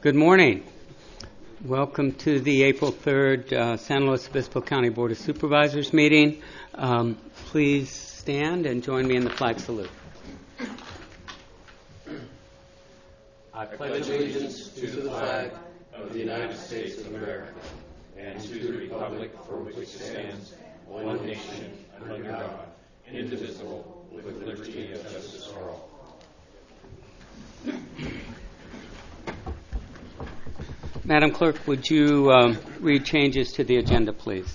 Good morning. Welcome to the April 3rd San Luis Obispo County Board of Supervisors meeting. Please stand and join me in the flag salute. I pledge allegiance to the flag of the United States of America and to the republic for which it stands, one nation, under God, indivisible, with liberty and justice for all. Madam Clerk, would you read changes to the agenda, please?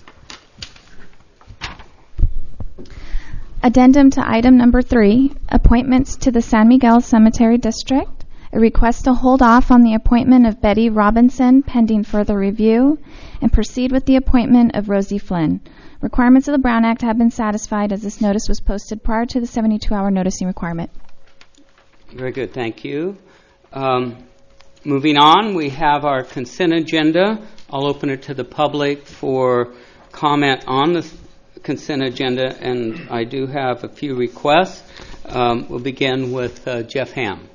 Addendum to item number 3, appointments to the San Miguel Cemetery District. A request to hold off on the appointment of Betty Robinson pending further review and proceed with the appointment of Rosie Flynn. Requirements of the Brown Act have been satisfied as this notice was posted prior to the 72-hour noticing requirement. Very good. Thank you. Moving on, we have our consent agenda. I'll open it to the public for comment on the consent agenda, and I do have a few requests. We'll begin with Jeff Ham.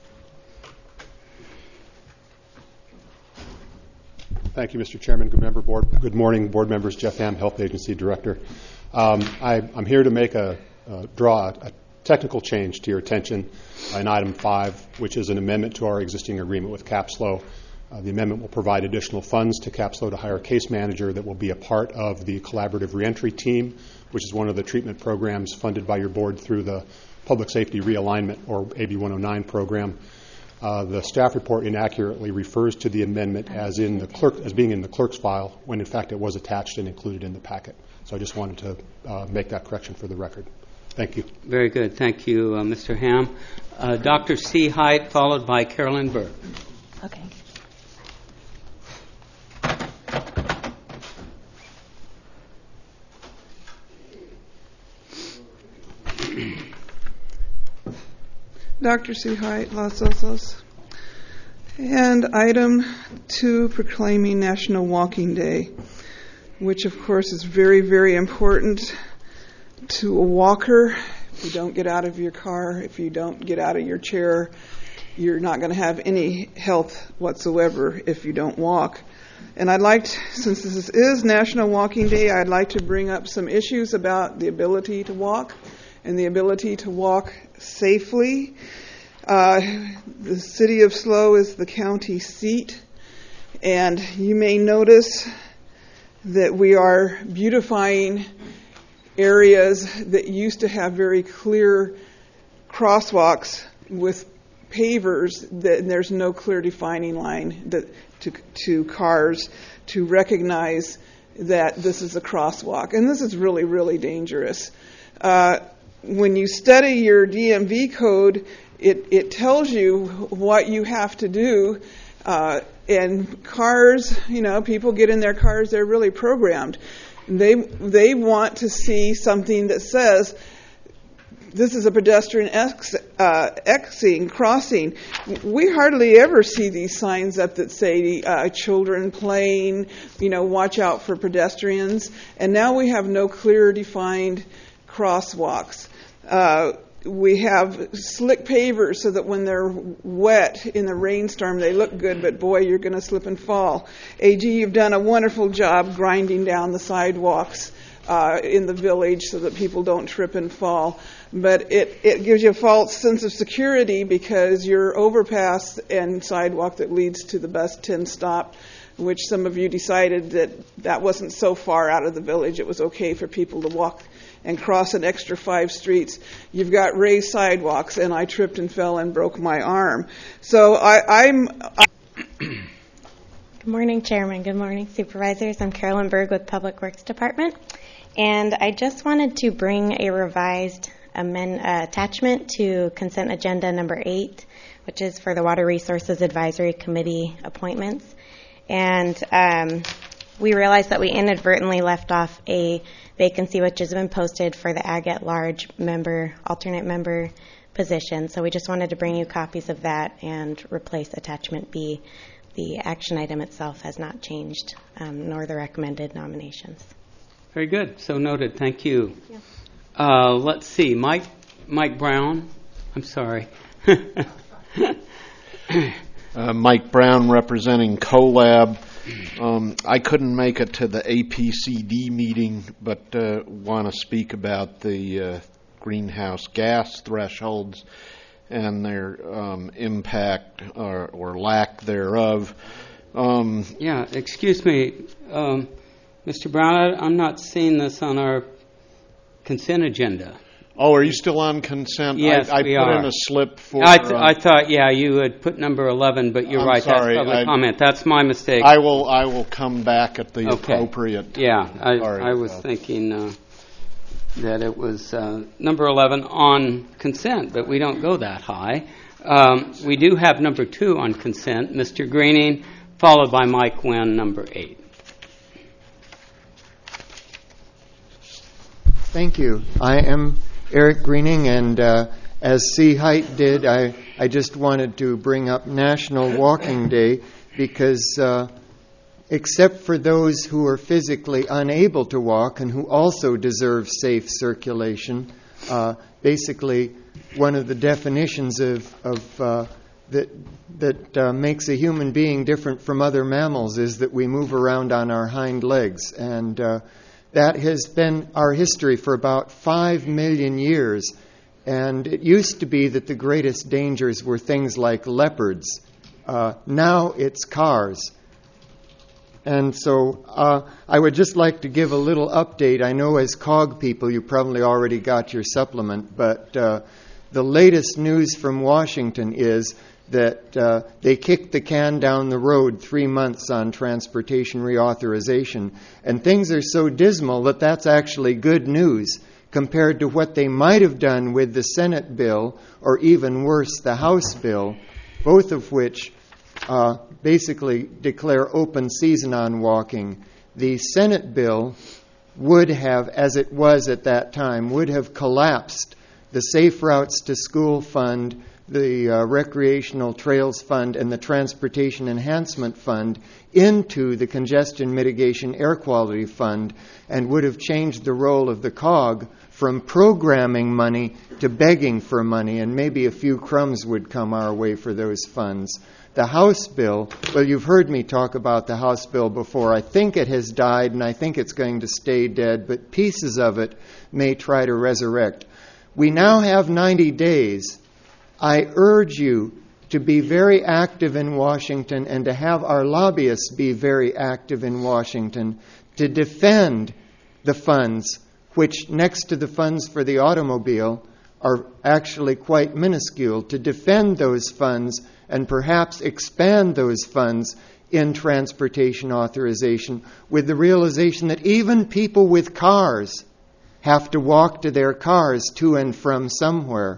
Thank you, Mr. Chairman. Good morning, board members. Jeff Ham, Health Agency Director. I'm here to draw a technical change to your attention in item 5, which is an amendment to our existing agreement with CAPSLO. The amendment will provide additional funds to CAPSLO to hire a case manager that will be a part of the collaborative reentry team, which is one of the treatment programs funded by your board through the Public Safety Realignment, or AB 109 program. The staff report inaccurately refers to the amendment as being in the clerk's file, when in fact it was attached and included in the packet. So I just wanted to make that correction for the record. Thank you. Very good. Thank you, Mr. Ham. Dr. C. Height, followed by Carolyn Berg. Okay. Dr. C. Height, Los Osos. And item 2, proclaiming National Walking Day, which of course is very, very important to a walker. If you don't get out of your car, if you don't get out of your chair, you're not going to have any health whatsoever if you don't walk. And since this is National Walking Day, I'd like to bring up some issues about the ability to walk and the ability to walk safely. The city of SLO is the county seat, and you may notice that we are beautifying areas that used to have very clear crosswalks with pavers, that there's no clear defining line to cars to recognize that this is a crosswalk. And this is really, really dangerous. When you study your DMV code, it tells you what you have to do. And cars, people get in their cars, they're really programmed. They want to see something that says, this is a pedestrian crossing. We hardly ever see these signs up that say children playing, watch out for pedestrians. And now we have no clear defined crosswalks. We have slick pavers so that when they're wet in the rainstorm, they look good, but boy, you're going to slip and fall. AG, you've done a wonderful job grinding down the sidewalks in the village so that people don't trip and fall. But it gives you a false sense of security because your overpass and sidewalk that leads to the bus 10 stop, which some of you decided that wasn't so far out of the village, it was okay for people to walk and cross an extra 5 streets. You've got raised sidewalks, and I tripped and fell and broke my arm. So Good morning, Chairman. Good morning, Supervisors. I'm Carolyn Berg with Public Works Department, and I just wanted to bring a revised attachment to consent agenda number 8, which is for the Water Resources Advisory Committee appointments. And we realized that we inadvertently left off a vacancy which has been posted for the Ag at Large alternate member position. So we just wanted to bring you copies of that and replace attachment B. The action item itself has not changed, nor the recommended nominations. Very good. So noted. Thank you. Yeah. Let's see. Mike Brown. I'm sorry. Mike Brown representing CoLab. I couldn't make it to the APCD meeting, but want to speak about the greenhouse gas thresholds and their impact or lack thereof. Excuse me, Mr. Brown, I'm not seeing this on our consent agenda. Oh, are you still on consent? Yes, I we put are. in a slip for... I thought, you had put number 11, but you're I'm right. sorry, That's public comment. That's my mistake. I will come back at the appropriate... Yeah, Sorry, I was thinking that it was number 11 on consent, but we don't go that high. We do have number 2 on consent, Mr. Greening, followed by Mike Wynn, number 8. Thank you. I am Eric Greening, and as C. Height did, I just wanted to bring up National Walking Day because except for those who are physically unable to walk and who also deserve safe circulation, basically one of the definitions that makes a human being different from other mammals is that we move around on our hind legs, and that has been our history for about 5 million years. And it used to be that the greatest dangers were things like leopards. Now it's cars. And so I would just like to give a little update. I know as COG people you probably already got your supplement, but the latest news from Washington is that they kicked the can down the road 3 months on transportation reauthorization. And things are so dismal that that's actually good news compared to what they might have done with the Senate bill, or even worse, the House bill, both of which basically declare open season on walking. The Senate bill would have, as it was at that time, would have collapsed the Safe Routes to School Fund, the Recreational Trails Fund, and the Transportation Enhancement Fund into the Congestion Mitigation Air Quality Fund, and would have changed the role of the COG from programming money to begging for money, and maybe a few crumbs would come our way for those funds. The House bill, well, you've heard me talk about the House bill before. I think it has died, and I think it's going to stay dead, but pieces of it may try to resurrect. We now have 90 days. I urge you to be very active in Washington and to have our lobbyists be very active in Washington to defend the funds, which next to the funds for the automobile are actually quite minuscule, to defend those funds and perhaps expand those funds in transportation authorization with the realization that even people with cars have to walk to their cars to and from somewhere.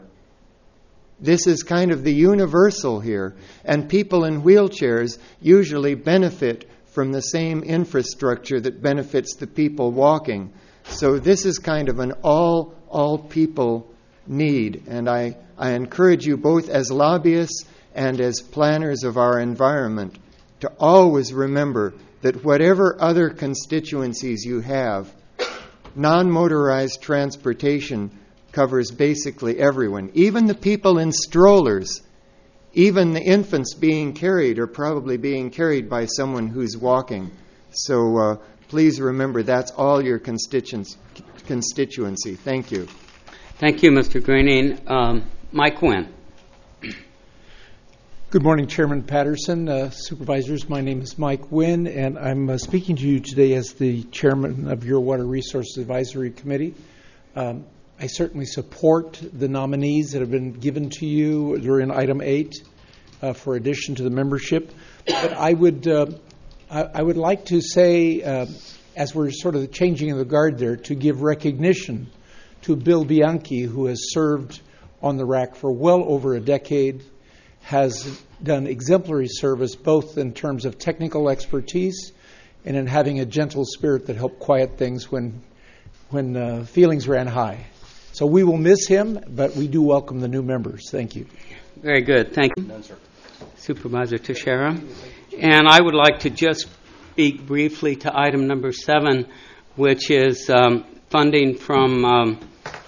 This is kind of the universal here, and people in wheelchairs usually benefit from the same infrastructure that benefits the people walking. So this is kind of an all people need, and I encourage you both as lobbyists and as planners of our environment to always remember that whatever other constituencies you have, non-motorized transportation covers basically everyone. Even the people in strollers, even the infants being carried are probably being carried by someone who's walking. So please remember that's all your constituency. Thank you. Thank you, Mr. Greening. Mike Wynn. Good morning, Chairman Patterson, supervisors. My name is Mike Wynn, and I'm speaking to you today as the chairman of your Water Resources Advisory Committee. I certainly support the nominees that have been given to you. They're in item 8 for addition to the membership. But I would like to say, as we're sort of changing the guard there, to give recognition to Bill Bianchi, who has served on the RAC for well over a decade, has done exemplary service both in terms of technical expertise and in having a gentle spirit that helped quiet things when feelings ran high. So we will miss him, but we do welcome the new members. Thank you. Very good. Thank you, Supervisor Teixeira. And I would like to just speak briefly to item number 7, which is funding from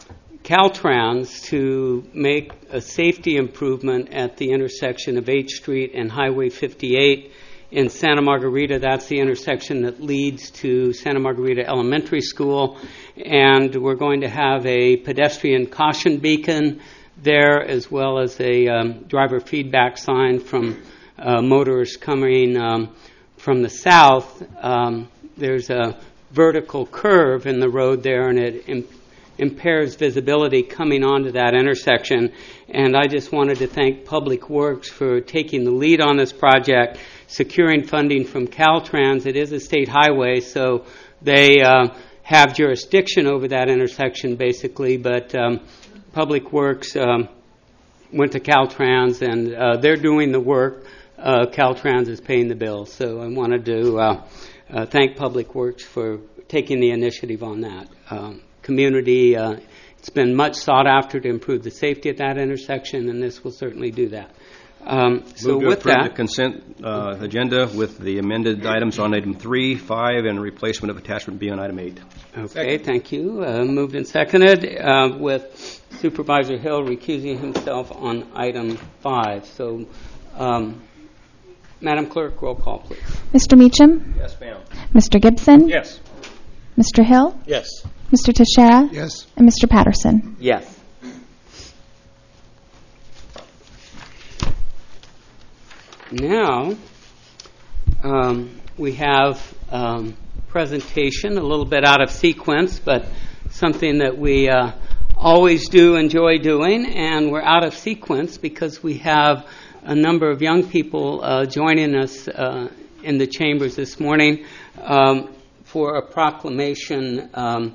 Caltrans to make a safety improvement at the intersection of H Street and Highway 58 in Santa Margarita. That's the intersection that leads to Santa Margarita Elementary School. And we're going to have a pedestrian caution beacon there, as well as a driver feedback sign from motorists coming from the south. There's a vertical curve in the road there, and it impairs visibility coming onto that intersection. And I just wanted to thank Public Works for taking the lead on this project, securing funding from Caltrans. It is a state highway, so they have jurisdiction over that intersection, basically, but Public Works went to Caltrans, and they're doing the work. Caltrans is paying the bill. So I wanted to thank Public Works for taking the initiative on that. Community, it's been much sought after to improve the safety at that intersection, and this will certainly do that. So with that, the consent agenda with the amended items on item 3, 5, and replacement of attachment B on item 8. Okay, thank you. Moved and seconded with Supervisor Hill recusing himself on item 5. So, Madam Clerk, roll call, please. Mr. Meacham? Yes, ma'am. Mr. Gibson? Yes. Mr. Hill? Yes. Mr. Teixeira? Yes. And Mr. Patterson? Yes. Now, we have presentation, a little bit out of sequence, but something that we always do enjoy doing, and we're out of sequence because we have a number of young people joining us in the chambers this morning for a proclamation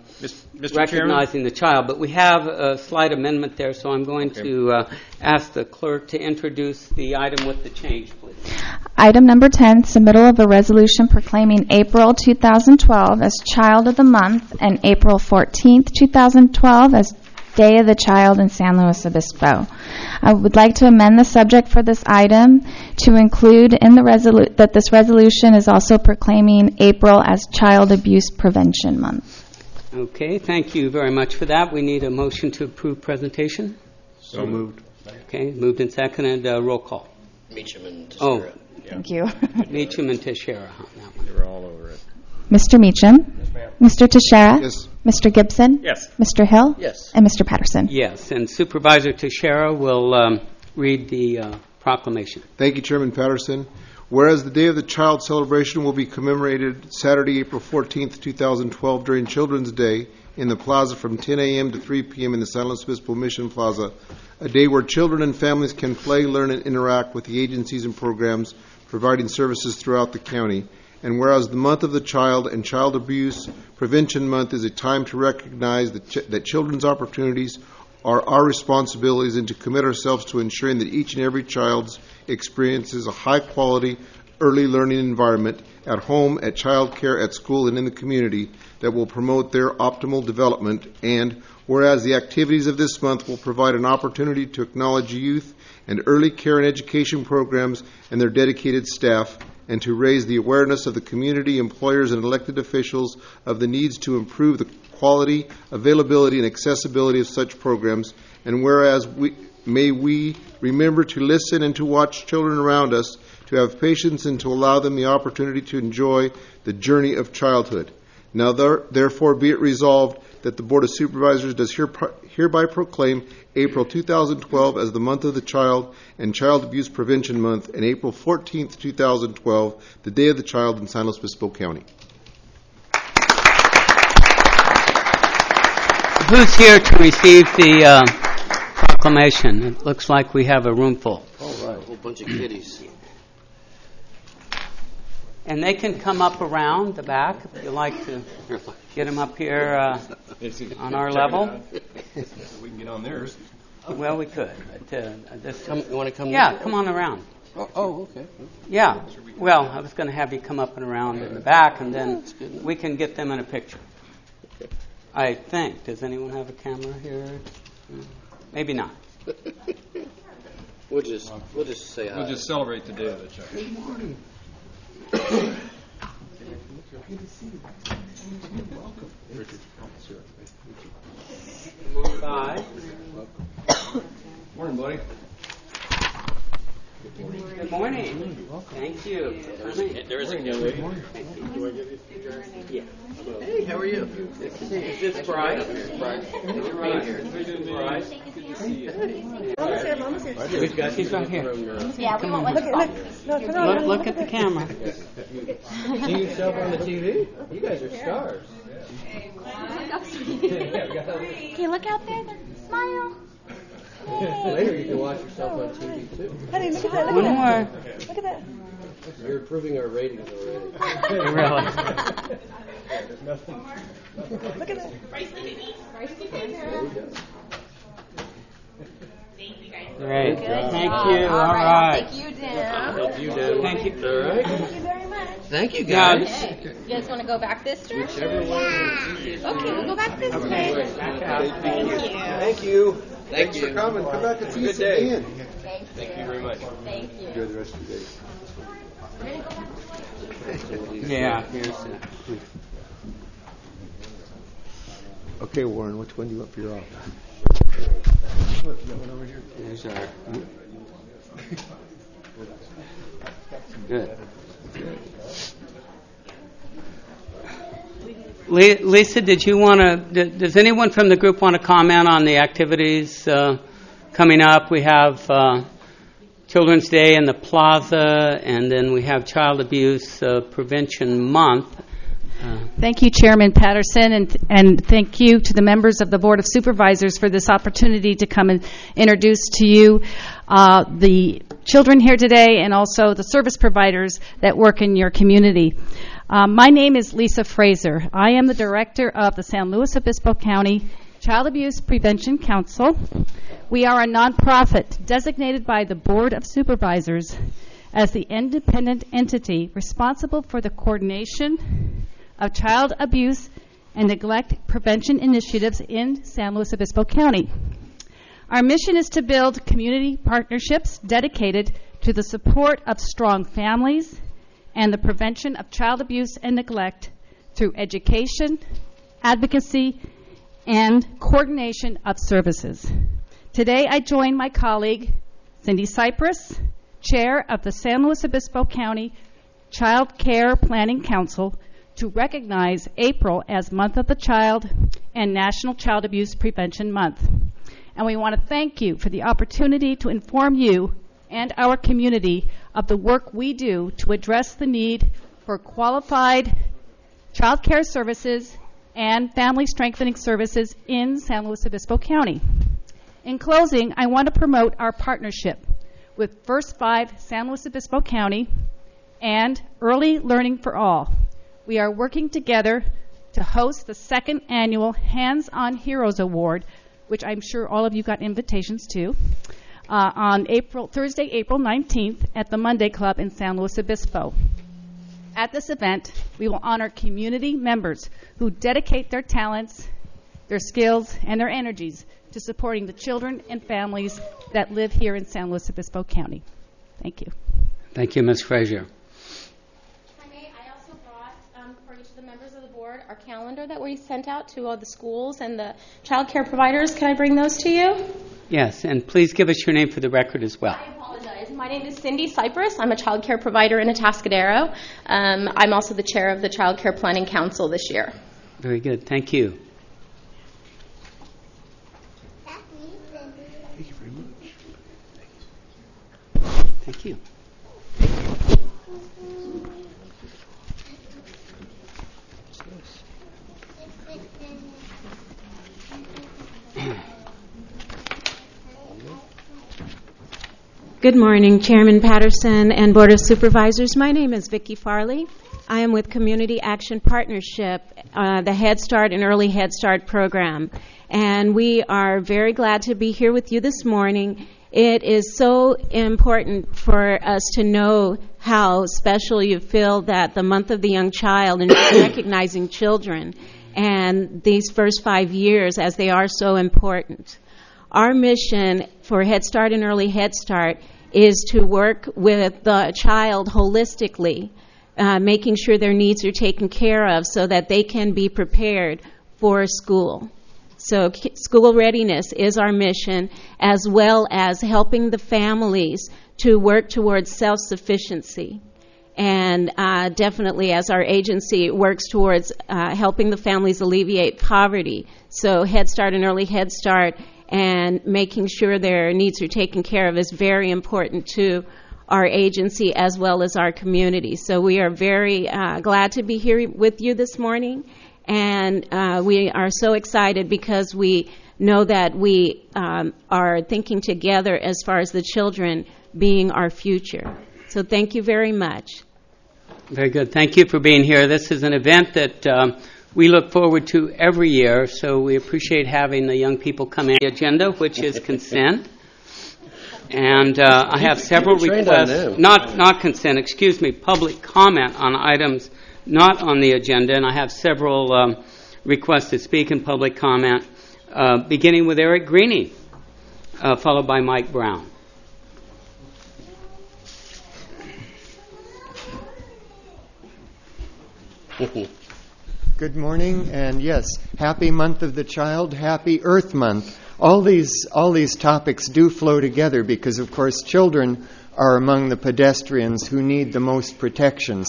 Mr. recognizing the child. But we have a slight amendment there, so I'm going to ask the clerk to introduce the item with the change, please. Item number 10, submittal of a resolution proclaiming April 2012 as Child of the Month and April 14th, 2012 as Day of the Child in San Luis Obispo. I would like to amend the subject for this item to include in the that this resolution is also proclaiming April as Child Abuse Prevention Month. Okay, thank you very much for that. We need a motion to approve presentation. So moved. Okay, moved and seconded. Roll call. Meacham and Teixeira. Thank you. Meacham and Teixeira on that one. They were all over it. Mr. Meacham? Yes, ma'am. Mr. Teixeira? Yes. Mr. Gibson? Yes. Mr. Hill? Yes. And Mr. Patterson? Yes, and Supervisor Teixeira will read the proclamation. Thank you, Chairman Patterson. Whereas the Day of the Child celebration will be commemorated Saturday, April 14th, 2012 during Children's Day in the plaza from 10 a.m. to 3 p.m. in the San Luis Obispo Mission Plaza, a day where children and families can play, learn, and interact with the agencies and programs providing services throughout the county. And whereas the month of the child and Child Abuse Prevention Month is a time to recognize that children's opportunities are our responsibilities and to commit ourselves to ensuring that each and every child experiences a high-quality early learning environment at home, at child care, at school, and in the community that will promote their optimal development. And whereas the activities of this month will provide an opportunity to acknowledge youth and early care and education programs and their dedicated staff, and to raise the awareness of the community, employers, and elected officials of the needs to improve the quality, availability, and accessibility of such programs. And whereas we remember to listen and to watch children around us, to have patience, and to allow them the opportunity to enjoy the journey of childhood. Now, therefore, be it resolved that the Board of Supervisors does hereby proclaim April 2012 as the Month of the Child and Child Abuse Prevention Month, and April 14th, 2012, the Day of the Child in San Luis Obispo County. Who's here to receive the proclamation? It looks like we have a room full. All right, a whole bunch of kiddies. And they can come up around the back if you like to get them up here on our level. We can get on theirs. Well, we could. You want to come? Yeah, come on around. Oh, okay. Yeah. Well, I was going to have you come up and around in the back, and then we can get them in a picture. I think. Does anyone have a camera here? Maybe not. We'll just say hi. We'll just celebrate the Day of the Child. Good morning. Bye. Morning, buddy. Good morning. Thank you. There is a young lady. Yeah. Hey, how are you? Is this Bryce? Bryce. Bryce. Good to see you. Mama's here. We've got She's right here. Yeah, we won't let you Look at the camera. See yourself on the TV? You guys are stars. Okay, look out there. Smile. Later you can watch yourself on TV too. Honey, look at that. One more. Look at that. You're improving our ratings already. Really? Look at that. Great. Good Thank job. you. All right. Thank you, Dan. Thank you, Dan. Thank you. All right. Thank you very much. Thank you, Now, guys. You guys want to go back this direction? Whichever way is easiest. Okay, we'll go back this Okay. way. Back out. Thank you. Thank you. Thank you. For coming. Come back and see Good us day. again. Thank you very much. Thank you. Enjoy the rest of your day. We're going to go back this way. Yeah, here's the. Okay, Warren, which one do you want for your office? There's our. Good. Lisa, did you want to? Does anyone from the group want to comment on the activities coming up? We have Children's Day in the Plaza, and then we have Child Abuse Prevention Month. Thank you, Chairman Patterson, and thank you to the members of the Board of Supervisors for this opportunity to come and introduce to you the children here today and also the service providers that work in your community. My name is Lisa Fraser. I am the director of the San Luis Obispo County Child Abuse Prevention Council. We are a nonprofit designated by the Board of Supervisors as the independent entity responsible for the coordination of child abuse and neglect prevention initiatives in San Luis Obispo County. Our mission is to build community partnerships dedicated to the support of strong families and the prevention of child abuse and neglect through education, advocacy, and coordination of services. Today I join my colleague, Cindy Cypress, Chair of the San Luis Obispo County Child Care Planning Council, to recognize April as Month of the Child and National Child Abuse Prevention Month. And we want to thank you for the opportunity to inform you and our community of the work we do to address the need for qualified child care services and family strengthening services in San Luis Obispo County. In closing, I want to promote our partnership with First 5 San Luis Obispo County and Early Learning for All. We are working together to host the second annual Hands-on Heroes Award, which I'm sure all of you got invitations to, on Thursday, April 19th at the Monday Club in San Luis Obispo. At this event, we will honor community members who dedicate their talents, their skills, and their energies to supporting the children and families that live here in San Luis Obispo County. Thank you. Thank you, Ms. Frazier. For each of the members of the board, our calendar that we sent out to all the schools and the child care providers. Can I bring those to you? Yes, and please give us your name for the record as well. I apologize. My name is Cindy Cypress. I'm a child care provider in Atascadero. I'm also the chair of the Child Care Planning Council this year. Very good. Thank you. Thank you very much. Thank you. Good morning, Chairman Patterson and Board of Supervisors. My name is Vicki Farley. I am with Community Action Partnership, the Head Start and Early Head Start program. And we are very glad to be here with you this morning. It is so important for us to know how special you feel that the month of the young child and recognizing children and these first 5 years as they are so important. Our mission for Head Start and Early Head Start is to work with the child holistically making sure their needs are taken care of so that they can be prepared for school. So school readiness is our mission, as well as helping the families to work towards self-sufficiency. And definitely as our agency works towards helping the families alleviate poverty. So Head Start and Early Head Start and making sure their needs are taken care of is very important to our agency as well as our community. So we are very glad to be here with you this morning. And we are so excited because we know that we are thinking together as far as the children being our future. So thank you very much. Very good. Thank you for being here. This is an event that we look forward to every year, so we appreciate having the young people come in. The agenda, which is consent. And I have several requests, not consent, excuse me, public comment on items not on the agenda, and I have several requests to speak in public comment, beginning with Eric Greeny, followed by Mike Brown. Good morning, and yes, happy month of the child, happy Earth Month. All these topics do flow together because, of course, children are among the pedestrians who need the most protection.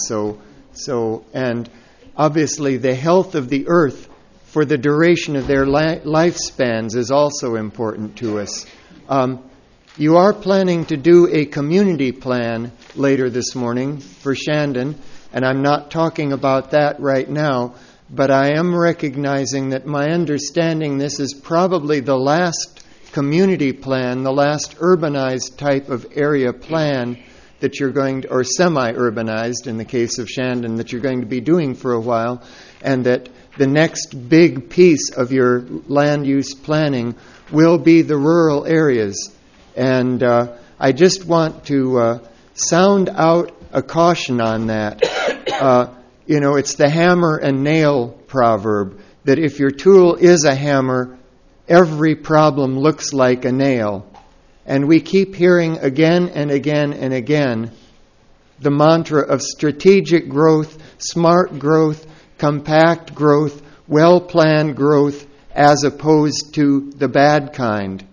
And obviously the health of the earth for the duration of their lifespans is also important to us. You are planning to do a community plan later this morning for Shandon, and I'm not talking about that right now, but I am recognizing that my understanding this is probably the last community plan, the last urbanized type of area plan that you're going to, or semi-urbanized in the case of Shandon, that you're going to be doing for a while, and that the next big piece of your land use planning will be the rural areas. And I just want to sound out a caution on that. It's the hammer and nail proverb, that if your tool is a hammer, every problem looks like a nail. And we keep hearing again and again and again the mantra of strategic growth, smart growth, compact growth, well-planned growth, as opposed to the bad kind.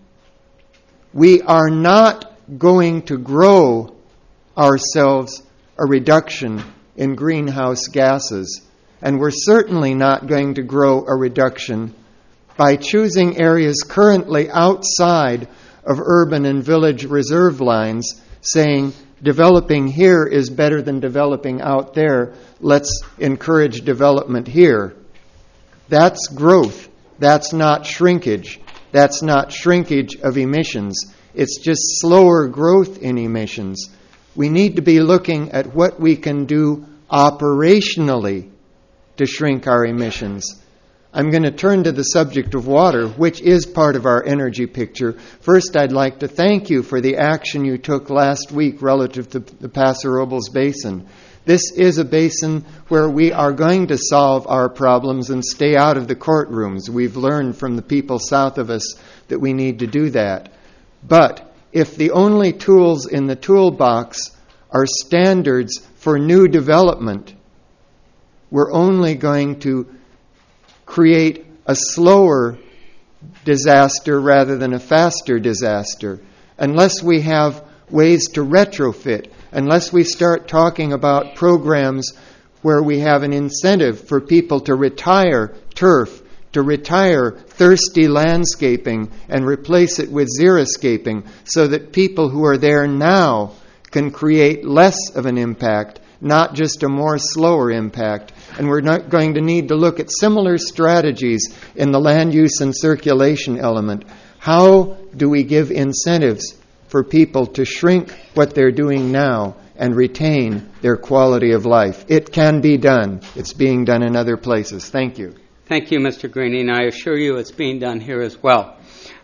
We are not going to grow ourselves a reduction in greenhouse gases, and we're certainly not going to grow a reduction by choosing areas currently outside of urban and village reserve lines, saying developing here is better than developing out there. Let's encourage development here. That's growth. That's not shrinkage. That's not shrinkage of emissions. It's just slower growth in emissions. We need to be looking at what we can do operationally to shrink our emissions. I'm going to turn to the subject of water, which is part of our energy picture. First, I'd like to thank you for the action you took last week relative to the Paso Robles Basin. This is a basin where we are going to solve our problems and stay out of the courtrooms. We've learned from the people south of us that we need to do that. But if the only tools in the toolbox are standards for new development, we're only going to create a slower disaster rather than a faster disaster. Unless we have ways to retrofit, unless we start talking about programs where we have an incentive for people to retire turf, to retire thirsty landscaping and replace it with xeriscaping so that people who are there now can create less of an impact, not just a more slower impact. And we're not going to need to look at similar strategies in the land use and circulation element. How do we give incentives for people to shrink what they're doing now and retain their quality of life? It can be done. It's being done in other places. Thank you. Thank you, Mr. Greeny, and I assure you it's being done here as well.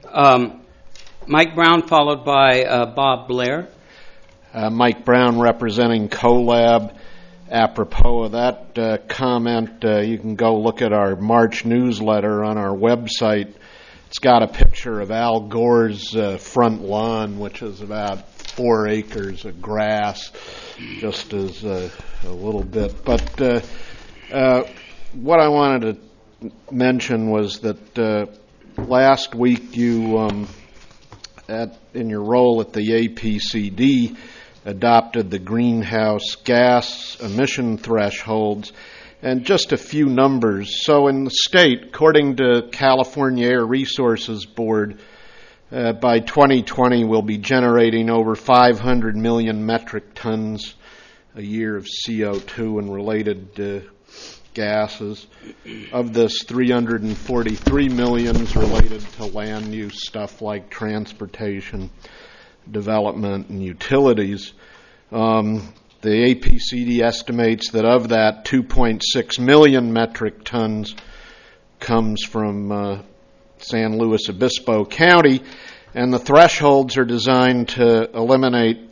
Mike Brown, followed by Bob Blair. Mike Brown representing CoLab. Apropos of that comment, you can go look at our March newsletter on our website. It's got a picture of Al Gore's front lawn, which is about 4 acres of grass, just as a little bit. But what I wanted to mention was that last week you, in your role at the APCD, adopted the greenhouse gas emission thresholds. And just a few numbers. So in the state, according to California Air Resources Board, by 2020 we'll be generating over 500 million metric tons a year of CO2 and related gases. Of this, 343 million is related to land use stuff like transportation, development, and utilities. The APCD estimates that of that, 2.6 million metric tons comes from San Luis Obispo County, and the thresholds are designed to eliminate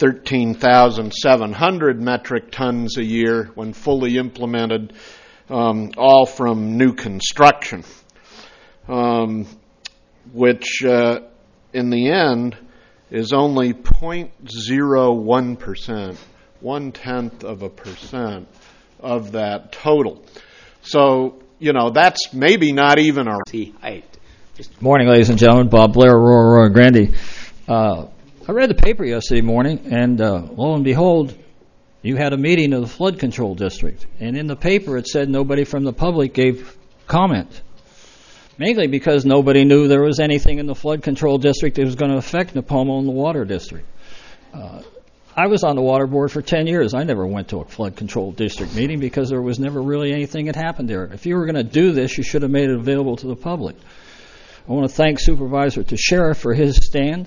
13,700 metric tons a year when fully implemented, all from new construction, which in the end is only 0.01%. 0.1% of that total. So, that's maybe not even our height. Morning, ladies and gentlemen. Bob Blair, Aurora Grande. I read the paper yesterday morning, and lo and behold, you had a meeting of the flood control district. And in the paper it said nobody from the public gave comment. Mainly because nobody knew there was anything in the flood control district that was going to affect Nipomo and the water district. I was on the water board for 10 years. I never went to a flood control district meeting because there was never really anything that happened there. If you were going to do this, you should have made it available to the public. I want to thank Supervisor Teixeira for his stand.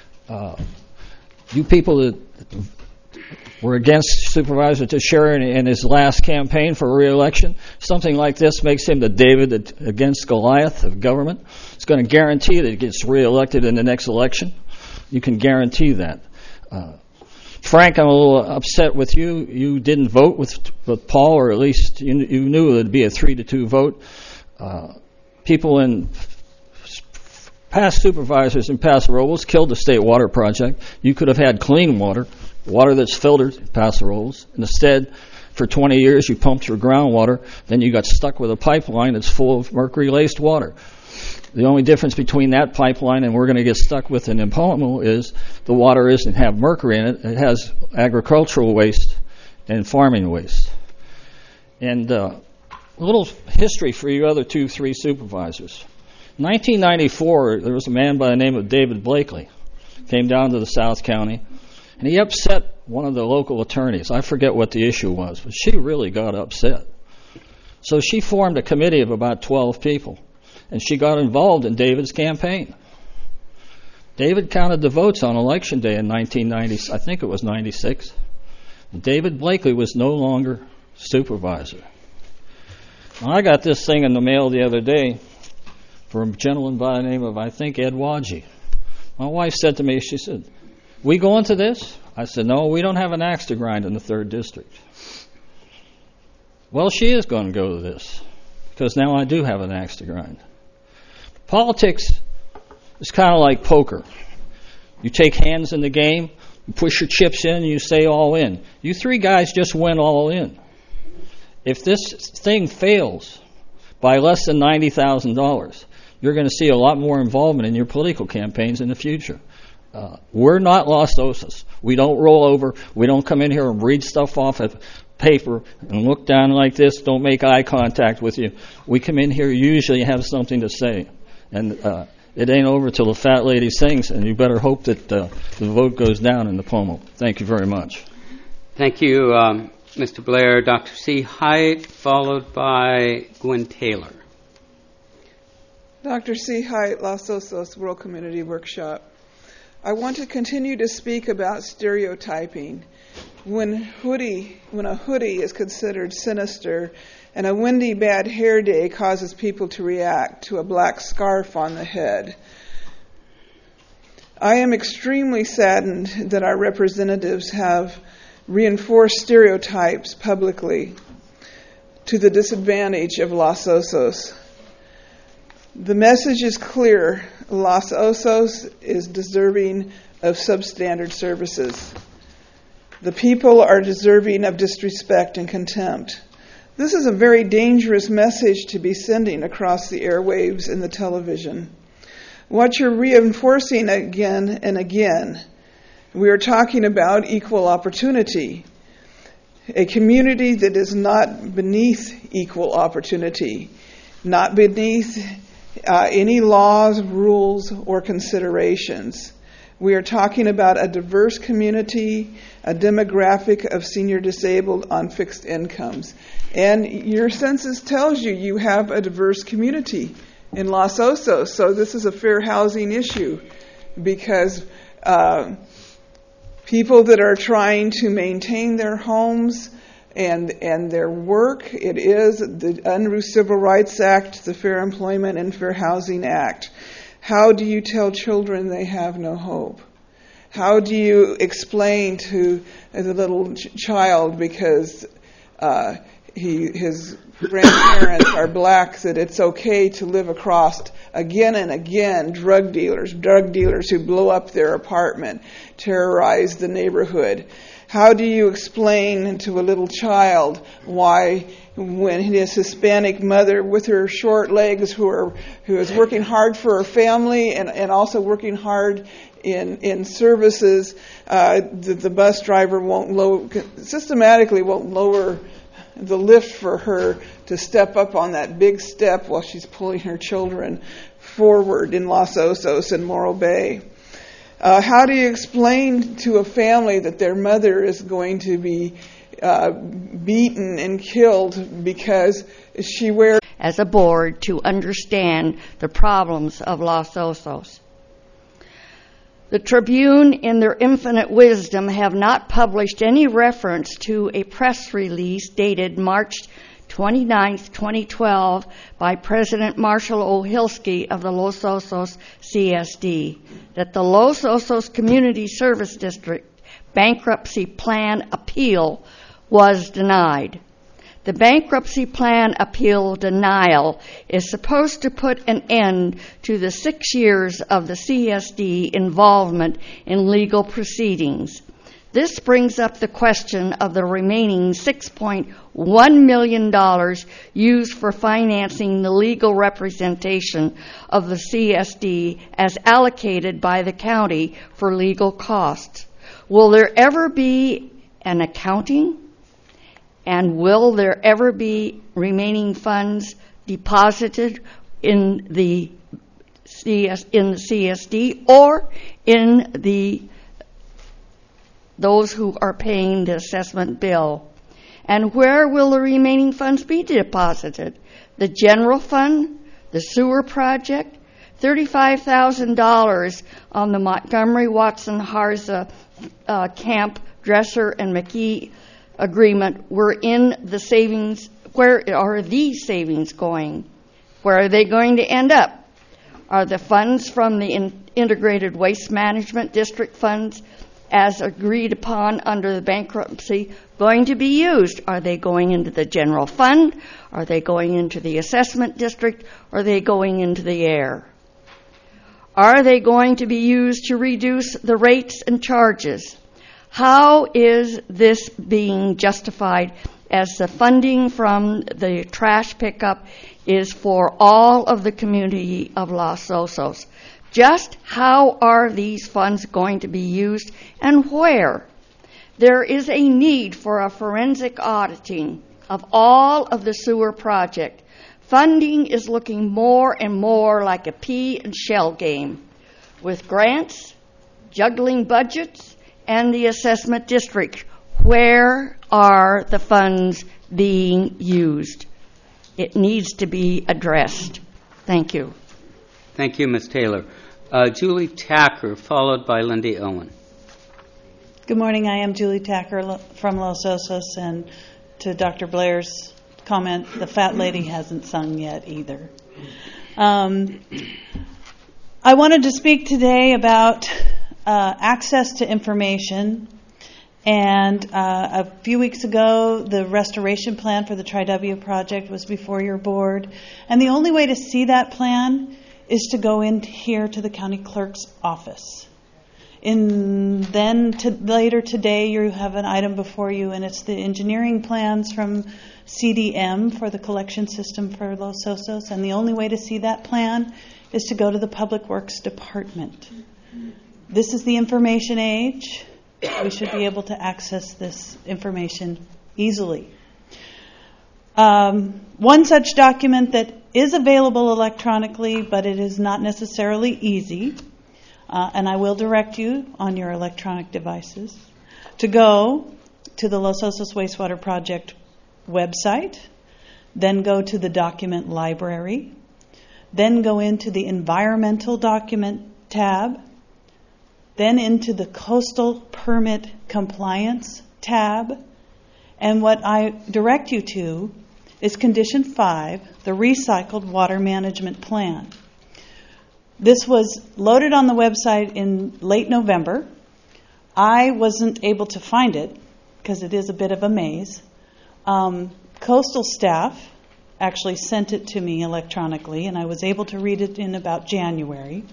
You people that were against Supervisor Teixeira in his last campaign for re-election, something like this makes him the David against Goliath of government. It's going to guarantee that he gets re-elected in the next election. You can guarantee that. Frank, I'm a little upset with you. You didn't vote with Paul, or at least you knew it would be a 3-2 vote. People in past supervisors in Paso Robles killed the state water project. You could have had clean water that's filtered in Paso Robles. Instead, for 20 years, you pumped your groundwater. Then you got stuck with a pipeline that's full of mercury-laced water. The only difference between that pipeline and we're going to get stuck with in Nipomo is the water doesn't have mercury in it. It has agricultural waste and farming waste. And a little history for you other 2-3 supervisors. In 1994, there was a man by the name of David Blakely. Came down to the South County, and he upset one of the local attorneys. I forget what the issue was, but she really got upset. So she formed a committee of about 12 people. And she got involved in David's campaign. David counted the votes on election day in 1990, I think it was 96. David Blakely was no longer supervisor. Now, I got this thing in the mail the other day from a gentleman by the name of, I think, Ed Wadji. My wife said to me, she said, "We going to this?" I said, "No, we don't have an axe to grind in the 3rd District." Well, she is going to go to this, because now I do have an axe to grind. Politics is kind of like poker. You take hands in the game, you push your chips in, and you say all in. You 3 guys just went all in. If this thing fails by less than $90,000, you're going to see a lot more involvement in your political campaigns in the future. We're not Los Osos. We don't roll over. We don't come in here and read stuff off of paper and look down like this, don't make eye contact with you. We come in here usually have something to say. And it ain't over till the fat lady sings, and you better hope that the vote goes down in Nipomo. Thank you very much. Thank you, Mr. Blair. Dr. C. Hite, followed by Gwen Taylor. Dr. C. Hite, Los Osos World Community Workshop. I want to continue to speak about stereotyping. When a hoodie is considered sinister and a windy bad hair day causes people to react to a black scarf on the head. I am extremely saddened that our representatives have reinforced stereotypes publicly to the disadvantage of Los Osos. The message is clear. Los Osos is deserving of substandard services. The people are deserving of disrespect and contempt. This is a very dangerous message to be sending across the airwaves and the television. What you're reinforcing again and again, we are talking about equal opportunity. A community that is not beneath equal opportunity, not beneath any laws, rules, or considerations. We are talking about a diverse community, a demographic of senior disabled on fixed incomes. And your census tells you have a diverse community in Los Osos. So this is a fair housing issue because people that are trying to maintain their homes and their work, it is the Unruh Civil Rights Act, the Fair Employment and Fair Housing Act. How do you tell children they have no hope? How do you explain to the little child because his grandparents are black that it's okay to live across again and again drug dealers who blow up their apartment, terrorize the neighborhood? How do you explain to a little child why when his Hispanic mother with her short legs who is working hard for her family and also working hard in services, the bus driver systematically won't lower the lift for her to step up on that big step while she's pulling her children forward in Los Osos and Morro Bay? How do you explain to a family that their mother is going to be beaten and killed because she wears... As a board to understand the problems of Los Osos. The Tribune, in their infinite wisdom, have not published any reference to a press release dated March 29, 2012, by President Marshall Ohilsky of the Los Osos CSD, that the Los Osos Community Service District bankruptcy plan appeal was denied. The bankruptcy plan appeal denial is supposed to put an end to the 6 years of the CSD involvement in legal proceedings. This brings up the question of the remaining $6.1 million used for financing the legal representation of the CSD as allocated by the county for legal costs. Will there ever be an accounting? And will there ever be remaining funds deposited in the CSD or in those who are paying the assessment bill? And where will the remaining funds be deposited? The general fund, the sewer project, $35,000 on the Montgomery Watson Harza Camp Dresser and McKee agreement were in the savings. Where are these savings going? Where are they going to end up? Are the funds from the Integrated Waste Management District funds as agreed upon under the bankruptcy going to be used? Are they going into the general fund? Are they going into the assessment district? Are they going into the air? Are they going to be used to reduce the rates and charges? How is this being justified as the funding from the trash pickup is for all of the community of Los Osos? Just how are these funds going to be used and where? There is a need for a forensic auditing of all of the sewer project. Funding is looking more and more like a pea and shell game, with grants, juggling budgets, and the assessment district. Where are the funds being used? It needs to be addressed. Thank you. Thank you, Ms. Taylor. Julie Tacker, followed by Lindy Owen. Good morning. I am Julie Tacker from Los Osos, and to Dr. Blair's comment, the fat lady hasn't sung yet either. I wanted to speak today about access to information. And a few weeks ago, the restoration plan for the Tri-W project was before your board. And the only way to see that plan is to go in here to the county clerk's office. Later today, you have an item before you, and it's the engineering plans from CDM for the collection system for Los Osos. And the only way to see that plan is to go to the Public Works Department. This is the information age. We should be able to access this information easily. One such document that is available electronically, but it is not necessarily easy, and I will direct you on your electronic devices to go to the Los Osos Wastewater Project website, then go to the document library, then go into the environmental document tab, then into the coastal permit compliance tab, and what I direct you to is Condition 5, the Recycled Water Management Plan. This was loaded on the website in late November. I wasn't able to find it because it is a bit of a maze. Coastal staff actually sent it to me electronically, and I was able to read it in about January.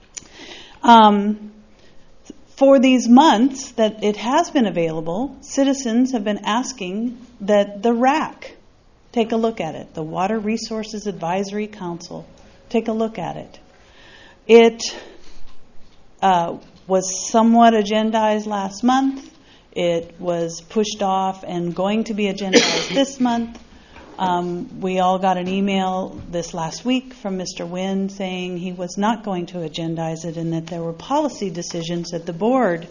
For these months that it has been available, citizens have been asking that the RAC take a look at it, the Water Resources Advisory Council, take a look at it. It was somewhat agendized last month. It was pushed off and going to be agendized this month. We all got an email this last week from Mr. Wynn saying he was not going to agendize it and that there were policy decisions that the board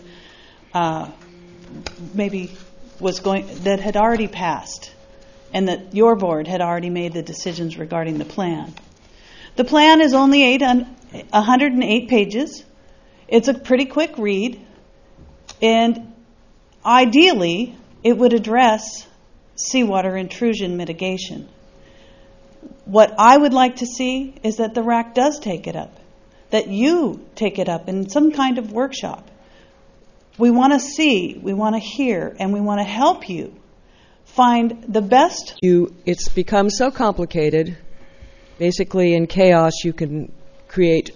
that had already passed and that your board had already made the decisions regarding the plan. The plan is only 108 pages. It's a pretty quick read, and ideally it would address seawater intrusion mitigation. What I would like to see is that the RAC does take it up, that you take it up in some kind of workshop. We want to see, we want to hear, and we want to help you find the best. It's become so complicated. Basically, in chaos, you can create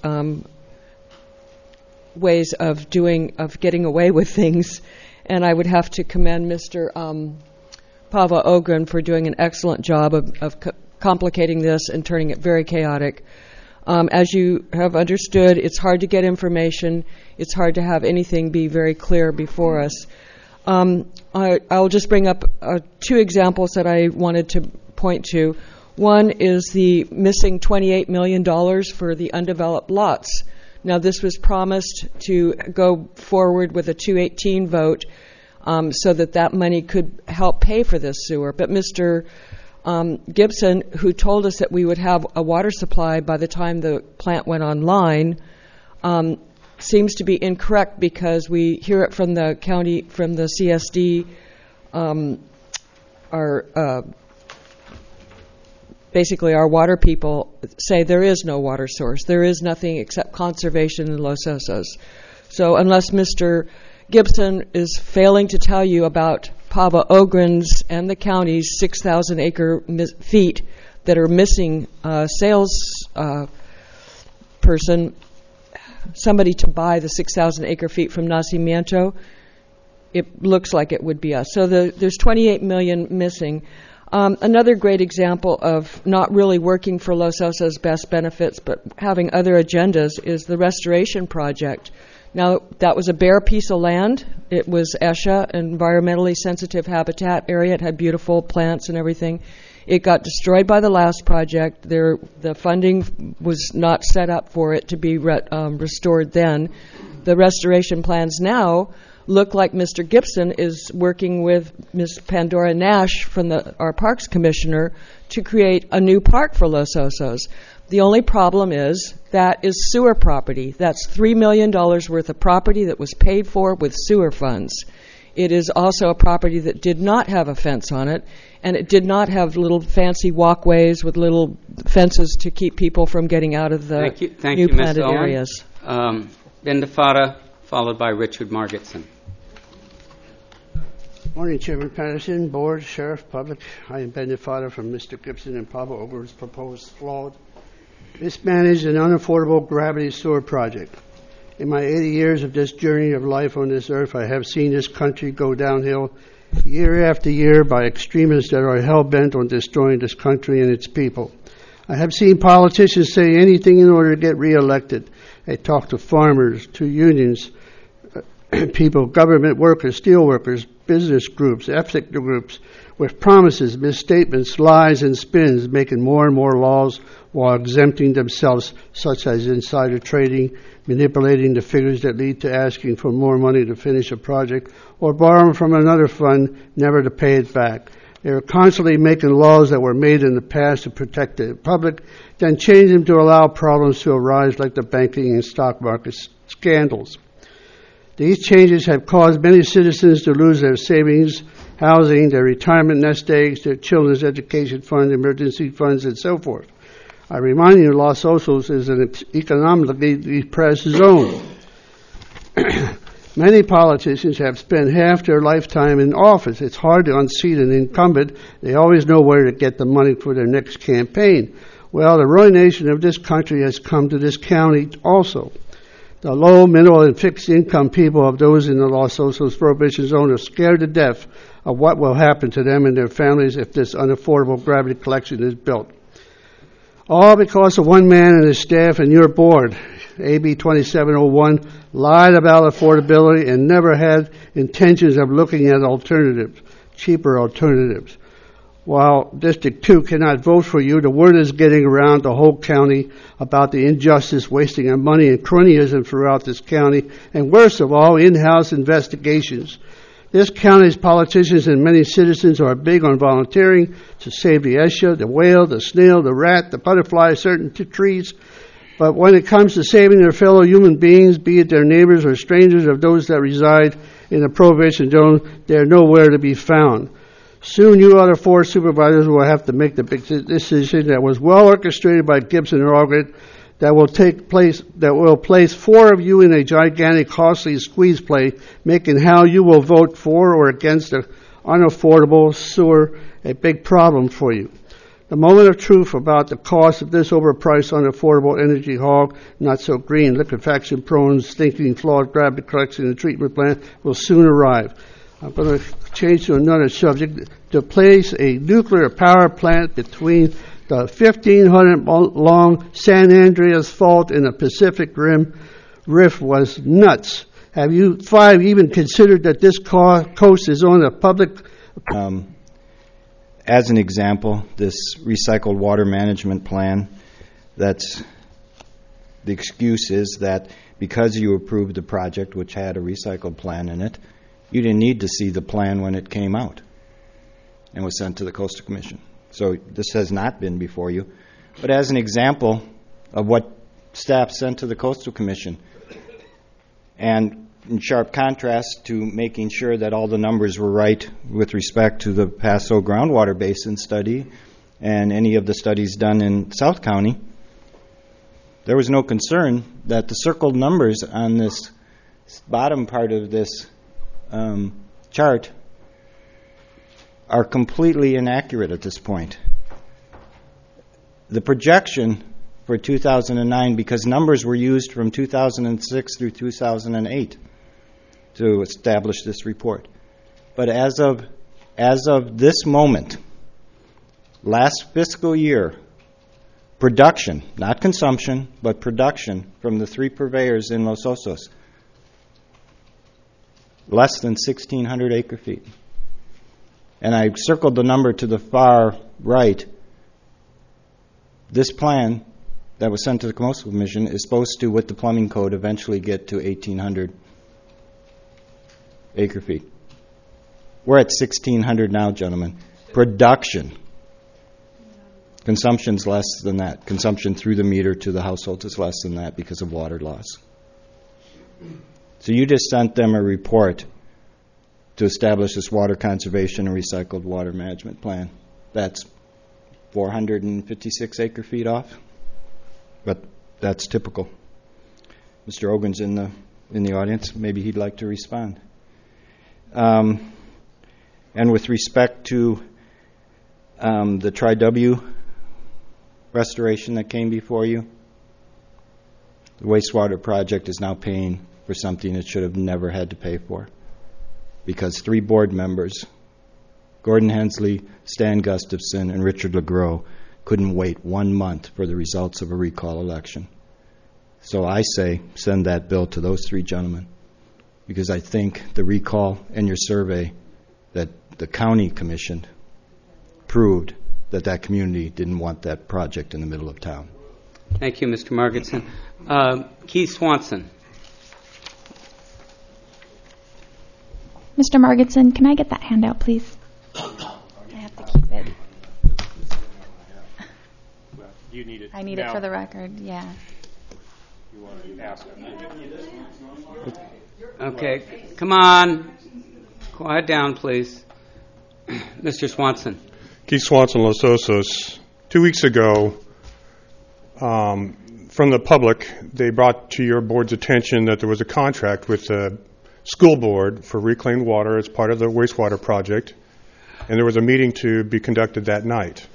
ways of getting away with things. And I would have to commend Mr. Pava Ogren for doing an excellent job of complicating this and turning it very chaotic. As you have understood, it's hard to get information. It's hard to have anything be very clear before us. I'll just bring up two examples that I wanted to point to. One is the missing $28 million for the undeveloped lots. Now, this was promised to go forward with a 218 vote so that money could help pay for this sewer. But Mr. Gibson, who told us that we would have a water supply by the time the plant went online, seems to be incorrect because we hear it from the county, from the CSD, basically our water people say there is no water source. There is nothing except conservation in Los Osos. So unless Mr. Gibson is failing to tell you about Pava Ogren's and the county's 6,000 acre feet that are missing sales person, somebody to buy the 6,000 acre feet from Nacimiento, it looks like it would be us. So there's 28 million missing. Another great example of not really working for Los Osos' best benefits but having other agendas is the restoration project. Now, that was a bare piece of land. It was ESHA, environmentally sensitive habitat area. It had beautiful plants and everything. It got destroyed by the last project. The funding was not set up for it to be restored then. The restoration plans now look like Mr. Gibson is working with Ms. Pandora Nash from our Parks Commissioner to create a new park for Los Osos. The only problem is that is sewer property. That's $3 million worth of property that was paid for with sewer funds. It is also a property that did not have a fence on it, and it did not have little fancy walkways with little fences to keep people from getting out of the new planted areas. Ben DeFada, followed by Richard Margetson. Morning, Chairman Patterson, Board, Sheriff, Public. I am Ben DeFada from Mr. Gibson and Pava Ogren's proposed flawed, mismanaged, and unaffordable gravity sewer project. In my 80 years of this journey of life on this earth, I have seen this country go downhill year after year by extremists that are hell-bent on destroying this country and its people. I have seen politicians say anything in order to get reelected. They talk to farmers, to unions, people, government workers, steel workers, business groups, ethnic groups, with promises, misstatements, lies, and spins, making more and more laws while exempting themselves, such as insider trading, manipulating the figures that lead to asking for more money to finish a project, or borrowing from another fund, never to pay it back. They are constantly making laws that were made in the past to protect the public, then change them to allow problems to arise like the banking and stock market scandals. These changes have caused many citizens to lose their savings, housing, their retirement nest eggs, their children's education fund, emergency funds, and so forth. I remind you, Los Osos is an economically depressed zone. Many politicians have spent half their lifetime in office. It's hard to unseat an incumbent. They always know where to get the money for their next campaign. Well, the ruination of this country has come to this county also. The low, middle, and fixed income people of those in the Los Osos Prohibition Zone are scared to death of what will happen to them and their families if this unaffordable gravity collection is built. All because of one man and his staff and your board. AB 2701 lied about affordability and never had intentions of looking at alternatives, cheaper alternatives. While District 2 cannot vote for you, the word is getting around the whole county about the injustice, wasting of money, and cronyism throughout this county, and worst of all, in-house investigations. This county's politicians and many citizens are big on volunteering to save the Esha, the whale, the snail, the rat, the butterfly, certain trees. But when it comes to saving their fellow human beings, be it their neighbors or strangers of those that reside in the Prohibition Zone, they are nowhere to be found. Soon you other four supervisors will have to make the big decision that was well orchestrated by Gibson and Allred that will place four of you in a gigantic, costly squeeze play, making how you will vote for or against the unaffordable sewer a big problem for you. The moment of truth about the cost of this overpriced, unaffordable energy hog, not so green, liquefaction-prone, stinking, flawed gravity collection and treatment plant will soon arrive. I'm going to change to another subject. To place a nuclear power plant between the 1,500-long San Andreas Fault and the Pacific Rim Rift was nuts. Have you five even considered that this coast is on a public... As an example, this recycled water management plan, the excuse is that because you approved the project, which had a recycled plan in it, you didn't need to see the plan when it came out and was sent to the Coastal Commission. So this has not been before you. But as an example of what staff sent to the Coastal Commission, and in sharp contrast to making sure that all the numbers were right with respect to the Paso groundwater basin study and any of the studies done in South County, there was no concern that the circled numbers on this bottom part of this chart are completely inaccurate at this point. The projection for 2009, because numbers were used from 2006 through 2008 to establish this report. But as of this moment, last fiscal year, production, not consumption, but production from the three purveyors in Los Osos, less than 1,600 acre feet. And I circled the number to the far right. This plan that was sent to the Coastal Commission is supposed to, with the plumbing code, eventually get to 1,800 acre feet. We're at 1,600 now, gentlemen. Production. Consumption's less than that. Consumption through the meter to the household is less than that because of water loss. So you just sent them a report to establish this water conservation and recycled water management plan. That's 456 acre feet off, but that's typical. Mr. Ogun's in the audience. Maybe he'd like to respond. And with respect to the Tri-W restoration that came before you, The wastewater project is now paying for something it should have never had to pay for, because 3 board members, Gordon Hensley, Stan Gustafson, and Richard LeGros, couldn't wait 1 month for the results of a recall election. So I say send that bill to those 3 gentlemen, because I think the recall and your survey that the county commissioned proved that that community didn't want that project in the middle of town. Thank you, Mr. Margetson. Keith Swanson. Mr. Margetson, can I get that handout, please? I have to keep it. You need it. I need it for the record, yeah. You want to ask Okay, come on. Quiet down, please. Mr. Swanson. Keith Swanson, Los Osos. 2 weeks ago, from the public, they brought to your board's attention that there was a contract with the school board for reclaimed water as part of the wastewater project, and there was a meeting to be conducted that night.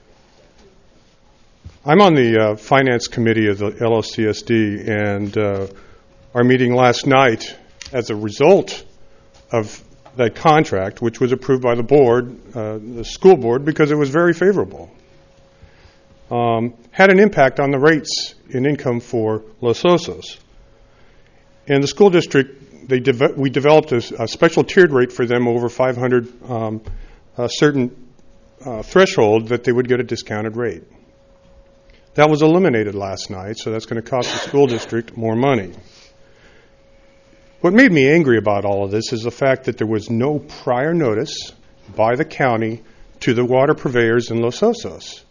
I'm on the finance committee of the LOCSD, and our meeting last night, as a result of that contract, which was approved by the board, the school board, because it was very favorable, had an impact on the rates in income for Los Osos. And the school district, we developed a special tiered rate for them over 500, a certain threshold that they would get a discounted rate. That was eliminated last night, so that's going to cost the school district more money. What made me angry about all of this is the fact that there was no prior notice by the county to the water purveyors in Los Osos.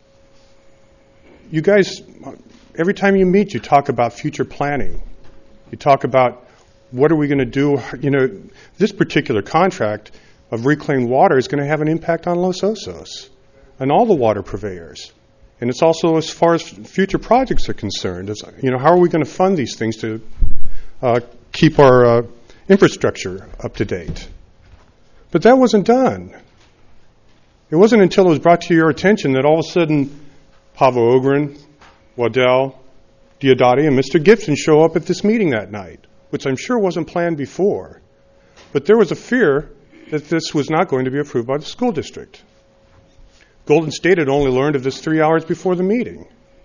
You guys, every time you meet, you talk about future planning. You talk about what are we going to do. You know, this particular contract of reclaimed water is going to have an impact on Los Osos and all the water purveyors. And it's also as far as future projects are concerned. It's, you know, how are we going to fund these things to keep our infrastructure up to date? But that wasn't done. It wasn't until it was brought to your attention that all of a sudden Pavo Ogren, Waddell, Diodati, and Mr. Gibson show up at this meeting that night, which I'm sure wasn't planned before. But there was a fear that this was not going to be approved by the school district. Golden State had only learned of this 3 hours before the meeting.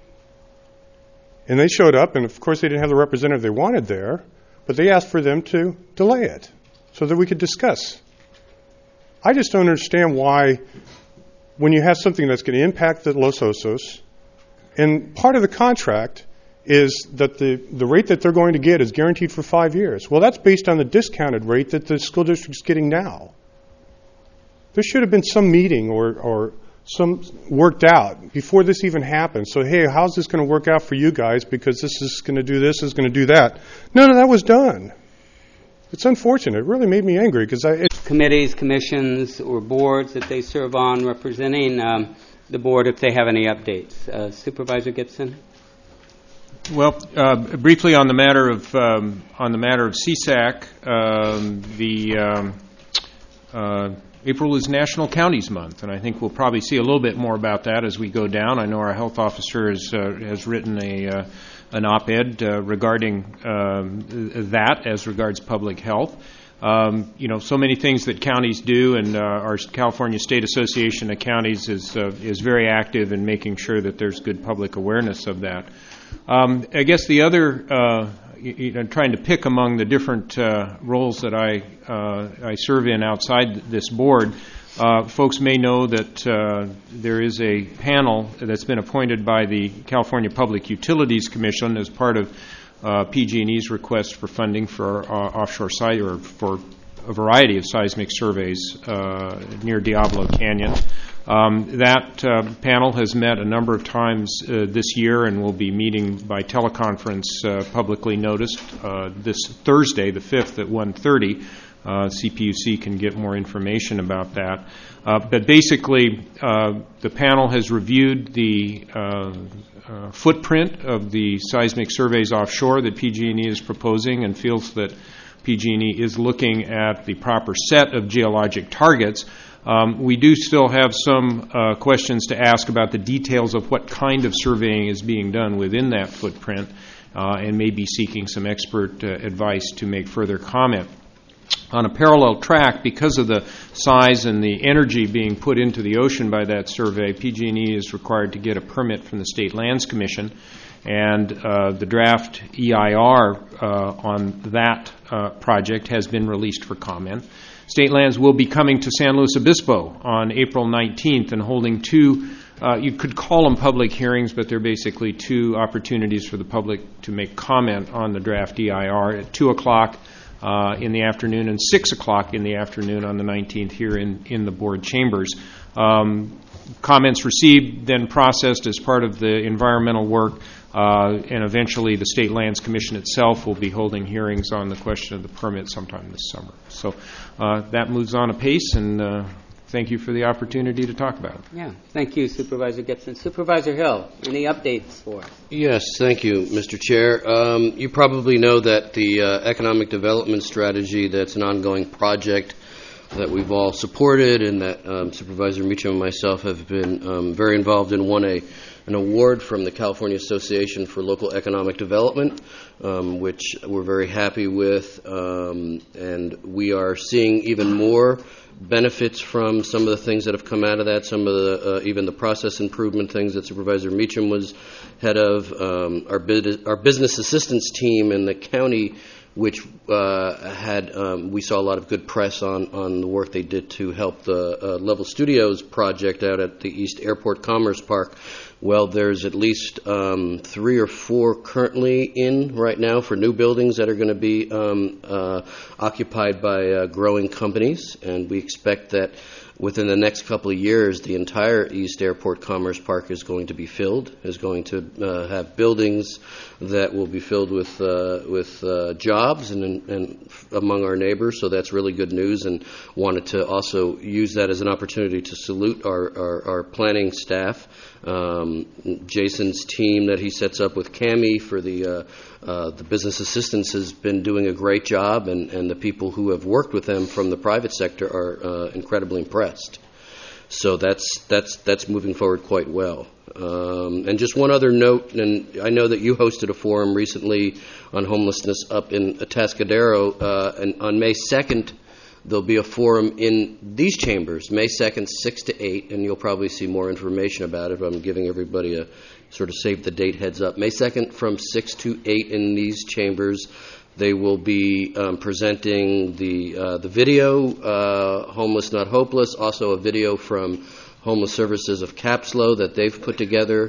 And they showed up, and of course they didn't have the representative they wanted there, but they asked for them to delay it so that we could discuss. I just don't understand why, when you have something that's going to impact the Los Osos, and part of the contract is that the rate that they're going to get is guaranteed for 5 years. Well, that's based on the discounted rate that the school district's getting now. There should have been some meeting or some worked out before this even happened. So, hey, how's this going to work out for you guys, because this is going to do this, is going to do that. None of that was done. It's unfortunate. It really made me angry because committees, commissions, or boards that they serve on representing the board, if they have any updates. Supervisor Gibson? Well, briefly on the matter of CSAC, April is National Counties Month, and I think we'll probably see a little bit more about that as we go down. I know our health officer has written an op-ed regarding that as regards public health. You know, so many things that counties do, and our California State Association of Counties is very active in making sure that there's good public awareness of that. I guess the other, trying to pick among the different roles that I serve in outside this board, folks may know that there is a panel that's been appointed by the California Public Utilities Commission as part of PG&E's request for funding for offshore site, or for a variety of seismic surveys near Diablo Canyon. That panel has met a number of times this year and will be meeting by teleconference, publicly noticed, this Thursday, the 5th at 1:30. CPUC can get more information about that. But basically, the panel has reviewed the footprint of the seismic surveys offshore that PG&E is proposing, and feels that PG&E is looking at the proper set of geologic targets. We do still have some questions to ask about the details of what kind of surveying is being done within that footprint. and may be seeking some expert advice to make further comment. On a parallel track, because of the size and the energy being put into the ocean by that survey, PG&E is required to get a permit from the State Lands Commission, and the draft EIR on that project has been released for comment. State Lands will be coming to San Luis Obispo on April 19th and holding two, you could call them public hearings, but they're basically two opportunities for the public to make comment on the draft EIR at 2 o'clock in the afternoon and 6 o'clock in the afternoon on the 19th here in the board chambers. Comments received, then processed as part of the environmental work, and eventually the State Lands Commission itself will be holding hearings on the question of the permit sometime this summer. So that moves on apace, and thank you for the opportunity to talk about it. Yeah, thank you, Supervisor Gibson. Supervisor Hill, any updates for us? Yes, thank you, Mr. Chair. You probably know that the economic development strategy, that's an ongoing project that we've all supported and that Supervisor Meacham and myself have been very involved in, won an award from the California Association for Local Economic Development, which we're very happy with, and we are seeing even more benefits from some of the things that have come out of that, some of the even the process improvement things that Supervisor Meacham was head of, our business assistance team in the county, which we saw a lot of good press on the work they did to help the Level Studios project out at the East Airport Commerce Park. Well, there's at least 3 or 4 currently in right now for new buildings that are going to be occupied by growing companies, and we expect that within the next couple of years, the entire East Airport Commerce Park is going to be filled, is going to have buildings that will be filled with jobs and among our neighbors. So that's really good news, and wanted to also use that as an opportunity to salute our planning staff. Jason's team that he sets up with Cami for the business assistants has been doing a great job, and the people who have worked with them from the private sector are incredibly impressed. So that's moving forward quite well. And just one other note, and I know that you hosted a forum recently on homelessness up in Atascadero, and on May 2nd, there'll be a forum in these chambers, May 2nd, 6 to 8, and you'll probably see more information about it. I'm giving everybody a sort of save the date heads up. May 2nd from 6 to 8 in these chambers. They will be presenting the video, Homeless Not Hopeless, also a video from Homeless Services of Capslow that they've put together,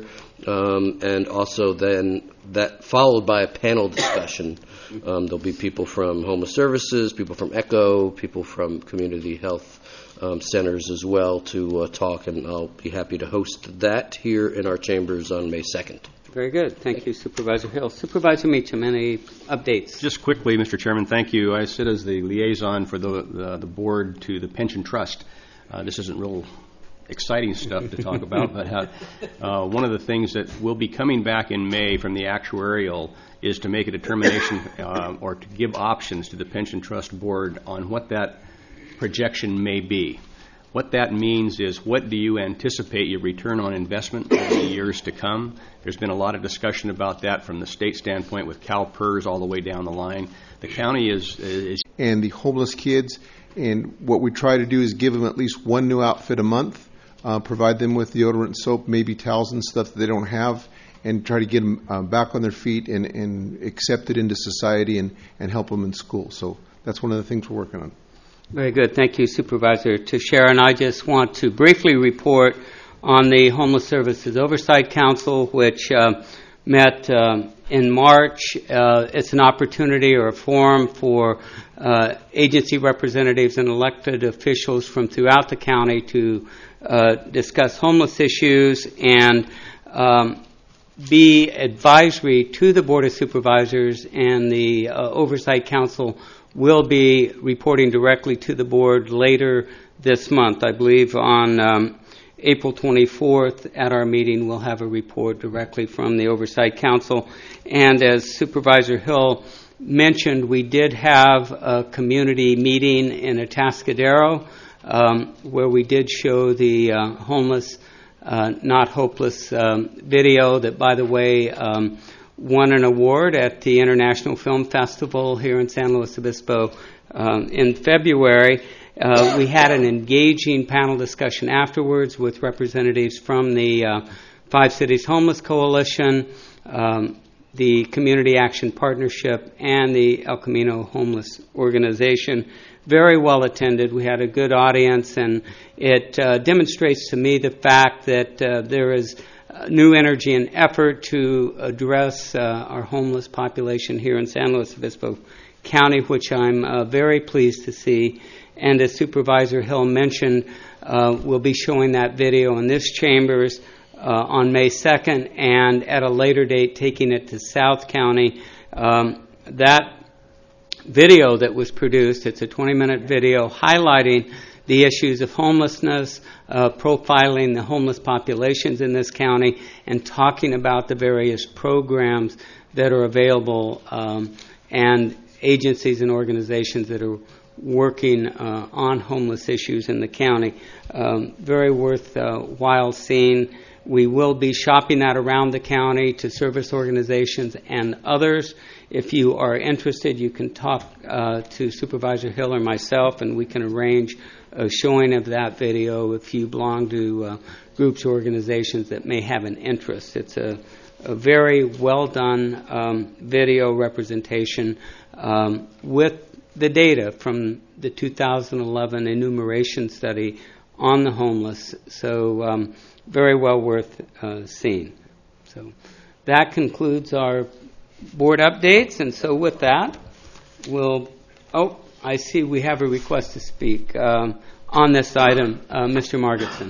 and also then that followed by a panel discussion. There'll be people from Homeless Services, people from ECHO, people from community health centers as well to talk, and I'll be happy to host that here in our chambers on May 2nd. Very good. Thank you, Supervisor Hill. Supervisor Meacham, any updates? Just quickly, Mr. Chairman, thank you. I sit as the liaison for the board to the pension trust. This isn't real exciting stuff to talk about, but one of the things that will be coming back in May from the actuarial is to make a determination or to give options to the pension trust board on what that projection may be. What that means is, what do you anticipate your return on investment in the years to come? There's been a lot of discussion about that from the state standpoint with CalPERS all the way down the line. The county is and the homeless kids, and what we try to do is give them at least one new outfit a month, provide them with deodorant, soap, maybe towels and stuff that they don't have, and try to get them back on their feet and accepted into society and help them in school. So that's one of the things we're working on. Very good. Thank you, Supervisor Teixeira. And I just want to briefly report on the Homeless Services Oversight Council, which met in March. It's an opportunity or a forum for agency representatives and elected officials from throughout the county to discuss homeless issues and be advisory to the Board of Supervisors, and the Oversight Council will be reporting directly to the board later this month. I believe on April 24th at our meeting we'll have a report directly from the Oversight Council. And as Supervisor Hill mentioned, we did have a community meeting in Atascadero where we did show the Homeless Not Hopeless video that, by the way, won an award at the International Film Festival here in San Luis Obispo in February. We had an engaging panel discussion afterwards with representatives from the Five Cities Homeless Coalition, the Community Action Partnership, and the El Camino Homeless Organization. Very well attended. We had a good audience, and it demonstrates to me the fact that there is new energy and effort to address our homeless population here in San Luis Obispo County, which I'm very pleased to see. And as Supervisor Hill mentioned, we'll be showing that video in this chambers on May 2nd, and at a later date taking it to South County. That video that was produced, it's a 20-minute video highlighting the issues of homelessness, profiling the homeless populations in this county, and talking about the various programs that are available and agencies and organizations that are working on homeless issues in the county. Very worthwhile seeing. We will be shopping that around the county to service organizations and others. If you are interested, you can talk to Supervisor Hill or myself, and we can arrange a showing of that video if you belong to groups or organizations that may have an interest. It's a very well done video representation with the data from the 2011 enumeration study on the homeless. So very well worth seeing. So that concludes our board updates, and so with that, I see we have a request to speak on this item. Mr. Margetson.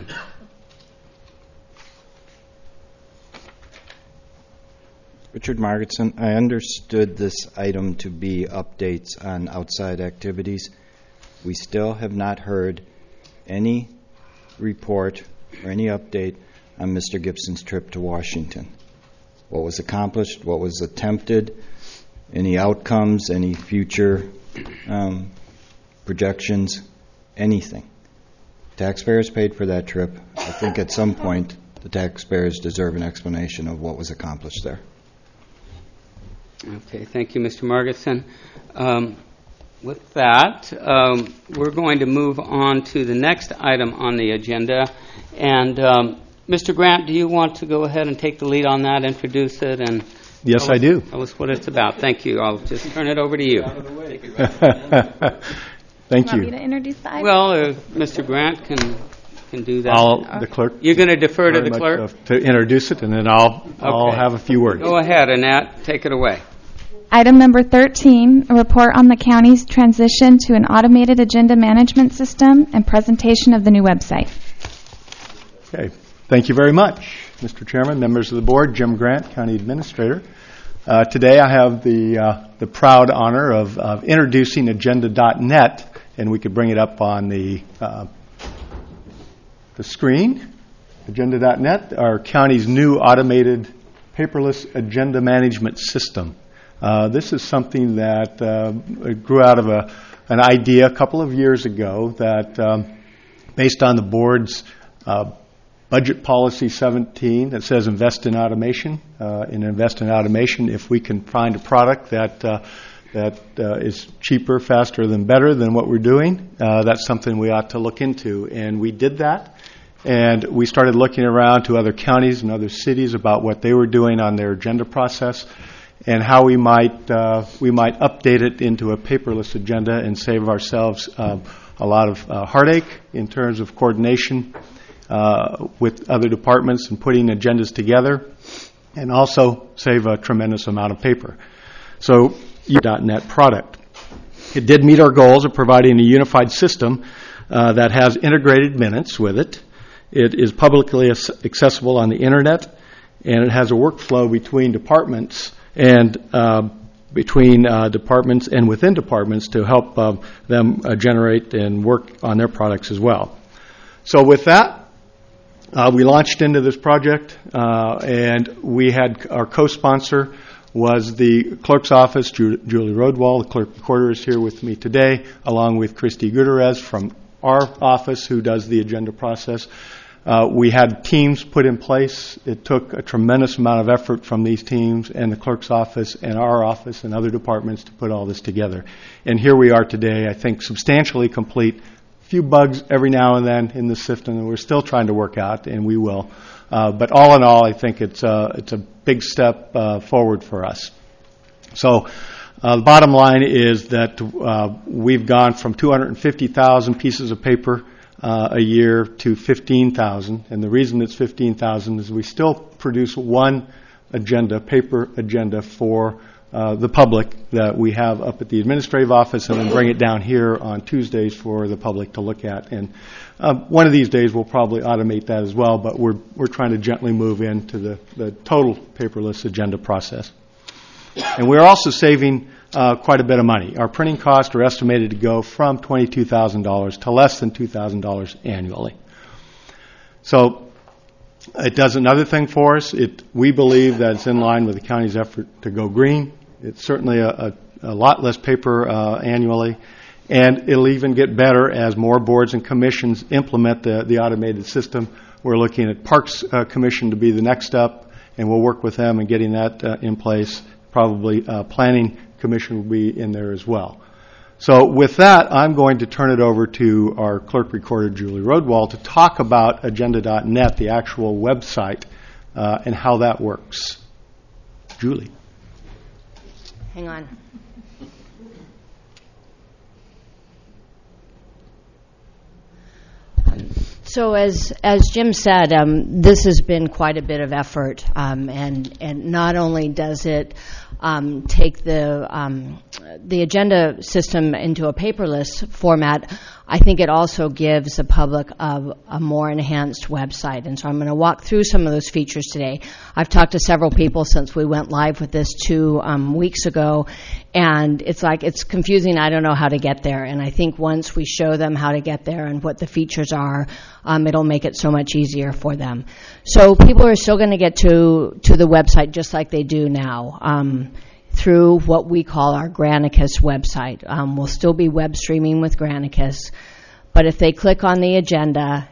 Richard Margetson, I understood this item to be updates on outside activities. We still have not heard any report or any update on Mr. Gibson's trip to Washington. What was accomplished, what was attempted, any outcomes, any future projections, anything. Taxpayers paid for that trip. I think at some point the taxpayers deserve an explanation of what was accomplished there. Okay, thank you, Mr. Margetson. With that, we're going to move on to the next item on the agenda. And Mr. Grant, do you want to go ahead and take the lead on that, introduce it, and yes, I do. Tell us what it's about. Thank you. I'll just turn it over to you. Thank you. Want me to introduce the item? Well, Mr. Grant can do that. The clerk. You're going to defer to the clerk? To introduce it, and then I'll have a few words. Go ahead, Annette. Take it away. Item number 13, a report on the county's transition to an automated agenda management system and presentation of the new website. Okay. Thank you very much, Mr. Chairman, members of the board. Jim Grant, County Administrator. Today I have the proud honor of introducing Agenda.net, and we could bring it up on the screen. Agenda.net, our county's new automated paperless agenda management system. This is something that grew out of an idea a couple of years ago that, based on the board's Budget Policy 17 that says invest in automation, if we can find a product that is cheaper, faster, than better than what we're doing, that's something we ought to look into. And we did that. And we started looking around to other counties and other cities about what they were doing on their agenda process and how we might update it into a paperless agenda and save ourselves a lot of heartache in terms of coordination with other departments and putting agendas together, and also save a tremendous amount of paper. So, .net product. It did meet our goals of providing a unified system that has integrated minutes with it. It is publicly accessible on the internet, and it has a workflow between departments and departments and within departments to help them generate and work on their products as well. So with that, we launched into this project, and we had our co-sponsor was the clerk's office, Julie Rodwall. The clerk recorder is here with me today, along with Christy Gutierrez from our office, who does the agenda process. We had teams put in place. It took a tremendous amount of effort from these teams and the clerk's office and our office and other departments to put all this together. And here we are today, I think, substantially complete. A few bugs every now and then in the system that we're still trying to work out, and we will. But all in all, I think it's a big step forward for us. So the bottom line is that we've gone from 250,000 pieces of paper a year to 15,000, and the reason it's 15,000 is we still produce one agenda, paper agenda for the public that we have up at the administrative office, and then bring it down here on Tuesdays for the public to look at. And one of these days we'll probably automate that as well, but we're trying to gently move into the total paperless agenda process. And we're also saving quite a bit of money. Our printing costs are estimated to go from $22,000 to less than $2,000 annually. So it does another thing for us. We believe that it's in line with the county's effort to go green. It's certainly a lot less paper annually, and it'll even get better as more boards and commissions implement the automated system. We're looking at Parks Commission to be the next step, and we'll work with them in getting that in place. Probably Planning Commission will be in there as well. So with that, I'm going to turn it over to our clerk recorder, Julie Rodwald, to talk about agenda.net, the actual website, and how that works. Julie. Hang on. So as Jim said, this has been quite a bit of effort, and not only does it take the agenda system into a paperless format, I think it also gives the public a more enhanced website. And so I'm going to walk through some of those features today. I've talked to several people since we went live with this 2 weeks ago, and it's confusing. I don't know how to get there. And I think once we show them how to get there and what the features are, it'll make it so much easier for them. So people are still going to get to the website just like they do now. Through what we call our Granicus website. We'll still be web streaming with Granicus, but if they click on the agenda,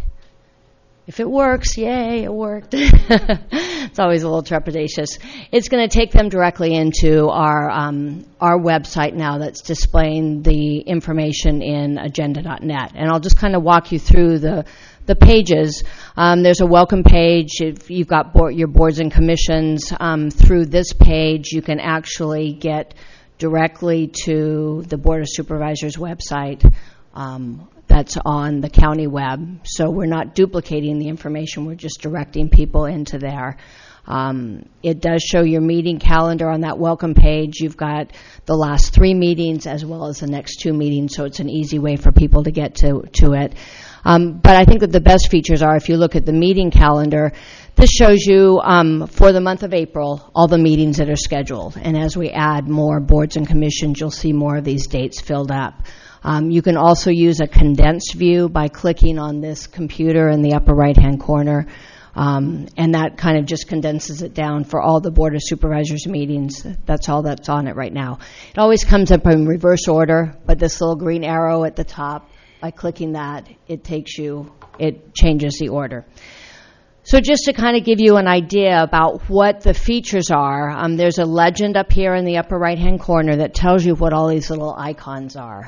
if it works, yay, it worked. It's always a little trepidatious. It's going to take them directly into our website now that's displaying the information in agenda.net. And I'll just kind of walk you through the pages. There's a welcome page. If you've got your boards and commissions, through this page you can actually get directly to the Board of Supervisors website that's on the county web. So we're not duplicating the information, we're just directing people into there. It does show your meeting calendar on that welcome page. You've got the last 3 meetings as well as the next 2 meetings, so it's an easy way for people to get to it. But I think that the best features are, if you look at the meeting calendar, this shows you for the month of April all the meetings that are scheduled. And as we add more boards and commissions, you'll see more of these dates filled up. You can also use a condensed view by clicking on this computer in the upper right-hand corner. And that kind of just condenses it down for all the Board of Supervisors meetings. That's all that's on it right now. It always comes up in reverse order, but this little green arrow at the top, by clicking that, it changes the order. So just to kind of give you an idea about what the features are, there's a legend up here in the upper right-hand corner that tells you what all these little icons are.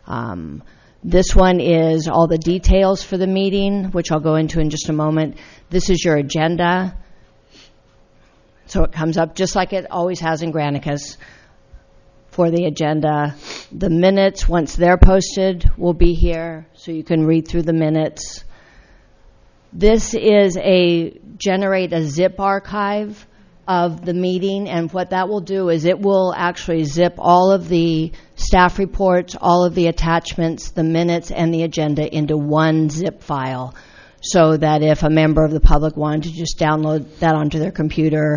This one is all the details for the meeting, which I'll go into in just a moment. This is your agenda. So it comes up just like it always has in Granicus for the agenda. The minutes, once they're posted, will be here, so you can read through the minutes. This is generate a zip archive of the meeting, and what that will do is it will actually zip all of the staff reports, all of the attachments, the minutes, and the agenda into one zip file, so that if a member of the public wanted to just download that onto their computer,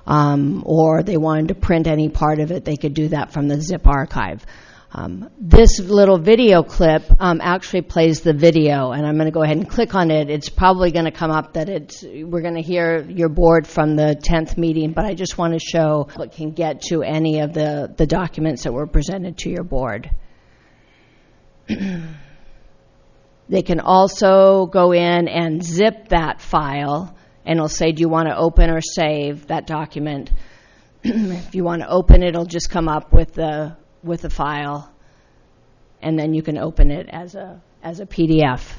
or they wanted to print any part of it, they could do that from the zip archive. This little video clip actually plays the video, and I'm going to go ahead and click on it. It's probably going to come up that we're going to hear your board from the 10th meeting, but I just want to show what can get to any of the documents that were presented to your board. They can also go in and zip that file, and it'll say, do you want to open or save that document? If you want to open it, it'll just come up with the file, and then you can open it as a PDF.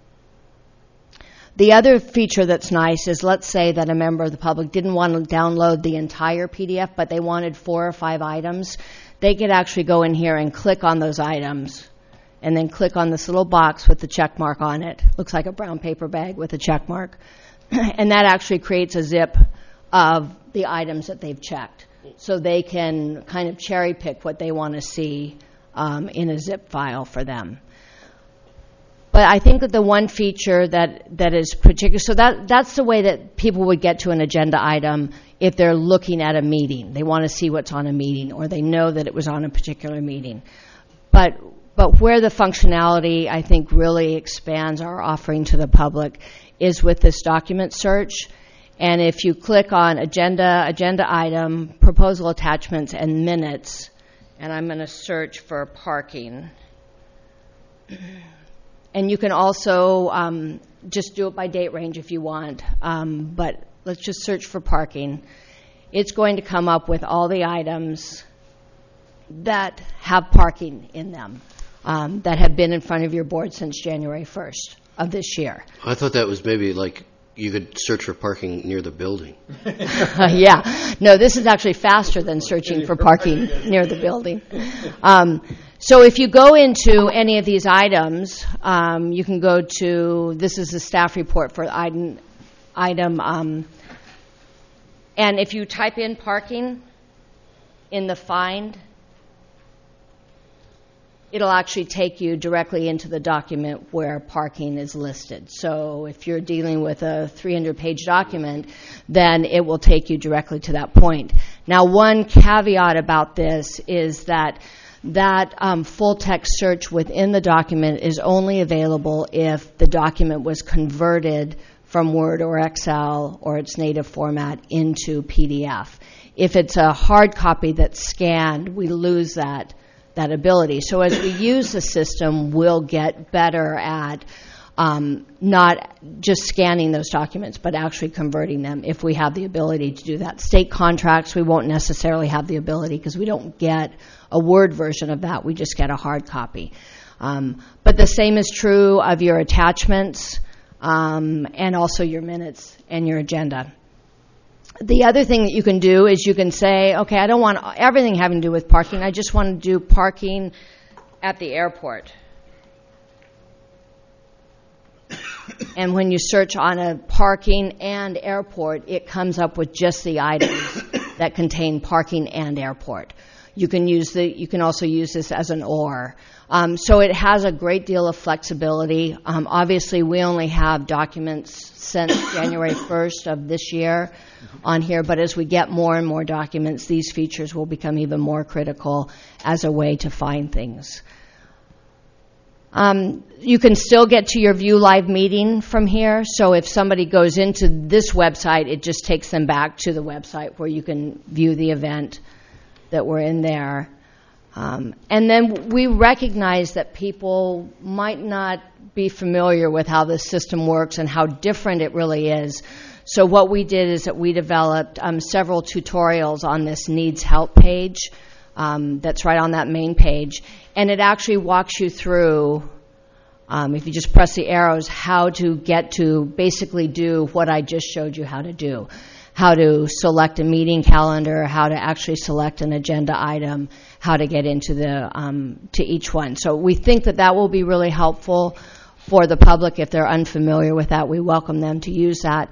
The other feature that's nice is, let's say that a member of the public didn't want to download the entire PDF, but they wanted 4 or 5 items. They could actually go in here and click on those items, and then click on this little box with the check mark on it. Looks like a brown paper bag with a check mark. And that actually creates a zip of the items that they've checked. So they can kind of cherry pick what they want to see in a zip file for them. But I think that the one feature that is particular, so that's the way that people would get to an agenda item if they're looking at a meeting. They want to see what's on a meeting, or they know that it was on a particular meeting. But where the functionality, I think, really expands our offering to the public is with this document search. And if you click on agenda item, proposal attachments, and minutes, and I'm going to search for parking. And you can also just do it by date range if you want, but let's just search for parking. It's going to come up with all the items that have parking in them, that have been in front of your board since January 1st of this year. I thought that was maybe like you could search for parking near the building. Yeah. No, this is actually faster than searching for parking near the building. So if you go into any of these items, you can go to, this is the staff report for item, and if you type in parking in the find, it'll actually take you directly into the document where parking is listed. So if you're dealing with a 300-page document, then it will take you directly to that point. Now, one caveat about this is that full text search within the document is only available if the document was converted from Word or Excel or its native format into PDF. If it's a hard copy that's scanned, we lose that ability. So as we use the system, we'll get better at not just scanning those documents, but actually converting them if we have the ability to do that. State contracts, we won't necessarily have the ability because we don't get a Word version of that. We just get a hard copy. But the same is true of your attachments and also your minutes and your agenda. The other thing that you can do is you can say, okay, I don't want everything having to do with parking. I just want to do parking at the airport. And when you search on a parking and airport, it comes up with just the items that contain parking and airport. You can also use this as an or. So it has a great deal of flexibility. Obviously, we only have documents since January 1st of this year on here, but as we get more and more documents, these features will become even more critical as a way to find things. You can still get to your View Live Meeting from here. So if somebody goes into this website, it just takes them back to the website where you can view the event that we're in there. And then we recognize that people might not be familiar with how this system works and how different it really is. So what we did is that we developed several tutorials on this Needs Help page that's right on that main page. And it actually walks you through, if you just press the arrows, how to get to basically do what I just showed you how to do. How to select a meeting calendar, how to actually select an agenda item, how to get into to each one. So we think that will be really helpful for the public if they're unfamiliar with that. We welcome them to use that.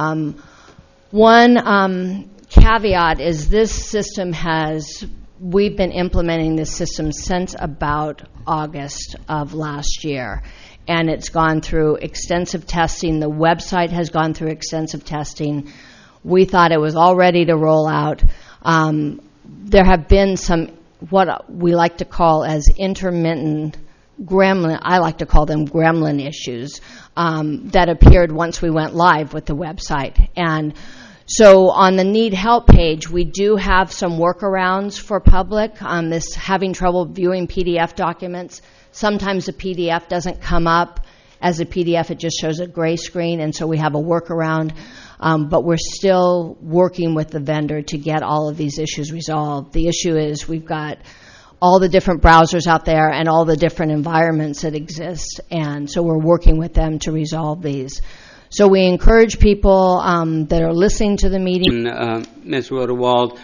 One caveat is this system we've been implementing this system since about August of last year. And it's gone through extensive testing. The website has gone through extensive testing. We thought it was all ready to roll out. There have been some, what we like to call as intermittent gremlin, I like to call them gremlin issues, that appeared once we went live with the website. And so on the Need Help page, we do have some workarounds for public. This having trouble viewing PDF documents. Sometimes the PDF doesn't come up as a PDF, it just shows a gray screen, and so we have a workaround. But we're still working with the vendor to get all of these issues resolved. The issue is we've got all the different browsers out there and all the different environments that exist, and so we're working with them to resolve these. So we encourage people that are listening to the meeting. Ms. Rodewald,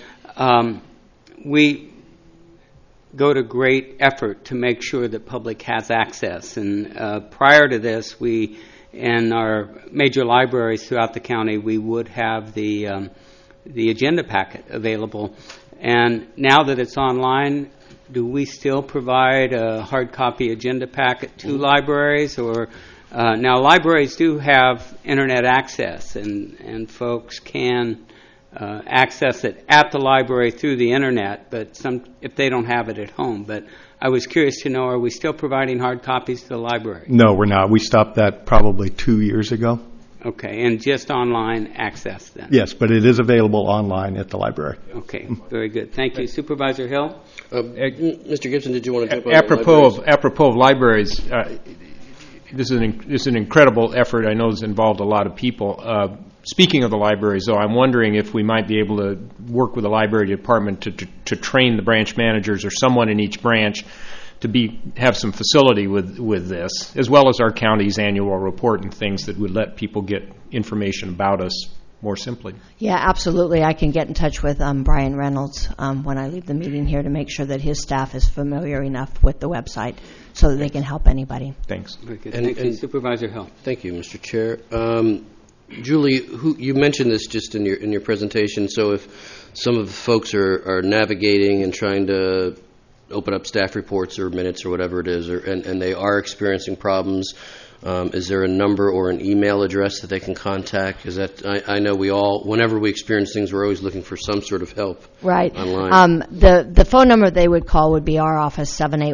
we go to great effort to make sure that public has access. And prior to this, we, in our major libraries throughout the county, we would have the agenda packet available. And now that it's online, do we still provide a hard copy agenda packet to libraries? Or now libraries do have internet access, and folks can access it at the library through the internet, but if they don't have it at home. But I was curious to know, are we still providing hard copies to the library? No, we're not. We stopped that probably 2 years ago. Okay, and just online access then? Yes, but it is available online at the library. Okay, very good. Thank you. Supervisor Hill? Mr. Gibson, did you want to jump on Apropos of libraries, this is an incredible effort. I know it's involved a lot of people. Speaking of the libraries, though, I'm wondering if we might be able to work with the library department to train the branch managers or someone in each branch to have some facility with this, as well as our county's annual report and things that would let people get information about us more simply. Yeah, absolutely. I can get in touch with Brian Reynolds when I leave the meeting here to make sure that his staff is familiar enough with the website so that they can help anybody. Thanks. Very good. Thank you. Supervisor Hill. Thank you, Mr. Chair. Julie, you mentioned this just in your presentation, so if some of the folks are navigating and trying to open up staff reports or minutes or whatever it is, and they are experiencing problems, is there a number or an email address that they can contact? Is that I know we all, whenever we experience things, we're always looking for some sort of help. Right. Online. The phone number they would call would be our office,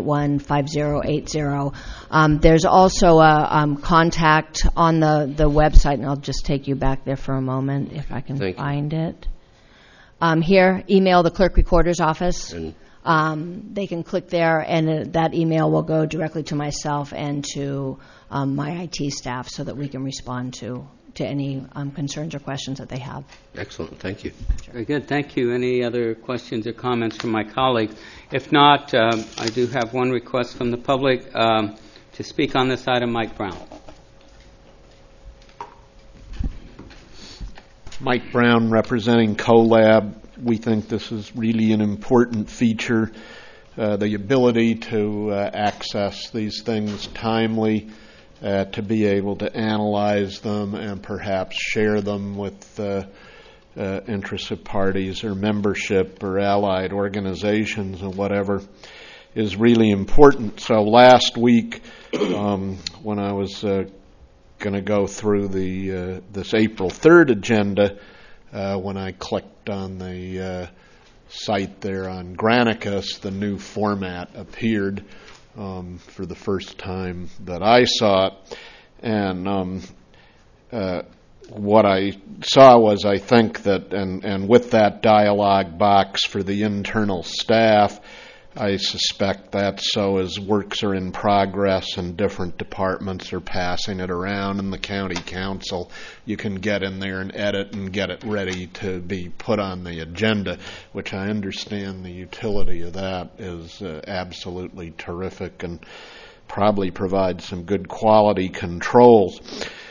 781-5080. There's also a contact on the website, and I'll just take you back there for a moment if I can find it. Here, email the clerk recorder's office. They can click there, and that email will go directly to myself and to my IT staff so that we can respond to any concerns or questions that they have. Excellent. Thank you. Very good. Thank you. Any other questions or comments from my colleagues? If not, I do have one request from the public to speak on this item. Mike Brown. Mike Brown, representing CoLab. We think this is really an important feature, the ability to access these things timely, to be able to analyze them and perhaps share them with interested parties or membership or allied organizations and whatever is really important. So last week, when I was going to go through this April 3rd agenda, when I clicked on the site there on Granicus, the new format appeared for the first time that I saw it. And what I saw was, I think that, and with that dialog box for the internal staff, I suspect that's so as works are in progress and different departments are passing it around in the county council, you can get in there and edit and get it ready to be put on the agenda, which I understand the utility of that is absolutely terrific and probably provides some good quality controls.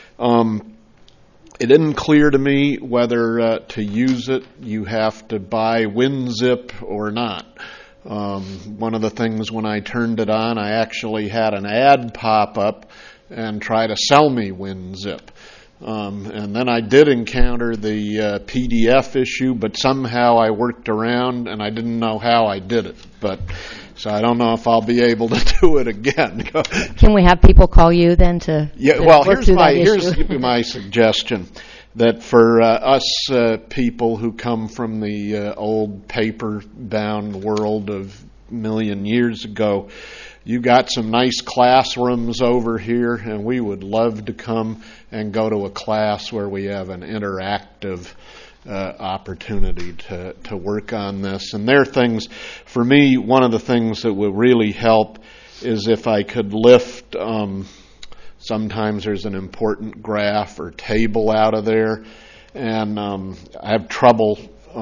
It isn't clear to me whether to use it you have to buy WinZip or not. One of the things when I turned it on, I actually had an ad pop up and try to sell me WinZip. And then I did encounter the PDF issue, but somehow I worked around and I didn't know how I did it. So I don't know if I'll be able to do it again. Can we have people call you then to well, work here's my suggestion. That for us people who come from the old paper-bound world of a million years ago, you got some nice classrooms over here, and we would love to come and go to a class where we have an interactive opportunity to work on this. And there are things, for me, one of the things that would really help is if I could lift sometimes there's an important graph or table out of there, and I have trouble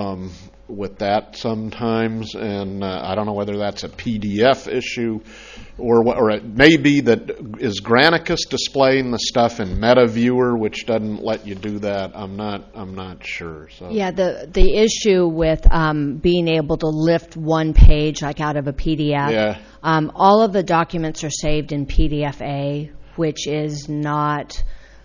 with that sometimes, and I don't know whether that's a PDF issue or it may be that is Granicus displaying the stuff in MetaViewer, which doesn't let you do that. I'm not sure. So. Yeah, the issue with being able to lift one page like out of a PDF. Yeah. All of the documents are saved in PDF-A, which is not.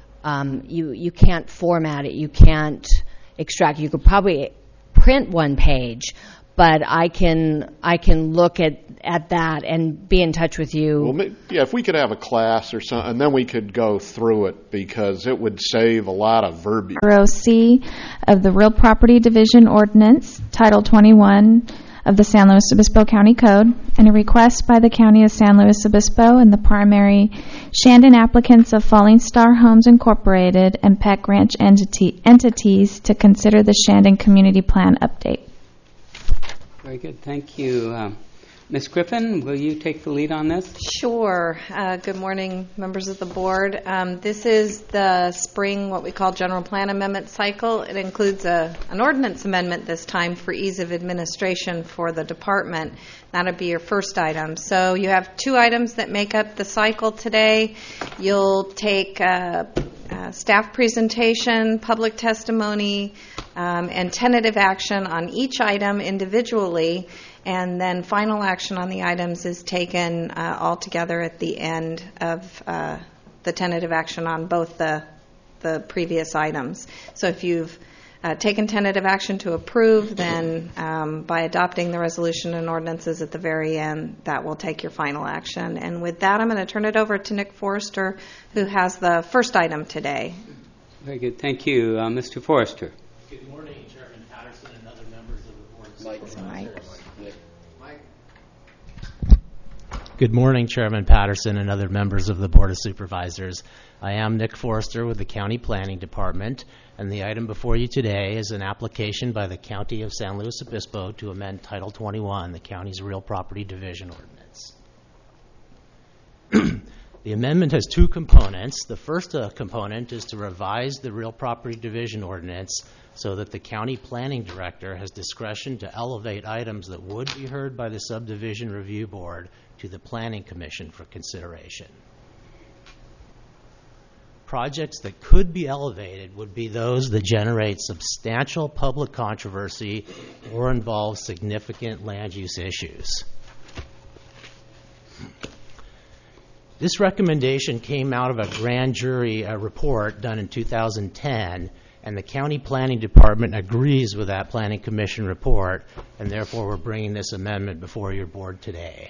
You can't format it. You can't extract. You could probably print one page, but I can look at that and be in touch with you. Well, yeah, if we could have a class or something, and then we could go through it, because it would save a lot of verbiage. C of the Real Property Division Ordinance, Title 21 of the San Luis Obispo County Code, and a request by the County of San Luis Obispo and the primary Shandon applicants of Falling Star Homes Incorporated and Peck Ranch entities to consider the Shandon Community Plan update. Very good. Thank you. Ms. Griffin, will you take the lead on this? Sure. Good morning, members of the board. This is the spring, what we call general plan amendment cycle. It includes an ordinance amendment this time for ease of administration for the department. That would be your first item. So you have two items that make up the cycle today. You'll take staff presentation, public testimony, and tentative action on each item individually, and then final action on the items is taken all together at the end of the tentative action on both the previous items. So if you've taken tentative action to approve, then by adopting the resolution and ordinances at the very end, that will take your final action. And with that, I'm going to turn it over to Nick Forrester, who has the first item today. Very good. Thank you. Mr. Forrester. Good morning, Chairman Patterson and other members of the Board of Supervisors. Good morning, Chairman Patterson and other members of the Board of Supervisors. I am Nick Forrester with the County Planning Department, and the item before you today is an application by the County of San Luis Obispo to amend Title 21, the county's Real Property Division Ordinance. The amendment has two components. The first component is to revise the Real Property Division Ordinance so that the county planning director has discretion to elevate items that would be heard by the subdivision review board to the planning commission for consideration. Projects that could be elevated would be those that generate substantial public controversy or involve significant land use issues. This recommendation came out of a grand jury report done in 2010, and the County Planning Department agrees with that Planning Commission report, and therefore we're bringing this amendment before your board today.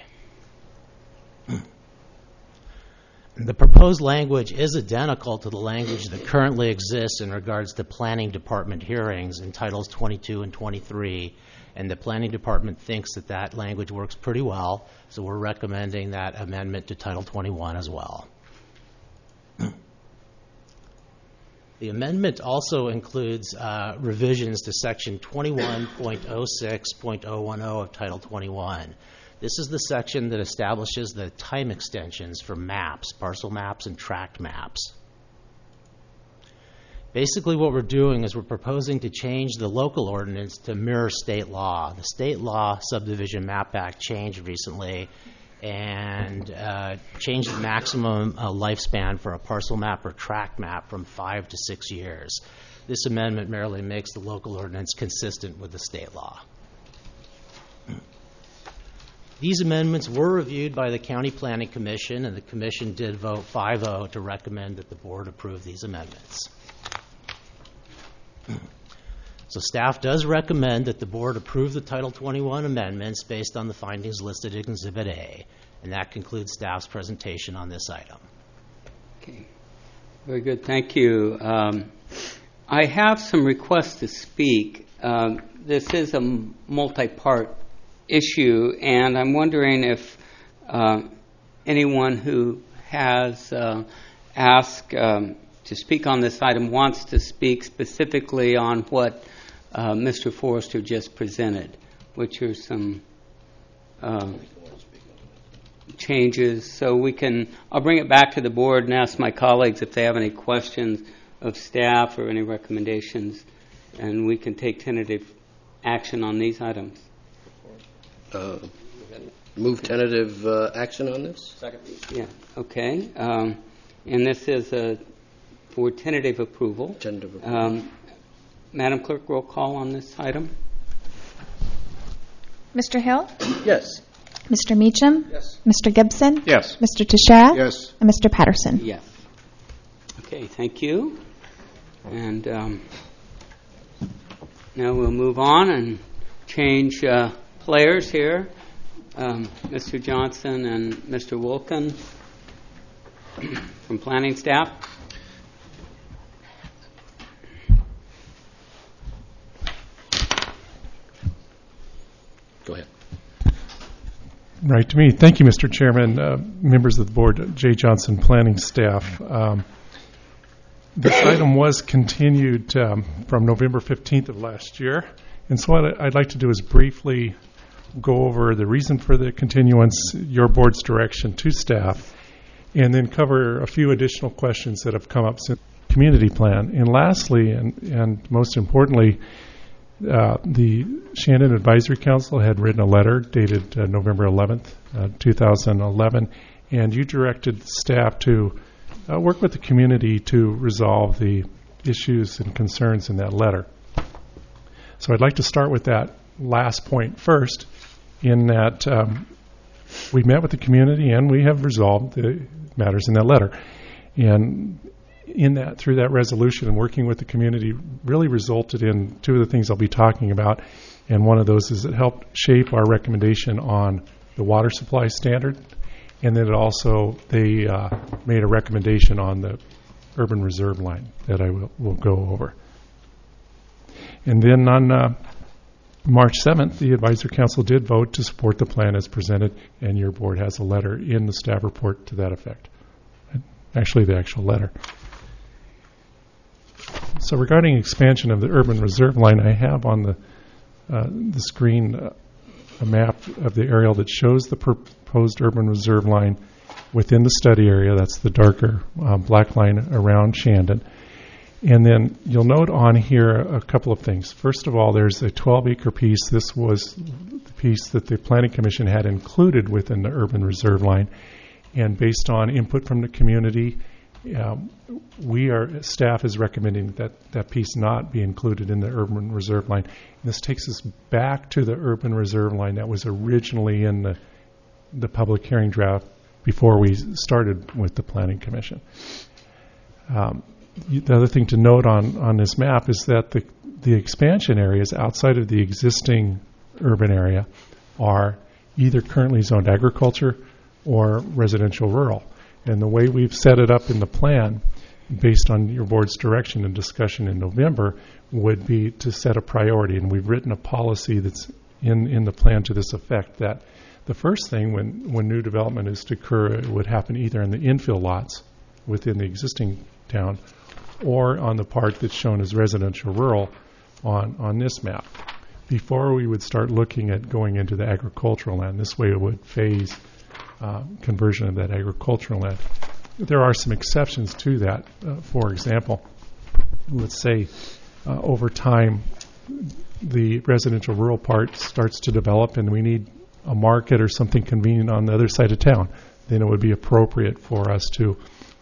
The proposed language is identical to the language that currently exists in regards to Planning Department hearings in Titles 22 and 23, and the Planning Department thinks that that language works pretty well, so we're recommending that amendment to Title 21 as well. The amendment also includes revisions to Section 21.06.010 of Title 21. This is the section that establishes the time extensions for maps, parcel maps and tract maps. Basically what we're doing is we're proposing to change the local ordinance to mirror state law. The state law Subdivision Map Act changed recently and changed the maximum lifespan for a parcel map or tract map from 5 to 6 years. This amendment merely makes the local ordinance consistent with the state law. These amendments were reviewed by the County Planning Commission, and the Commission did vote 5-0 to recommend that the Board approve these amendments. So staff does recommend that the Board approve the Title 21 amendments based on the findings listed in Exhibit A, and that concludes staff's presentation on this item. Okay. Very good. Thank you. I have some requests to speak. This is a multi-part issue, and I'm wondering if anyone who has asked to speak on this item wants to speak specifically on what Mr. Forrester just presented, which are some changes, so I'll bring it back to the board and ask my colleagues if they have any questions of staff or any recommendations, and we can take tentative action on these items. Move tentative action on this? Second. Yeah, okay. And this is for tentative approval. Madam Clerk, roll call on this item. Mr. Hill? Yes. Mr. Meacham? Yes. Mr. Gibson? Yes. Mr. Teixeira? Yes. And Mr. Patterson? Yes. Okay, thank you. And now we'll move on and change players here. Mr. Johnson and Mr. Wilkin from planning staff. Go ahead. Right to me. Thank you, Mr. Chairman, members of the board, Jay Johnson, planning staff. This item was continued from November 15th of last year. And so what I'd like to do is briefly go over the reason for the continuance, your board's direction to staff, and then cover a few additional questions that have come up since the community plan. And lastly, and most importantly, the Shandon Advisory Council had written a letter dated November 11th, 2011, and you directed staff to work with the community to resolve the issues and concerns in that letter. So I'd like to start with that last point first, in that we met with the community and we have resolved the matters in that letter. And in that, through that resolution and working with the community really resulted in two of the things I'll be talking about. And one of those is it helped shape our recommendation on the water supply standard. And then they made a recommendation on the urban reserve line that I will go over. And then on March 7th, the Advisory Council did vote to support the plan as presented, and your board has a letter in the staff report to that effect. Actually, the actual letter. So regarding expansion of the urban reserve line, I have on the screen a map of the aerial that shows the proposed urban reserve line within the study area. That's the darker black line around Shandon. And then you'll note on here a couple of things. First of all, there's a 12-acre piece. This was the piece that the Planning Commission had included within the urban reserve line. And based on input from the community, staff is recommending that piece not be included in the urban reserve line. And this takes us back to the urban reserve line that was originally in the public hearing draft before we started with the Planning Commission. The other thing to note on this map is that the expansion areas outside of the existing urban area are either currently zoned agriculture or residential rural. And the way we've set it up in the plan, based on your board's direction and discussion in November, would be to set a priority. And we've written a policy that's in the plan to this effect, that the first thing when new development is to occur, it would happen either in the infill lots within the existing town or on the part that's shown as residential rural on this map, before we would start looking at going into the agricultural land. This way it would phase conversion of that agricultural land. There are some exceptions to that. For example, let's say over time the residential rural part starts to develop and we need a market or something convenient on the other side of town, then it would be appropriate for us to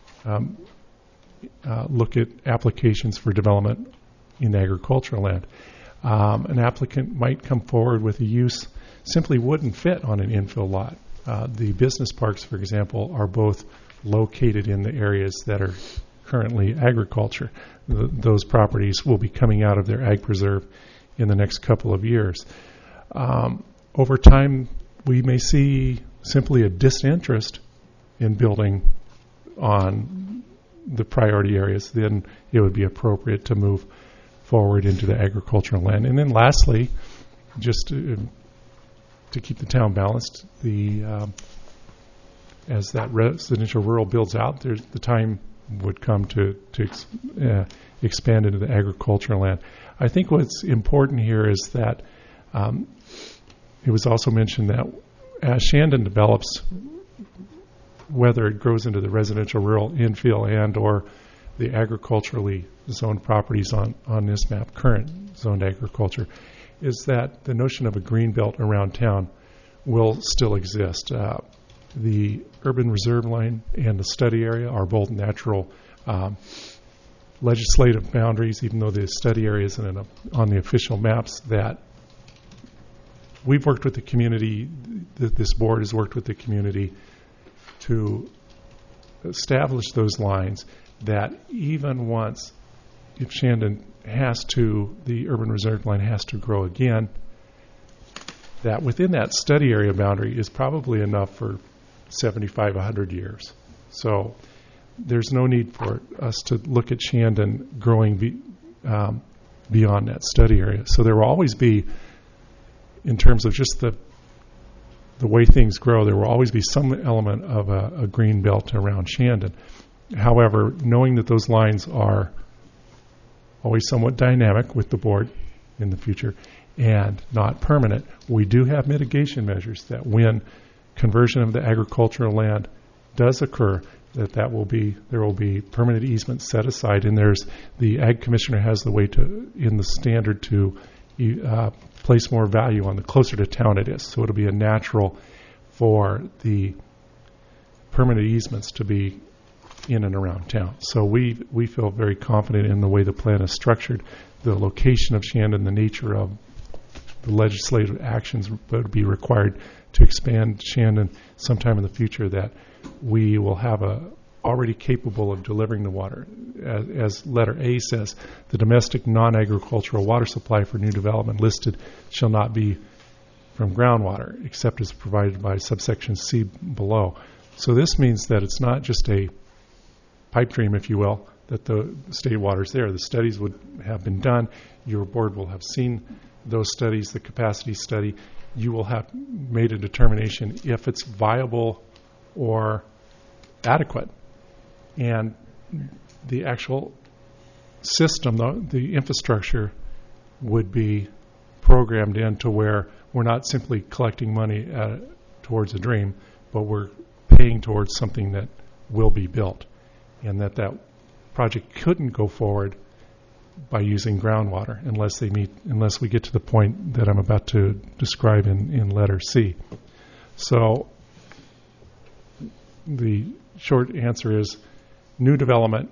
look at applications for development in agricultural land. An applicant might come forward with a use simply wouldn't fit on an infill lot. The business parks, for example, are both located in the areas that are currently agriculture. Those properties will be coming out of their ag preserve in the next couple of years. Over time, we may see simply a disinterest in building on the priority areas. Then it would be appropriate to move forward into the agricultural land. And then lastly, just to keep the town balanced, as that residential rural builds out, the time would come to expand into the agricultural land. I think what's important here is that it was also mentioned that as Shandon develops, whether it grows into the residential, rural, infill, and or the agriculturally zoned properties on this map, current zoned agriculture, is that the notion of a green belt around town will still exist. The urban reserve line and the study area are both natural legislative boundaries, even though the study area isn't on the official maps. That we've worked with the community, this board has worked with the community to establish those lines, that even once, if Shandon the urban reserve line has to grow again, that within that study area boundary is probably enough for 75, 100 years. So there's no need for us to look at Shandon growing beyond that study area. So there will always be, in terms of just the way things grow, there will always be some element of a green belt around Shandon. However, knowing that those lines are always somewhat dynamic with the board in the future and not permanent, we do have mitigation measures that when conversion of the agricultural land does occur, there will be permanent easements set aside, and the ag commissioner has the way to, in the standard, to place more value on the closer to town it is. So it'll be a natural for the permanent easements to be in and around town. So we feel very confident in the way the plan is structured, the location of Shandon, the nature of the legislative actions that would be required to expand Shandon sometime in the future, that we will have already capable of delivering the water. As letter A says, the domestic non-agricultural water supply for new development listed shall not be from groundwater, except as provided by subsection C below. So this means that it's not just a pipe dream, if you will, that the state water is there. The studies would have been done. Your board will have seen those studies, the capacity study. You will have made a determination if it's viable or adequate. And the actual system, the infrastructure, would be programmed in to where we're not simply collecting money towards a dream, but we're paying towards something that will be built, and that project couldn't go forward by using groundwater unless we get to the point that I'm about to describe in letter C. So the short answer is new development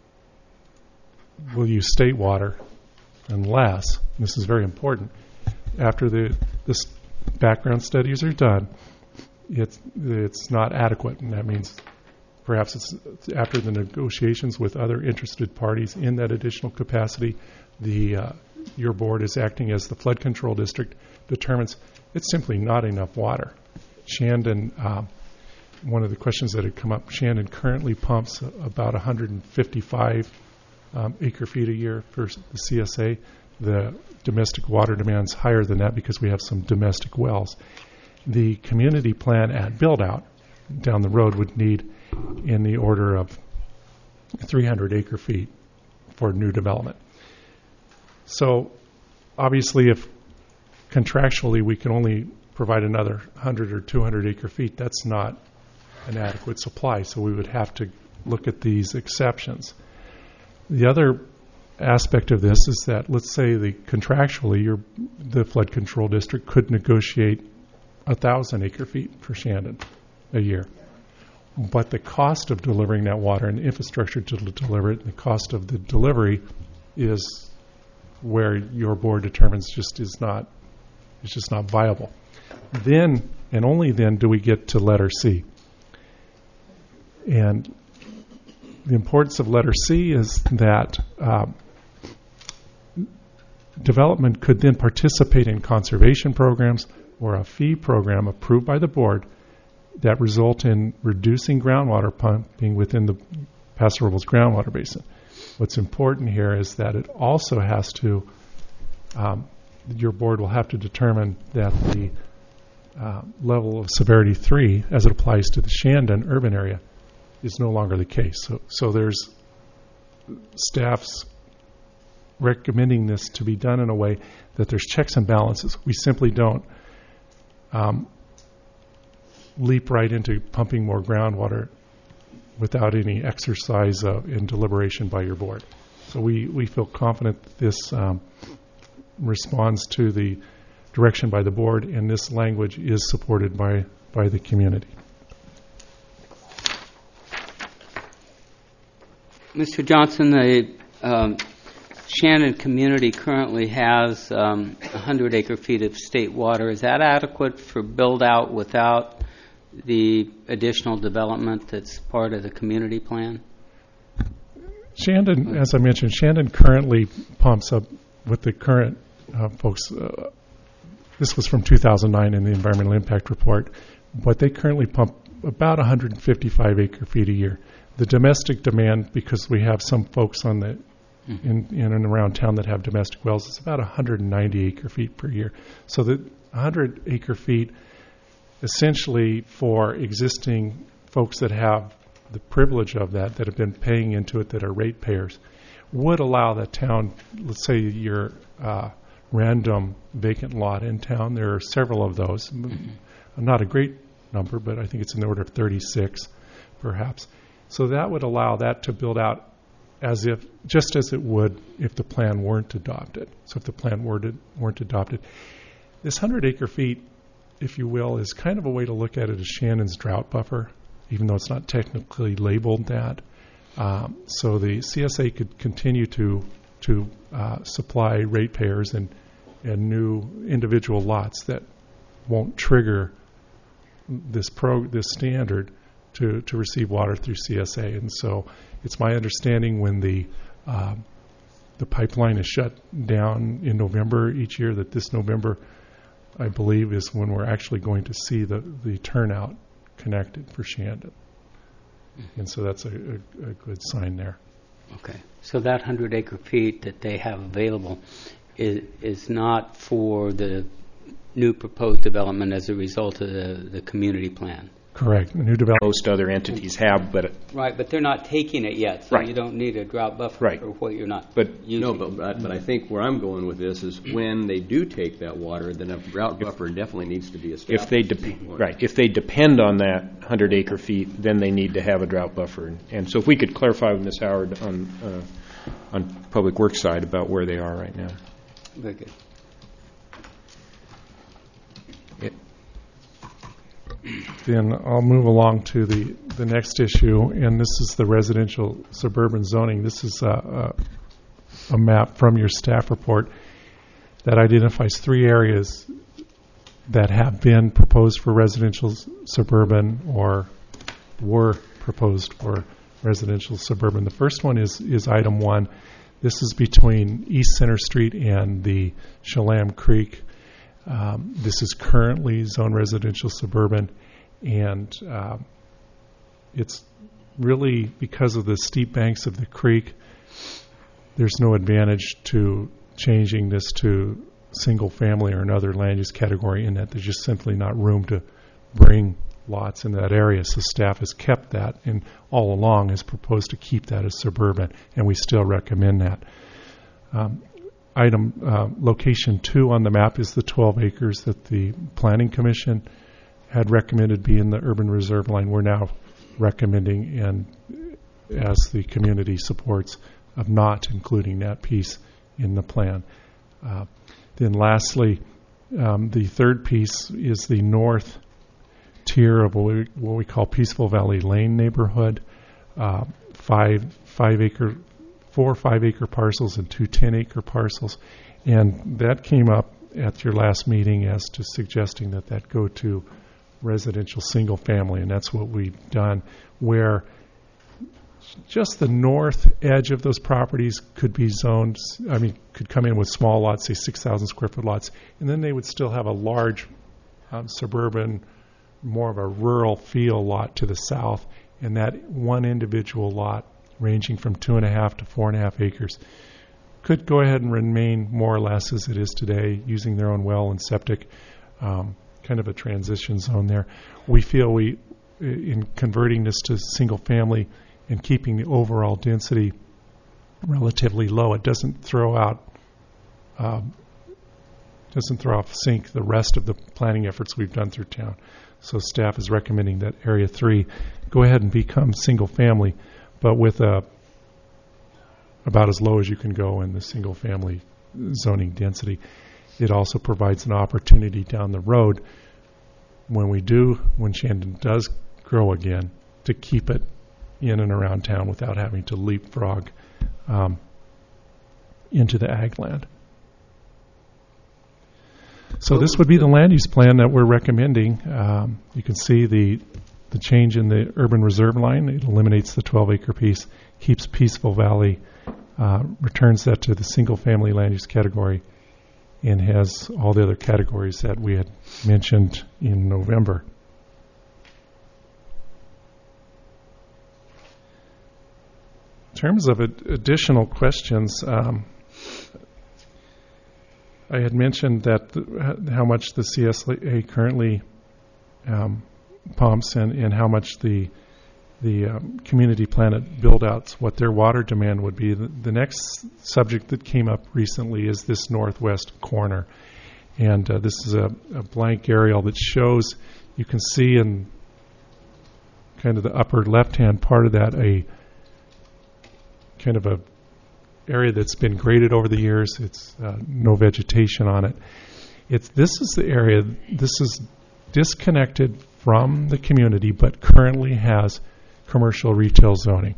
will use state water unless, this is very important, after the background studies are done, it's not adequate, and that means perhaps it's after the negotiations with other interested parties in that additional capacity, your board is acting as the flood control district, determines it's simply not enough water. Shandon, one of the questions that had come up, Shandon currently pumps about 155 acre feet a year for the CSA. The domestic water demand is higher than that because we have some domestic wells. The community plan at build-out down the road would need in the order of 300 acre feet for new development. So obviously if contractually we can only provide another 100 or 200 acre feet, that's not an adequate supply, so we would have to look at these exceptions. The other aspect of this is that, let's say contractually the flood control district could negotiate 1,000 acre feet for Shandon a year. But the cost of delivering that water and the infrastructure to deliver it, and the cost of the delivery is where your board determines it's just not viable. Then, and only then, do we get to letter C. And the importance of letter C is that development could then participate in conservation programs or a fee program approved by the board that result in reducing groundwater pumping within the Paso Robles groundwater basin. What's important here is that it also has to, your board will have to determine that the level of severity 3, as it applies to the Shandon urban area, is no longer the case. So there's staff's recommending this to be done in a way that there's checks and balances. We simply don't leap right into pumping more groundwater without any exercise in deliberation by your board. So we feel confident that this responds to the direction by the board, and this language is supported by the community. Mr. Johnson, the Shannon community currently has 100 acre-feet of state water. Is that adequate for build-out without the additional development that's part of the community plan? Shandon, as I mentioned, Shandon currently pumps up with the current folks. This was from 2009 in the Environmental Impact Report, but they currently pump about 155 acre-feet a year. The domestic demand, because we have some folks on the in and around town that have domestic wells, it's about 190 acre-feet per year. So the 100 acre-feet, essentially for existing folks that have the privilege of that have been paying into it, that are ratepayers, would allow the town, let's say your random vacant lot in town, there are several of those, not a great number, but I think it's in the order of 36 perhaps. So that would allow that to build out just as it would if the plan weren't adopted. So if the plan weren't adopted, this 100 acre-feet, if you will, is kind of a way to look at it as Shannon's drought buffer, even though it's not technically labeled that. So the CSA could continue to supply ratepayers and new individual lots that won't trigger this standard to receive water through CSA. And so it's my understanding when the pipeline is shut down in November each year, that this November, I believe, is when we're actually going to see the turnout connected for Shandon. And so that's a good sign there. Okay. So that 100 acre-feet that they have available is not for the new proposed development as a result of the community plan. Correct. New development. Most other entities have, but right, but they're not taking it yet, so right. You don't need a drought buffer for what you're not using. No, but I think where I'm going with this is when they do take that water, then a drought buffer definitely needs to be established. If they depend on that 100 acre-feet, then they need to have a drought buffer. And so if we could clarify with Ms. Howard on Public Works side about where they are right now. Very good. Then I'll move along to the next issue, and this is the residential suburban zoning. This is a map from your staff report that identifies 3 areas that have been proposed for residential suburban or were proposed for residential suburban. The first one is item 1. This is between East Center Street and the Chelam Creek. This is currently zone residential suburban, and it's really because of the steep banks of the creek, there's no advantage to changing this to single family or another land use category, in that there's just simply not room to bring lots in that area. So staff has kept that, and all along has proposed to keep that as suburban, and we still recommend that. Location 2 on the map is the 12 acres that the Planning Commission had recommended be in the urban reserve line. We're now recommending, and as the community supports, of not including that piece in the plan. Then lastly, the third piece is the north tier of what we call Peaceful Valley Lane neighborhood. 4 5-acre parcels and 2 10-acre parcels. And that came up at your last meeting as to suggesting that go to residential single family, and that's what we've done, where just the north edge of those properties could be zoned, could come in with small lots, say 6,000 square foot lots, and then they would still have a large suburban, more of a rural feel lot to the south, and that one individual lot ranging from 2.5 to 4.5 acres could go ahead and remain more or less as it is today, using their own well and septic, kind of a transition zone there. We feel in converting this to single family and keeping the overall density relatively low, it doesn't throw out doesn't throw off sync the rest of the planning efforts we've done through town. So staff is recommending that Area 3 go ahead and become single family, but with about as low as you can go in the single family zoning density. It also provides an opportunity down the road when Shandon does grow again, to keep it in and around town without having to leapfrog into the ag land. So this would be the land use plan that we're recommending. You can see the change in the urban reserve line. It eliminates the 12-acre piece, keeps Peaceful Valley, returns that to the single-family land use category, and has all the other categories that we had mentioned in November. In terms of additional questions, I had mentioned that how much the CSA currently pumps and how much the community planet build-outs, what their water demand would be. The next subject that came up recently is this northwest corner. And this is a blank aerial that shows, you can see in kind of the upper left-hand part of that, a kind of a area that's been graded over the years. It's no vegetation on it. This is the area, this is disconnected from the community, but currently has commercial retail zoning.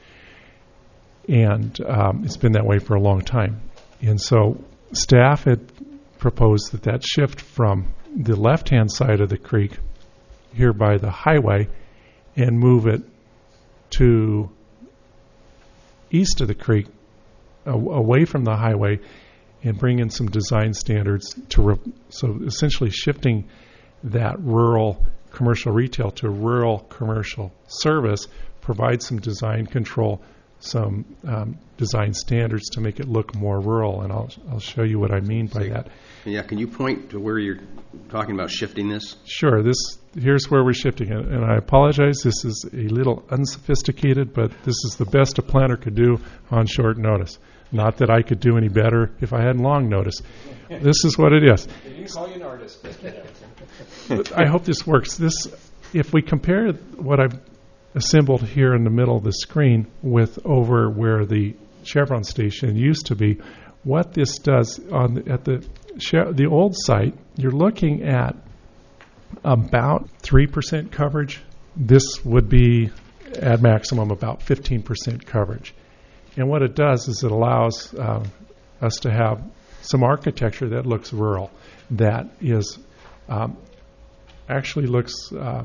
And it's been that way for a long time. And so staff had proposed that shift from the left-hand side of the creek here by the highway and move it to east of the creek, away from the highway, and bring in some design standards so essentially shifting that rural commercial retail to rural commercial service, provide some design control, some design standards to make it look more rural, and I'll show you what I mean by that. Yeah, can you point to where you're talking about shifting this? Sure. Here's where we're shifting it, and I apologize. This is a little unsophisticated, but this is the best a planner could do on short notice. Not that I could do any better if I had long notice. This is what it is. Did you call you an artist? I hope this works. If we compare what I've assembled here in the middle of the screen with over where the Chevron station used to be, what this does at the old site, you're looking at about 3% coverage. This would be at maximum about 15% coverage. And what it does is it allows us to have some architecture that looks rural, that is actually looks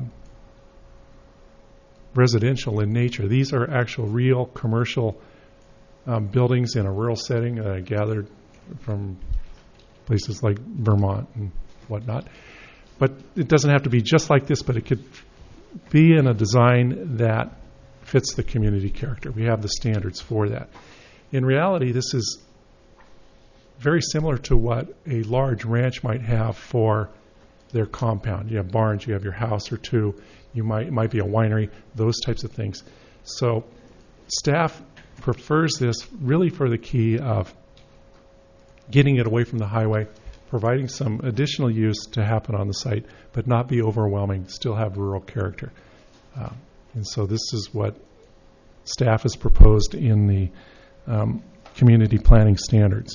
residential in nature. These are actual real commercial buildings in a rural setting, gathered from places like Vermont and whatnot. But it doesn't have to be just like this, but it could be in a design that fits the community character. We have the standards for that. In reality, this is very similar to what a large ranch might have for their compound. You have barns, you have your house or two, you might be a winery, those types of things. So staff prefers this really for the key of getting it away from the highway, providing some additional use to happen on the site, but not be overwhelming, still have rural character. And so this is what staff has proposed in the community planning standards.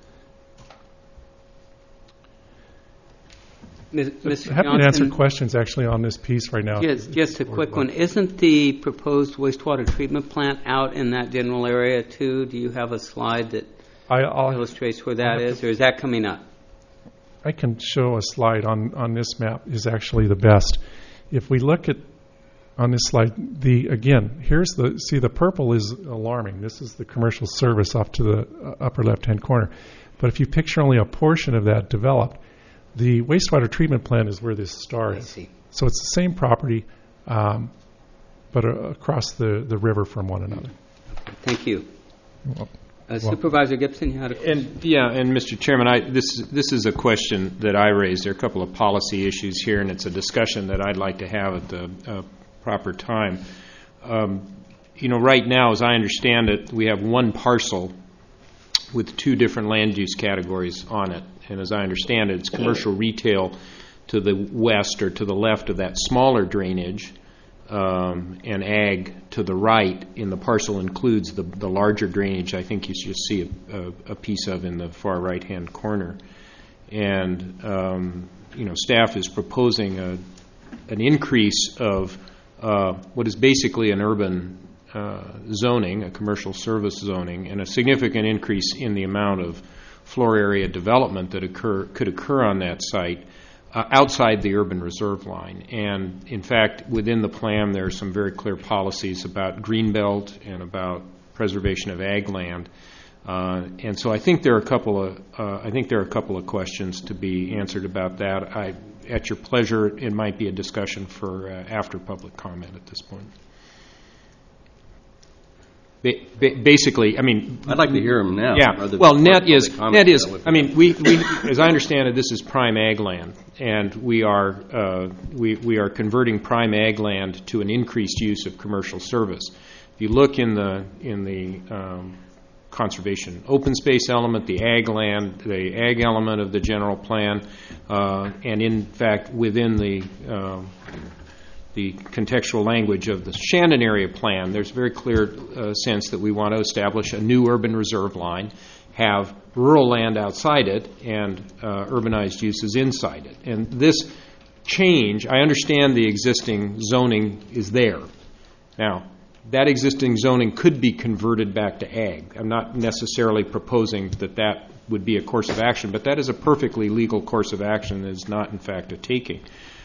Mr. Happy Johnson, to answer questions actually on this piece right now. Just a quick one. Isn't the proposed wastewater treatment plant out in that general area too? Do you have a slide that illustrates where that is, or is that coming up? I can show a slide on this map is actually the best. If we look at on this slide, here's the purple is alarming. This is the commercial service off to the upper left-hand corner. But if you picture only a portion of that developed, the wastewater treatment plant is where this star is. So it's the same property, but across the river from one another. Thank you. Supervisor Gibson, you had a question? And Mr. Chairman, this is a question that I raised. There are a couple of policy issues here, and it's a discussion that I'd like to have at the proper time. Right now, as I understand it, we have one parcel with two different land use categories on it. And as I understand it, it's commercial retail to the west or to the left of that smaller drainage, and ag to the right in the parcel includes the larger drainage I think you just see a piece of in the far right-hand corner. And staff is proposing an increase of what is basically an urban zoning, a commercial service zoning, and a significant increase in the amount of floor area development that could occur on that site outside the urban reserve line. And in fact, within the plan, there are some very clear policies about greenbelt and about preservation of ag land. And so I think there are a couple of questions to be answered about that. At your pleasure, it might be a discussion for after public comment at this point. Basically, I mean, I'd like to hear them now. Yeah. Well, net is. I mean, we as I understand it, this is prime ag land, and we are converting prime ag land to an increased use of commercial service. If you look in the conservation open space element, the ag land, the ag element of the general plan, and in fact within the contextual language of the Shandon area plan, there's a very clear sense that we want to establish a new urban reserve line, have rural land outside it, and urbanized uses inside it. And this change, I understand the existing zoning is there. Now, that existing zoning could be converted back to ag. I'm not necessarily proposing that would be a course of action, but that is a perfectly legal course of action that is not, in fact, a taking.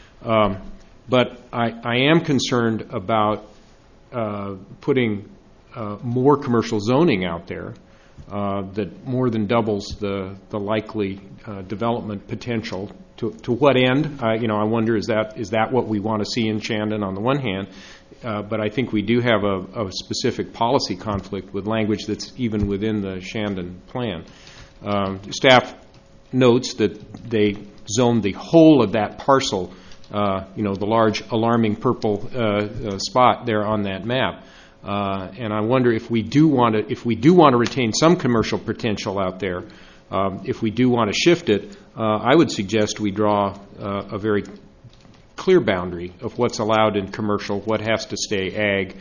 But I am concerned about putting more commercial zoning out there that more than doubles the likely development potential. To what end? I wonder, is that what we want to see in Shandon on the one hand? But I think we do have a specific policy conflict with language that's even within the Shandon plan. Staff notes that they zoned the whole of that parcel, the large alarming purple spot there on that map. And I wonder if we do want to retain some commercial potential out there, if we do want to shift it, I would suggest we draw a very clear boundary of what's allowed in commercial, what has to stay ag.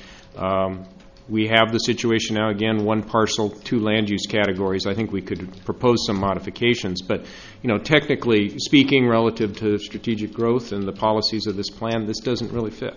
We have the situation now, again, one parcel, two land use categories. I think we could propose some modifications. But, technically speaking, relative to strategic growth and the policies of this plan, this doesn't really fit.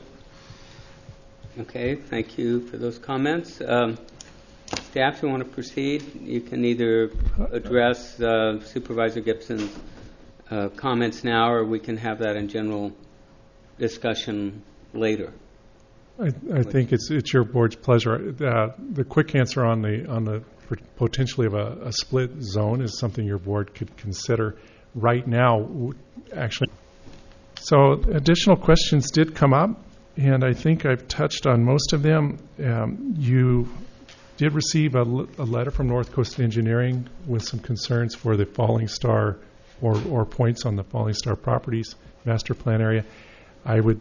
Okay, thank you for those comments. Staff, if you want to proceed, you can either address Supervisor Gibson's comments now, or we can have that in general discussion later. I think it's your board's pleasure. The quick answer on the potentially of a split zone is something your board could consider right now. Actually, so additional questions did come up, and I think I've touched on most of them. You did receive a letter from North Coast Engineering with some concerns for the Falling Star or points on the Falling Star Properties master plan area. I would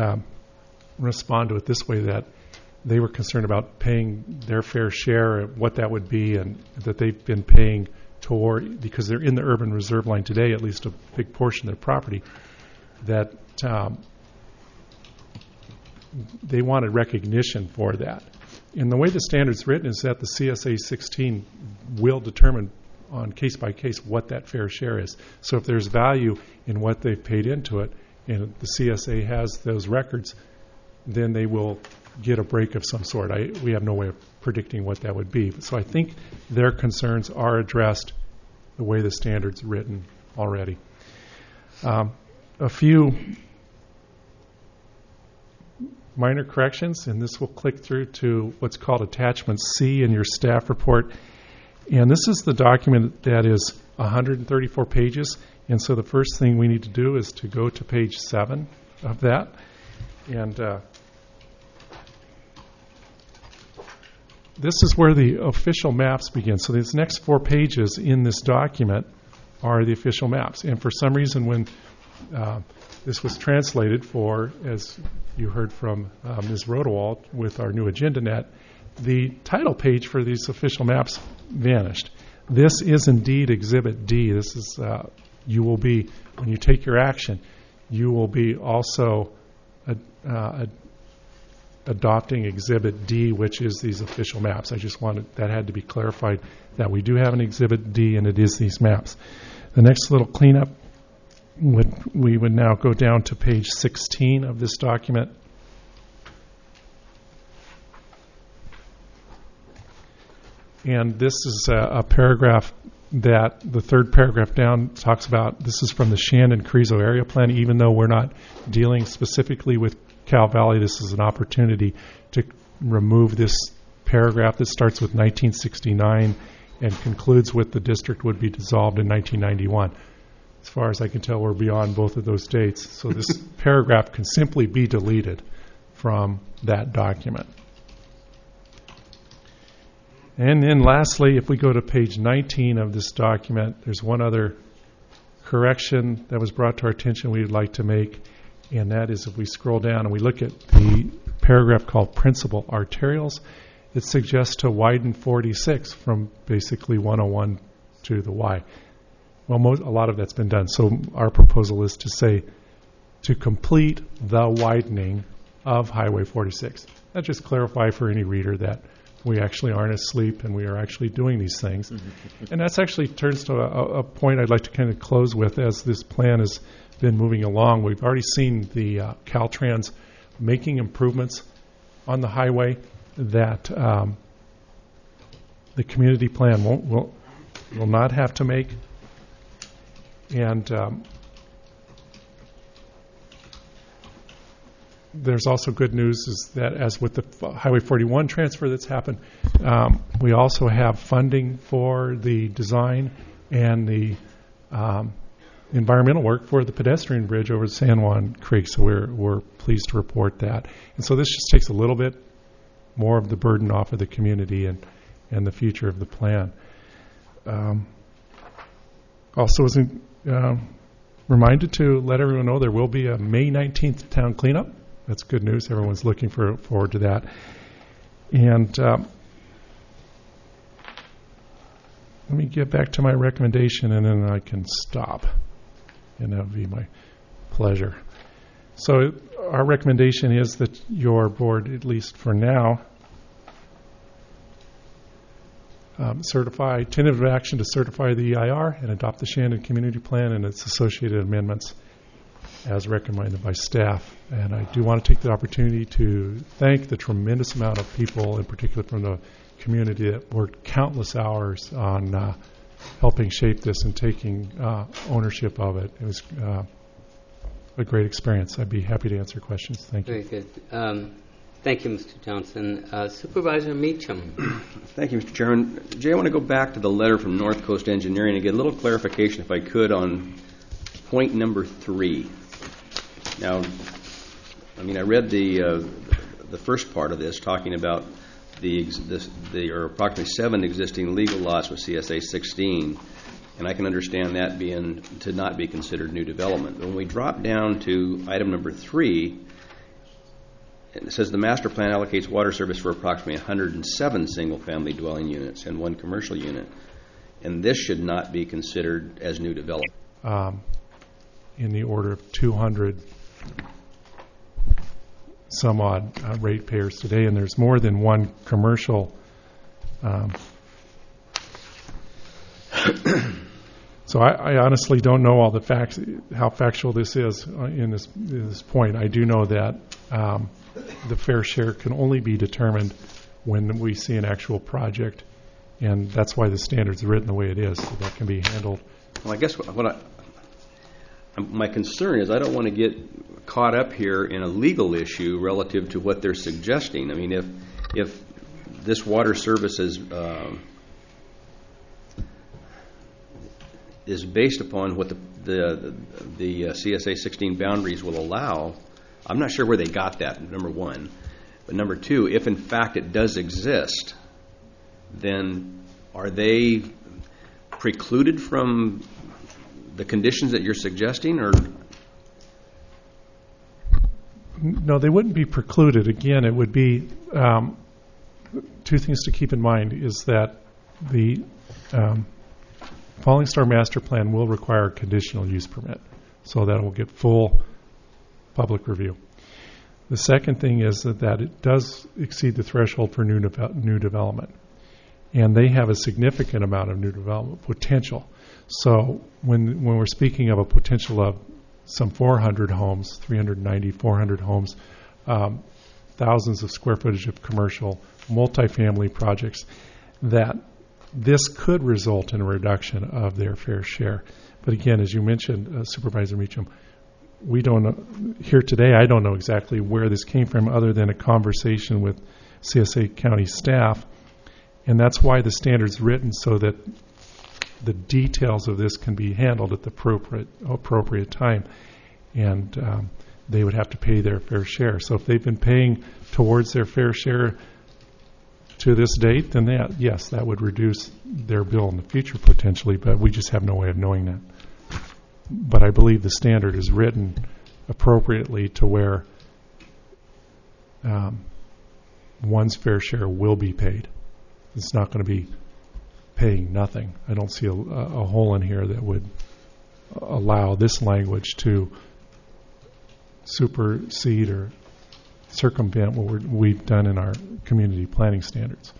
respond to it this way, that they were concerned about paying their fair share, what that would be, and that they've been paying toward, because they're in the urban reserve line today, at least a big portion of their property, that they wanted recognition for that. And the way the standard's written is that the CSA 16 will determine on case by case what that fair share is. So if there's value in what they've paid into it, and the CSA has those records, then they will get a break of some sort. We have no way of predicting what that would be. So I think their concerns are addressed the way the standard's written already. A few minor corrections, and this will click through to what's called Attachment C in your staff report. And this is the document that is 134 pages. And so the first thing we need to do is to go to page 7 of that. And this is where the official maps begin. So these next 4 pages in this document are the official maps. And for some reason, when this was translated for, as you heard from Ms. Rodewald with our new AgendaNet, the title page for these official maps vanished. this is indeed Exhibit D. This is, you will be, when you take your action, you will be also adopting Exhibit D, which is these official maps. I just wanted, that had to be clarified, that we do have an Exhibit D, and it is these maps. The next little cleanup, we would now go down to page 16 of this document. And this is a paragraph that the third paragraph down talks about. This is from the Shannon-Carrizo Area Plan. Even though we're not dealing specifically with Cal Valley, this is an opportunity to remove this paragraph that starts with 1969 and concludes with the district would be dissolved in 1991. As far as I can tell, we're beyond both of those dates. So this paragraph can simply be deleted from that document. And then lastly, if we go to page 19 of this document, there's one other correction that was brought to our attention we would like to make, and that is if we scroll down and we look at the paragraph called Principal Arterials, it suggests to widen 46 from basically 101 to the Y. Well, a lot of that's been done. So our proposal is to say to complete the widening of Highway 46. That just clarify for any reader that we actually aren't asleep and we are actually doing these things. And that's actually turns to a point I'd like to kind of close with as this plan has been moving along. We've already seen the Caltrans making improvements on the highway that the community plan will not have to make. And there's also good news is that as with the Highway 41 transfer that's happened, we also have funding for the design and the environmental work for the pedestrian bridge over the San Juan Creek. So we're pleased to report that. And so this just takes a little bit more of the burden off of the community and the future of the plan. Also, as reminded to let everyone know there will be a May 19th town cleanup. That's good news. Everyone's looking forward to that. And let me get back to my recommendation, and then I can stop. And that would be my pleasure. So our recommendation is that your board, at least for now, certify tentative action to certify the EIR and adopt the Shannon Community Plan and its associated amendments as recommended by staff. And I do want to take the opportunity to thank the tremendous amount of people, in particular from the community, that worked countless hours on helping shape this and taking ownership of it. It was a great experience. I'd be happy to answer questions. Thank you. Very good. Thank you, Mr. Johnson. Supervisor Meacham. Thank you, Mr. Chairman. Jay, I want to go back to the letter from North Coast Engineering and get a little clarification, if I could, on point number 3. Now, I mean, I read the first part of this, talking about the approximately 7 existing legal lots with CSA 16, and I can understand that being to not be considered new development. But when we drop down to item number 3, it says the master plan allocates water service for approximately 107 single-family dwelling units and 1 commercial unit, and this should not be considered as new development. In the order of 200 some odd ratepayers today, and there's more than 1 commercial. So I honestly don't know all the facts, how factual this is in this point. I do know that the fair share can only be determined when we see an actual project, and that's why the standard's written the way it is, so that can be handled. Well, I guess my concern is I don't want to get caught up here in a legal issue relative to what they're suggesting. I mean, if this water service is based upon what the CSA 16 boundaries will allow, I'm not sure where they got that, number 1. But number 2, if in fact it does exist, then are they precluded from the conditions that you're suggesting, or? No, they wouldn't be precluded. Again, it would be 2 things to keep in mind is that the Falling Star Master Plan will require a conditional use permit, so that will get full public review. The second thing is that it does exceed the threshold for new development, and they have a significant amount of new development potential. So when we're speaking of a potential of some 400 homes, 390, 400 homes, thousands of square footage of commercial, multifamily projects, that this could result in a reduction of their fair share. But again, as you mentioned, Supervisor Meacham, we don't know, here today, I don't know exactly where this came from other than a conversation with CSA County staff, and that's why the standard's written so that the details of this can be handled at the appropriate time, and they would have to pay their fair share. So if they've been paying towards their fair share to this date, then that would reduce their bill in the future potentially, but we just have no way of knowing that. But I believe the standard is written appropriately to where one's fair share will be paid. It's not going to be paying nothing. I don't see a hole in here that would allow this language to supersede or circumvent what we've done in our community planning standards.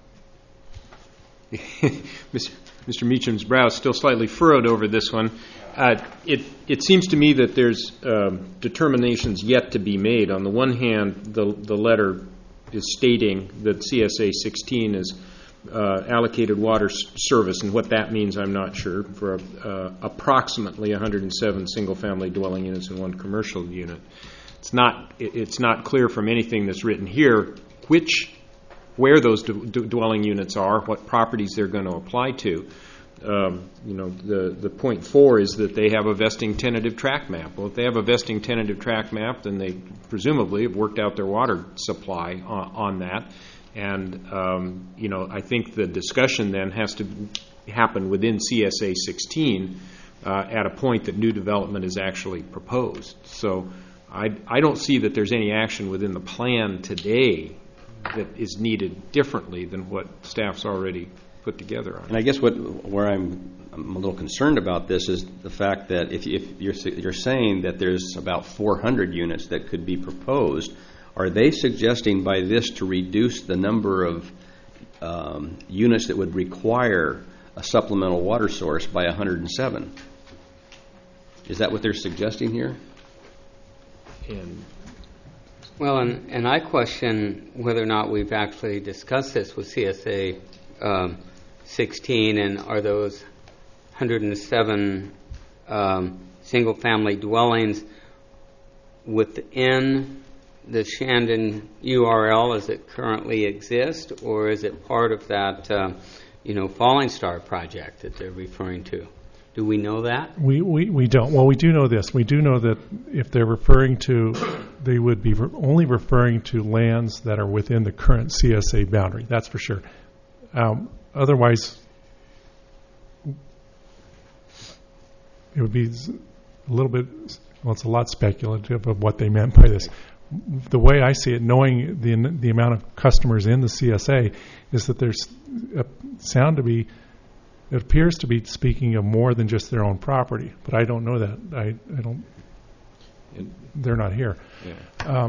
Mr. Meacham's brow is still slightly furrowed over this one. It seems to me that there's determinations yet to be made. On the one hand, the letter is stating that CSA 16 is allocated water service, and what that means I'm not sure, for approximately 107 single-family dwelling units and one commercial unit. It's not clear from anything that's written here where those dwelling units are, what properties they're going to apply to. The point 4 is that they have a vesting tentative tract map. Well, if they have a vesting tentative tract map, then they presumably have worked out their water supply on that. And, I think the discussion then has to happen within CSA 16 at a point that new development is actually proposed. So I don't see that there's any action within the plan today that is needed differently than what staff's already put together on it. And I guess where I'm a little concerned about this is the fact that if you're saying that there's about 400 units that could be proposed, are they suggesting by this to reduce the number of units that would require a supplemental water source by 107? Is that what they're suggesting here? Well, and I question whether or not we've actually discussed this with CSA 16, and are those 107 single-family dwellings within the Shandon URL as it currently exists, or is it part of that, Falling Star project that they're referring to? Do we know that? We don't. Well, we do know this. We do know that if they're referring to, they would be only referring to lands that are within the current CSA boundary. That's for sure. Otherwise, it would be a little bit, well, it's a lot speculative of what they meant by this. The way I see it, knowing the amount of customers in the CSA, is that there's it appears to be speaking of more than just their own property, but I don't know that. I don't. They're not here. Yeah.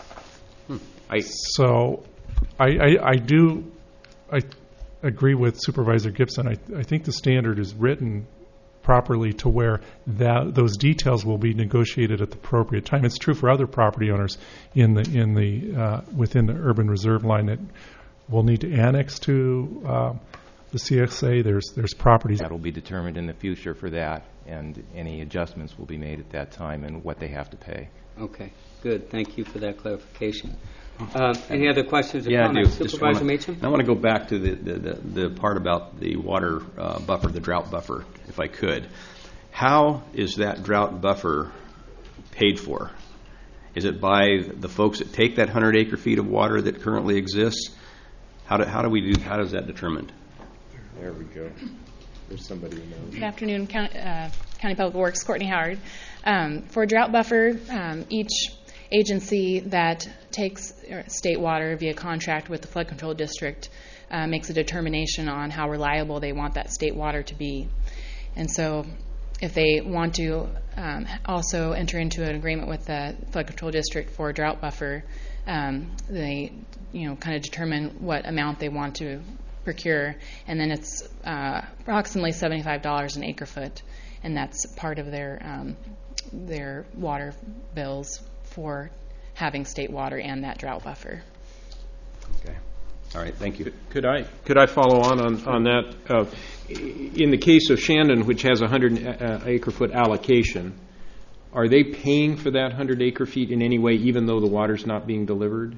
So I agree with Supervisor Gibson. I think the standard is written properly to where those details will be negotiated at the appropriate time. It's true for other property owners within the urban reserve line that will need to annex to the CSA. There's properties that will be determined in the future for that, and any adjustments will be made at that time and what they have to pay. Okay, good. Thank you for that clarification. Any other questions or comments? I do. Supervisor Meacham? I want to go back to the part about the water buffer, the drought buffer, if I could. How is that drought buffer paid for? Is it by the folks that take that 100 acre feet of water that currently exists? How is that determined? There we go. There's somebody who knows. Good afternoon, County Public Works, Courtney Howard. For a drought buffer, each agency that takes state water via contract with the flood control district makes a determination on how reliable they want that state water to be. And so if they want to also enter into an agreement with the flood control district for a drought buffer, they kind of determine what amount they want to procure, and then it's approximately $75 an acre foot, and that's part of their water bills for having state water and that drought buffer. Okay. All right. Thank you. Could I follow on that? In the case of Shandon, which has a 100 acre foot allocation, are they paying for that 100 acre feet in any way, even though the water's not being delivered?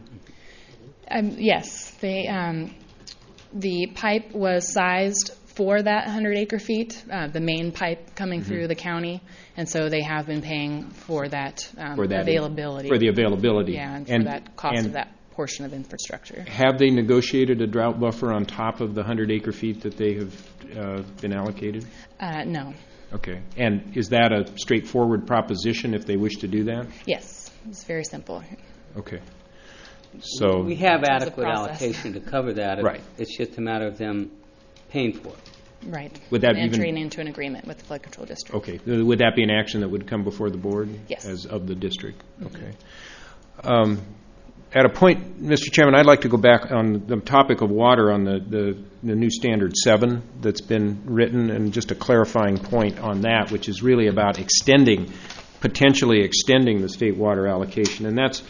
Yes. The pipe was sized for that 100 acre feet, the main pipe coming through the county, and so they have been paying for that, availability. For the availability. Yeah, and for that cost of that portion of infrastructure. Have they negotiated a drought buffer on top of the 100 acre feet that they have been allocated? No. Okay. And is that a straightforward proposition if they wish to do that? Yes. It's very simple. Okay. So we have adequate allocation to cover that. Right. It's just a matter of them paying for it. Right. Would that entering into an agreement with the flood control district. Okay. Would that be an action that would come before the board? Yes. As of the district? Okay. At a point, Mr. Chairman, I'd like to go back on the topic of water on the new Standard 7 that's been written, and just a clarifying point on that, which is really about potentially extending the state water allocation. And that's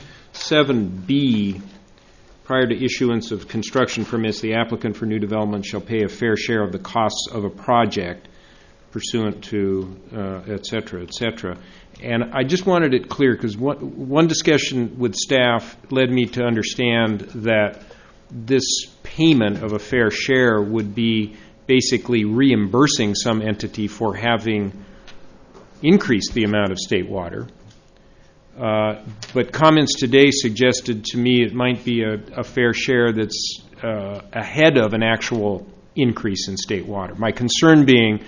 7B. Prior to issuance of construction permits, the applicant for new development shall pay a fair share of the costs of a project pursuant to et cetera, et cetera. And I just wanted it clear, because one discussion with staff led me to understand that this payment of a fair share would be basically reimbursing some entity for having increased the amount of state water. But comments today suggested to me it might be a fair share that's ahead of an actual increase in state water. My concern being,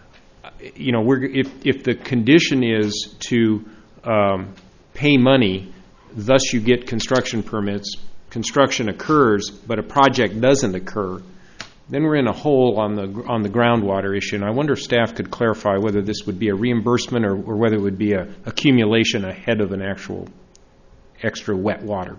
if the condition is to pay money, thus you get construction permits, construction occurs, but a project doesn't occur, then we're in a hole on the groundwater issue. And I wonder if staff could clarify whether this would be a reimbursement or whether it would be an accumulation ahead of an actual extra wet water.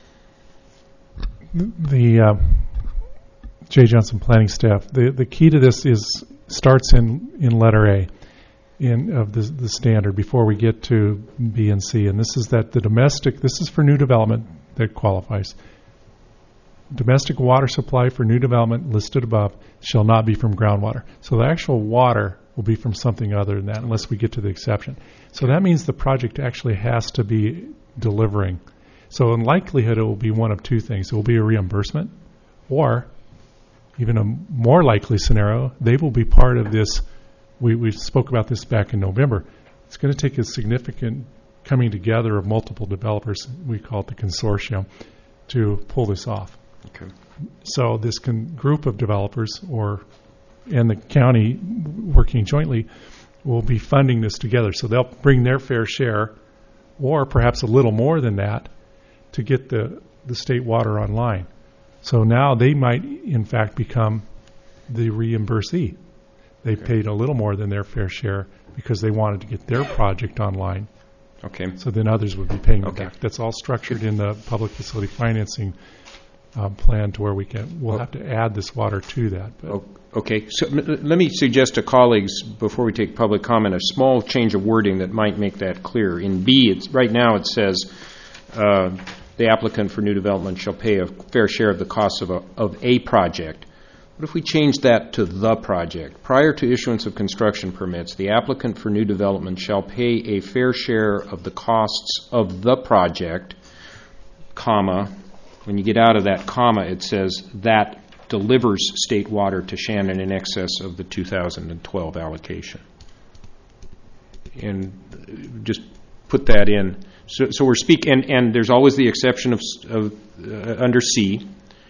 The Jay Johnson planning staff, the key to this starts in letter A of the standard before we get to B and C, and this is that this is for new development that qualifies. Domestic water supply for new development listed above shall not be from groundwater. So the actual water will be from something other than that unless we get to the exception. So that means the project actually has to be delivering. So in likelihood it will be one of two things. It will be a reimbursement, or even a more likely scenario, they will be part of this. We spoke about this back in November. It's going to take a significant coming together of multiple developers, we call it the consortium, to pull this off. Okay. So this group of developers and the county working jointly will be funding this together. So they'll bring their fair share, or perhaps a little more than that, to get the state water online. So now they might, in fact, become the reimbursee. They paid a little more than their fair share because they wanted to get their project online. Okay. So then others would be paying it back. That's all structured in the public facility financing plan to where we'll have to add this water to that. Okay. So let me suggest to colleagues, before we take public comment, a small change of wording that might make that clear. In B, right now it says the applicant for new development shall pay a fair share of the costs of a project. What if we change that to the project? Prior to issuance of construction permits, the applicant for new development shall pay a fair share of the costs of the project, comma. When you get out of that comma, it says that delivers state water to Shannon in excess of the 2012 allocation. And just put that in. So we're speaking, and there's always the exception of under C.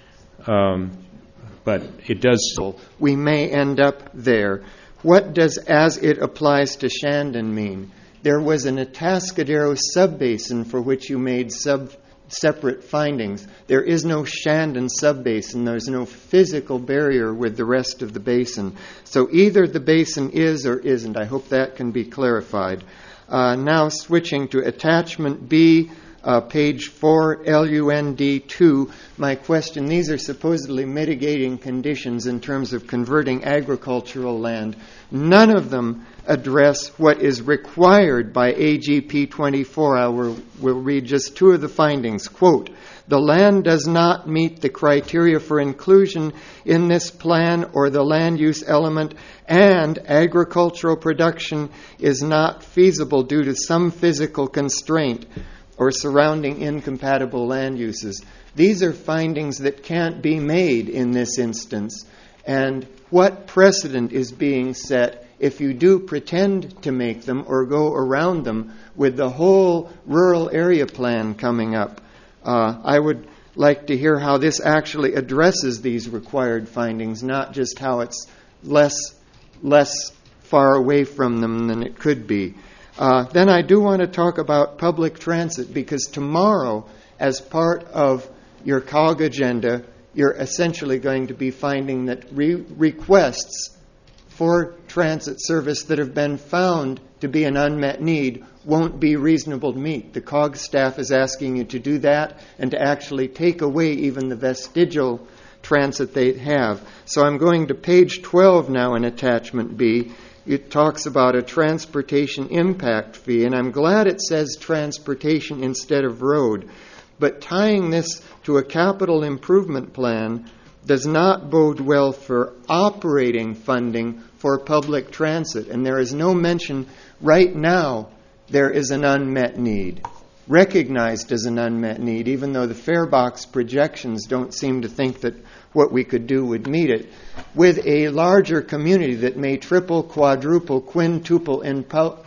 But it does. We may end up there. What does "as it applies to Shandon" mean? There was an Atascadero subbasin for which you made separate findings. There is no Shandon subbasin. There's no physical barrier with the rest of the basin. So either the basin is or isn't. I hope that can be clarified. Now switching to attachment B, page 4, LUND2. My question, these are supposedly mitigating conditions in terms of converting agricultural land. None of them address what is required by AGP 24. I will read just two of the findings. Quote, the land does not meet the criteria for inclusion in this plan or the land use element, and agricultural production is not feasible due to some physical constraint or surrounding incompatible land uses. These are findings that can't be made in this instance. And what precedent is being set if you do pretend to make them or go around them with the whole rural area plan coming up? I would like to hear how this actually addresses these required findings, not just how it's less far away from them than it could be. Then I do want to talk about public transit, because tomorrow, as part of your COG agenda, you're essentially going to be finding that requests for transit service that have been found to be an unmet need won't be reasonable to meet. The COG staff is asking you to do that and to actually take away even the vestigial transit they have. So I'm going to page 12 now in attachment B. It talks about a transportation impact fee, and I'm glad it says transportation instead of road. But tying this to a capital improvement plan does not bode well for operating funding for public transit. And there is no mention right now there is an unmet need, recognized as an unmet need, even though the fare box projections don't seem to think that what we could do would meet it. With a larger community that may triple, quadruple, quintuple in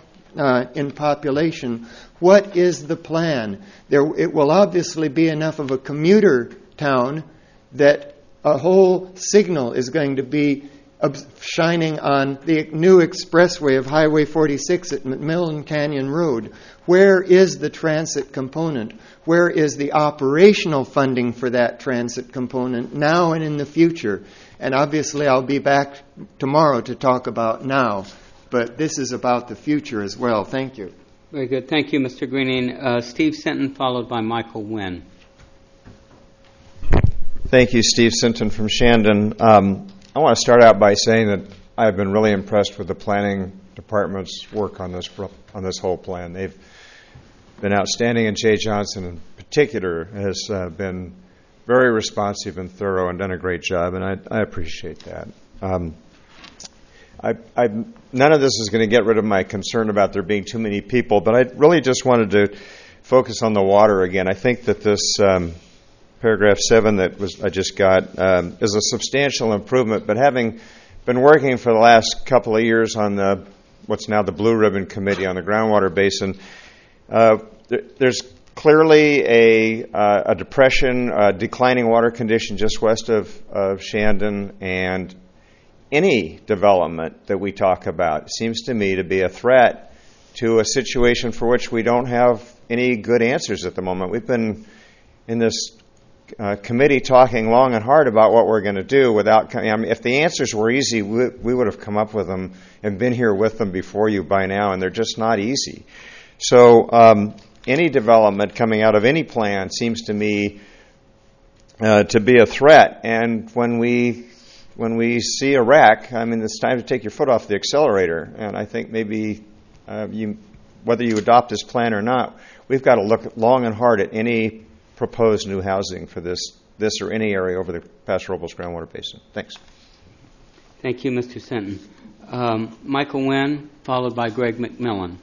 population, what is the plan? It will obviously be enough of a commuter town that a whole signal is going to be shining on the new expressway of Highway 46 at McMillan Canyon Road. Where is the transit component? Where is the operational funding for that transit component now and in the future? And obviously I'll be back tomorrow to talk about now, but this is about the future as well. Thank you. Very good. Thank you, Mr. Greening. Steve Sinton, followed by Michael Wynn. Thank you, Steve Sinton from Shandon. I want to start out by saying that I've been really impressed with the planning department's work on this whole plan. They've been outstanding, and Jay Johnson in particular has been very responsive and thorough and done a great job, and I appreciate that. None of this is going to get rid of my concern about there being too many people, but I really just wanted to focus on the water again. I think that this paragraph 7 I just got is a substantial improvement, but having been working for the last couple of years on what's now the Blue Ribbon Committee on the groundwater basin, there's clearly a depression, a declining water condition just west of Shandon, and any development that we talk about seems to me to be a threat to a situation for which we don't have any good answers at the moment. We've been in this committee talking long and hard about what we're going to do if the answers were easy, we would have come up with them and been here with them before you by now, and they're just not easy. So any development coming out of any plan seems to me to be a threat, and when we see a wreck, it's time to take your foot off the accelerator, and I think maybe whether you adopt this plan or not, we've got to look long and hard at any proposed new housing for this or any area over the Paso Robles groundwater basin. Thanks. Thank you, Mr. Sinton. Michael Wynn, followed by Greg McMillan.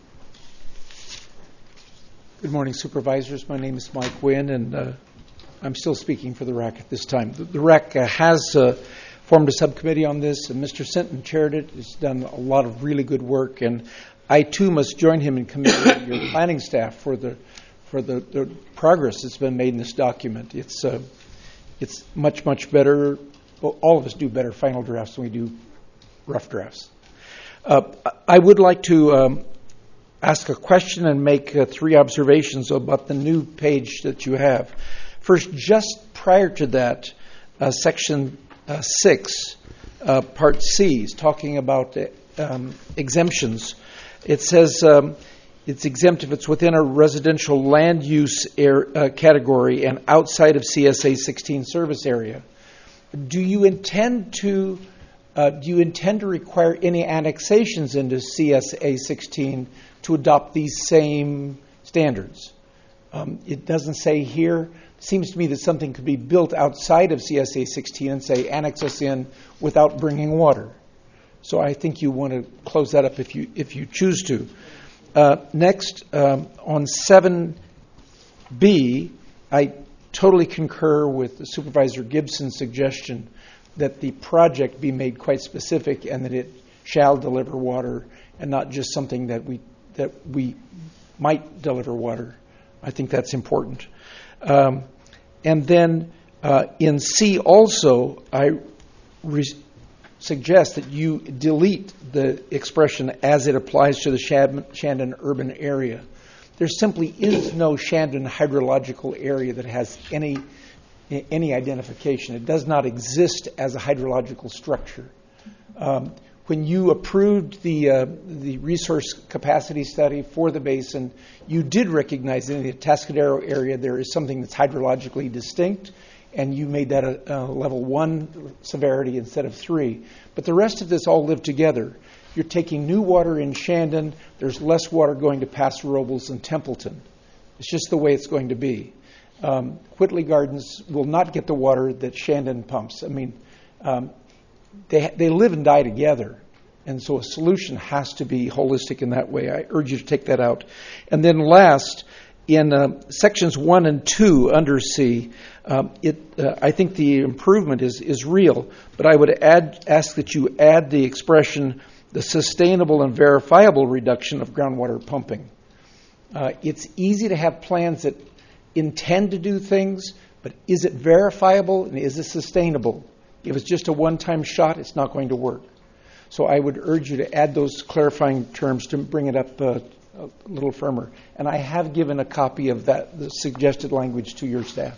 Good morning, supervisors. My name is Mike Wynn, and I'm still speaking for the REC at this time. The REC has formed a subcommittee on this, and Mr. Sinton chaired it. He's done a lot of really good work, and I, too, must join him in commending your planning staff for the progress that's been made in this document. It's much, much better. Well, all of us do better final drafts than we do rough drafts. I would like to ask a question and make 3 observations about the new page that you have. First, just prior to that, Section 6, Part C, is talking about exemptions. It says it's exempt if it's within a residential land use category and outside of CSA 16 service area. Do you intend to require any annexations into CSA 16 to adopt these same standards? It doesn't say here. It seems to me that something could be built outside of CSA 16 and say annex us in without bringing water. So I think you want to close that up if you choose to. Next, on 7B, I totally concur with the Supervisor Gibson's suggestion that the project be made quite specific and that it shall deliver water and not just something that we might deliver water. I think that's important. And then in C also, I suggest that you delete the expression as it applies to the Shandon urban area. There simply is no Shandon hydrological area that has any identification. It does not exist as a hydrological structure. When you approved the resource capacity study for the basin, you did recognize in the Atascadero area there is something that's hydrologically distinct, and you made that a level 1 severity instead of 3. But the rest of this all lived together. You're taking new water in Shandon. There's less water going to Paso Robles and Templeton. It's just the way it's going to be. Whitley Gardens will not get the water that Shandon pumps. I mean, they live and die together. And so a solution has to be holistic in that way. I urge you to take that out. And then last, in sections 1 and 2 under C, I think the improvement is real, but I would ask that you add the expression, the sustainable and verifiable reduction of groundwater pumping. It's easy to have plans that intend to do things, but is it verifiable and is it sustainable? If it's just a one-time shot, it's not going to work. So I would urge you to add those clarifying terms to bring it up a little firmer. And I have given a copy of the suggested language to your staff.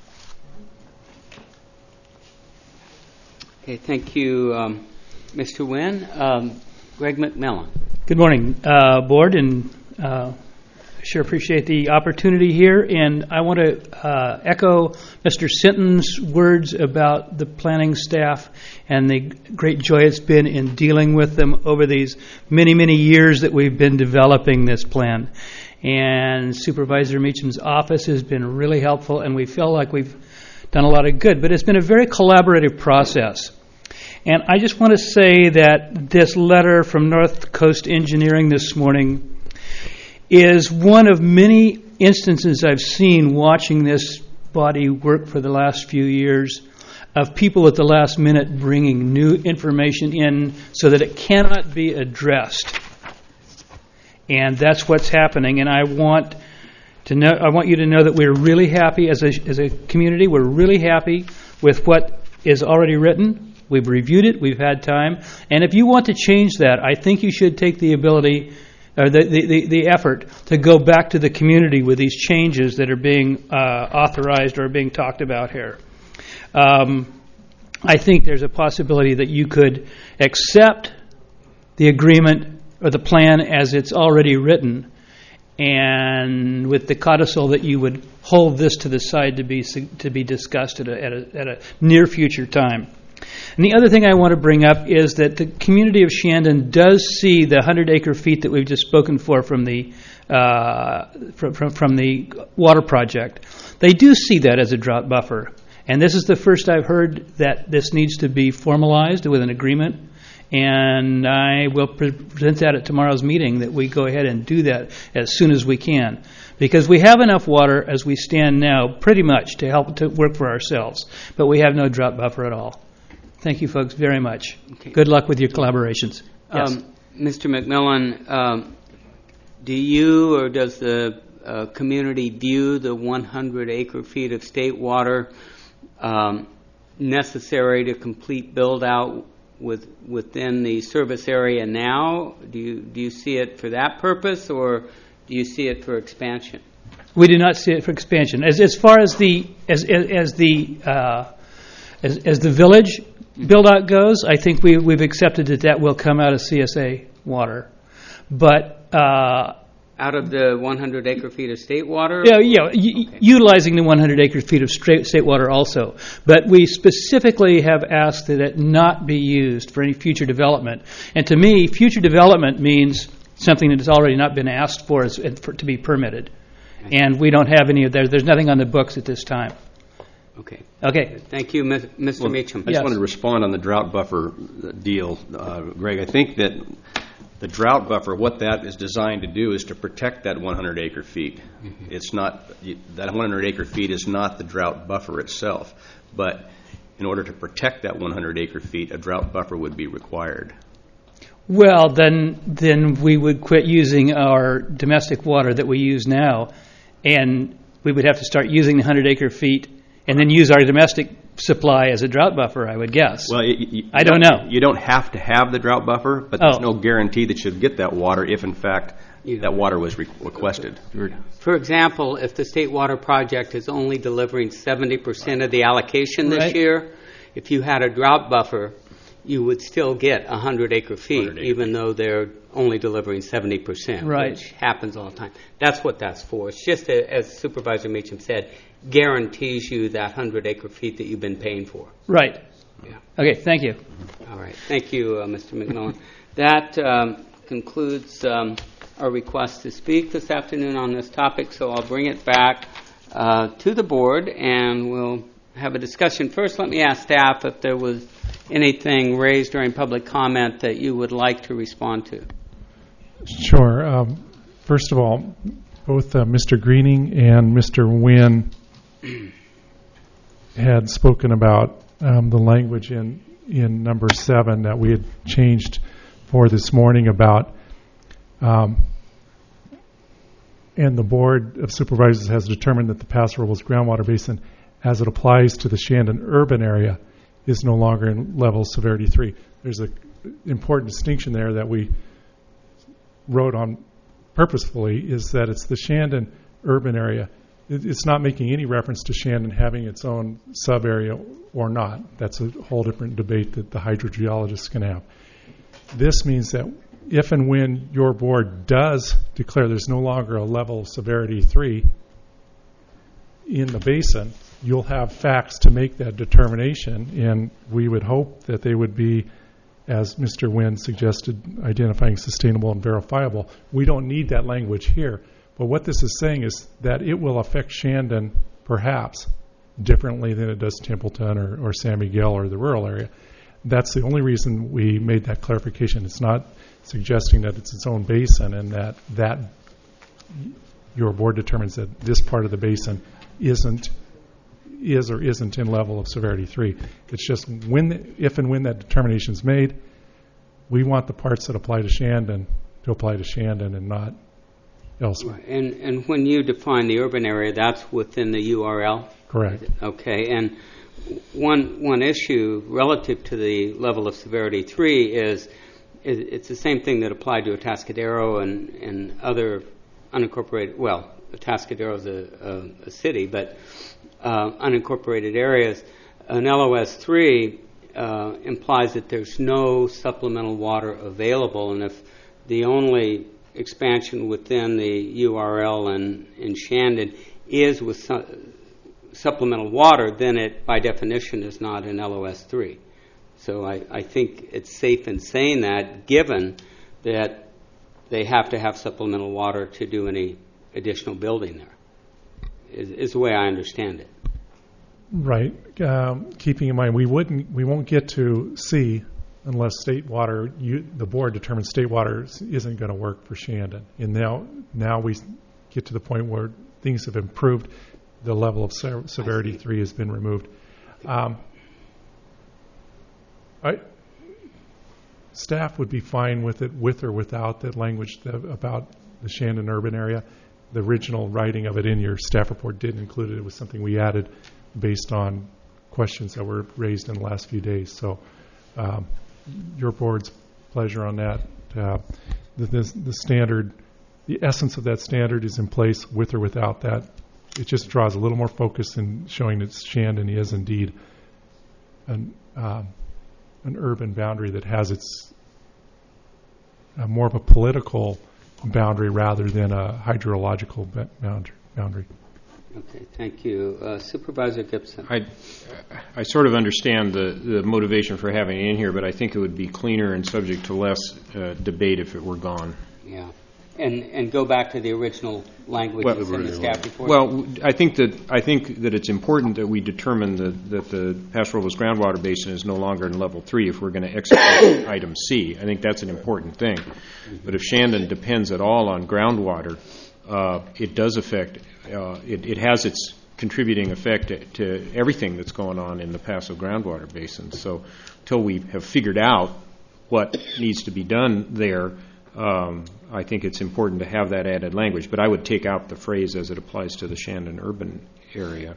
Okay, thank you, Mr. Wynn. Greg McMillan. Good morning, Board, and I sure appreciate the opportunity here. And I want to echo Mr. Sinton's words about the planning staff and the great joy it's been in dealing with them over these many, many years that we've been developing this plan. And Supervisor Meacham's office has been really helpful, and we feel like we've done a lot of good. But it's been a very collaborative process. And I just want to say that this letter from North Coast Engineering this morning is one of many instances I've seen watching this body work for the last few years of people at the last minute bringing new information in so that it cannot be addressed. And that's what's happening. And I want you to know that we're really happy as a community. We're really happy with what is already written. We've reviewed it. We've had time. And if you want to change that, I think you should take the ability or the effort to go back to the community with these changes that are being authorized or being talked about here. I think there's a possibility that you could accept the agreement or the plan as it's already written, and with the codicil that you would hold this to the side to be discussed at a near future time. And the other thing I want to bring up is that the community of Shandon does see the 100 acre feet that we've just spoken for from the water project. They do see that as a drought buffer. And this is the first I've heard that this needs to be formalized with an agreement. And I will present that at tomorrow's meeting, that we go ahead and do that as soon as we can. Because we have enough water as we stand now, pretty much, to help to work for ourselves. But we have no drought buffer at all. Thank you, folks, very much. Okay. Good luck with your collaborations. Yes. Mr. McMillan, do you or does the community view the 100 acre feet of state water necessary to complete build out within the service area now? Do you see it for that purpose, or do you see it for expansion? We do not see it for expansion. As far as the village build-out goes, I think we've accepted that will come out of CSA water. But out of the 100 acre feet of state water? Utilizing the 100 acre feet of state water also. But we specifically have asked that it not be used for any future development. And to me, future development means something that has already not been asked for to be permitted. And we don't have any of that. There's nothing on the books at this time. Okay. Thank you, Mr. Meacham. I just wanted to respond on the drought buffer deal, Greg. I think that the drought buffer, what that is designed to do is to protect that 100 acre feet. Mm-hmm. It's not, that 100 acre feet is not the drought buffer itself. But in order to protect that 100 acre feet, a drought buffer would be required. Well, then we would quit using our domestic water that we use now, and we would have to start using the 100 acre feet and then use our domestic supply as a drought buffer, I would guess. Well, I don't know. You don't have to have the drought buffer, but there's no guarantee that you'll get that water if, in fact, that water was requested. For example, if the State Water Project is only delivering 70% of the allocation this year, if you had a drought buffer, you would still get 100 acre feet, even though they're only delivering 70%, which happens all the time. That's what that's for. It's just, as Supervisor Meacham said, guarantees you that 100 acre feet that you've been paying for. Right. Yeah. Okay, thank you. All right. Thank you, Mr. McMillan. That concludes our request to speak this afternoon on this topic, so I'll bring it back to the board and we'll have a discussion. First, let me ask staff if there was anything raised during public comment that you would like to respond to. Sure. First of all, both Mr. Greening and Mr. Wynn had spoken about the language in number 7 that we had changed for this morning about and the Board of Supervisors has determined that the Paso Robles groundwater basin as it applies to the Shandon urban area is no longer in level severity 3. There's an important distinction there that we wrote on purposefully, is that it's the Shandon urban area. It's not making any reference to Shandon having its own sub-area or not. That's a whole different debate that the hydrogeologists can have. This means that if and when your board does declare there's no longer a level of severity 3 in the basin, you'll have facts to make that determination, and we would hope that they would be, as Mr. Wynn suggested, identifying sustainable and verifiable. We don't need that language here, but what this is saying is that it will affect Shandon perhaps differently than it does Templeton or San Miguel or the rural area. That's the only reason we made that clarification. It's not suggesting that it's its own basin and that your board determines that this part of the basin is or isn't in level of severity 3. It's just if and when that determination is made, we want the parts that apply to Shandon and not elsewhere. And when you define the urban area, that's within the URL? Correct. Okay, and one issue relative to the level of severity 3 is it's the same thing that applied to Atascadero and other unincorporated, well, Atascadero is a city, but unincorporated areas. An LOS 3 implies that there's no supplemental water available, and if the only expansion within the URL in Shandon is with supplemental water, then it by definition is not an LOS 3. So I think it's safe in saying that, given that they have to have supplemental water to do any additional building there, is the way I understand it. Right. Keeping in mind, we won't get to C unless state water, the board determines state water isn't going to work for Shandon. And now we get to the point where things have improved. The level of severity 3 has been removed. Staff would be fine with it, with or without that language about the Shandon urban area. The original writing of it in your staff report didn't include it. It was something we added based on questions that were raised in the last few days. So your board's pleasure on that. The standard, the essence of that standard is in place with or without that. It just draws a little more focus in showing that Shandon is indeed an urban boundary that has its more of a political boundary rather than a hydrological boundary. Okay, thank you. Supervisor Gibson. I sort of understand the motivation for having it in here, but I think it would be cleaner and subject to less debate if it were gone. Yeah. And go back to the original language that's in the staff report? Well, I think that it's important that we determine that the Paso Robles groundwater basin is no longer in level 3 if we're going to execute item C. I think that's an important thing. But if Shandon depends at all on groundwater, it does affect, it has its contributing effect to everything that's going on in the Paso groundwater basin. So until we have figured out what needs to be done there, I think it's important to have that added language. But I would take out the phrase as it applies to the Shandon urban area.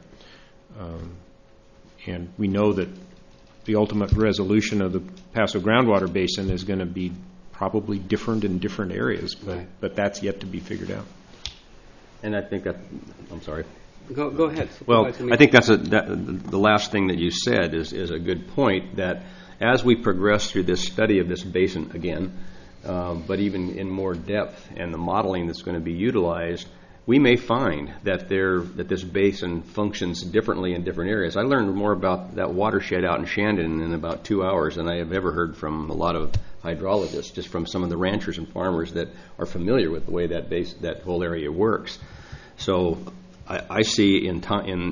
And we know that the ultimate resolution of the Paso groundwater basin is going to be probably different in different areas, but that's yet to be figured out. And I think that, I'm sorry. Go ahead. Well, I think that's the last thing that you said is a good point, that as we progress through this study of this basin again, but even in more depth and the modeling that's going to be utilized, we may find that this basin functions differently in different areas. I learned more about that watershed out in Shandon in about 2 hours than I have ever heard from a lot of hydrologists, just from some of the ranchers and farmers that are familiar with the way that whole area works. So I see in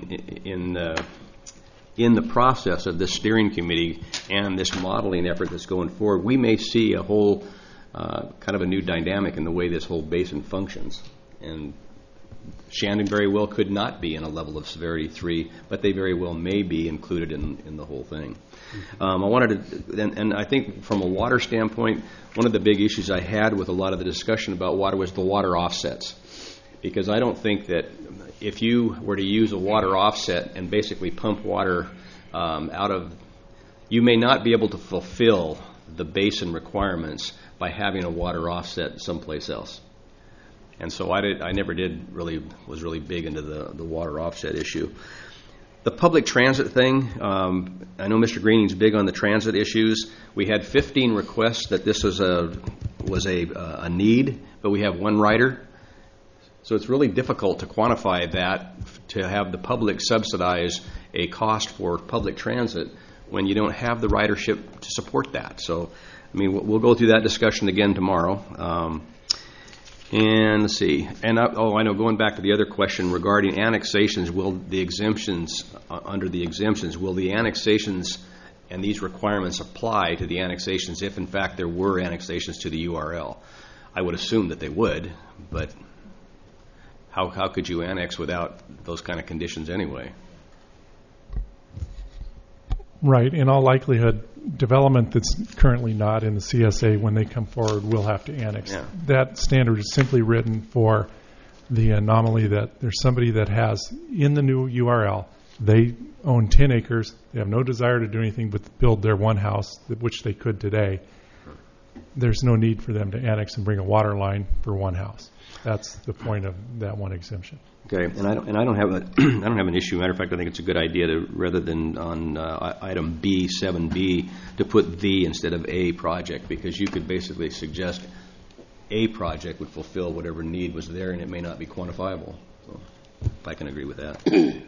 the process of this steering committee and this modeling effort that's going forward, we may see a whole kind of a new dynamic in the way this whole basin functions. And Shandon very well could not be in a level of severity 3, but they very well may be included in the whole thing. I wanted to, and I think from a water standpoint, one of the big issues I had with a lot of the discussion about water was the water offsets. Because I don't think that if you were to use a water offset and basically pump water out of, you may not be able to fulfill the basin requirements by having a water offset someplace else. And so I was really big into the water offset issue. The public transit thing, I know Mr. Greening's big on the transit issues. We had 15 requests that this was a need, but we have one rider. So it's really difficult to quantify that, to have the public subsidize a cost for public transit when you don't have the ridership to support that. So, I mean, we'll go through that discussion again tomorrow. And let's see. And I know, going back to the other question regarding annexations, will the exemptions and these requirements apply to the annexations if, in fact, there were annexations to the URL? I would assume that they would, but how could you annex without those kind of conditions anyway? Right. In all likelihood, development that's currently not in the CSA, when they come forward, will have to annex. Yeah. That standard is simply written for the anomaly that there's somebody that has, in the new URL, they own 10 acres, they have no desire to do anything but build their one house, which they could today. There's no need for them to annex and bring a water line for one house. That's the point of that one exemption. Okay, and I don't have an issue. Matter of fact, I think it's a good idea to, rather than on item B, 7B, to put the instead of a project, because you could basically suggest a project would fulfill whatever need was there, and it may not be quantifiable. So I can agree with that.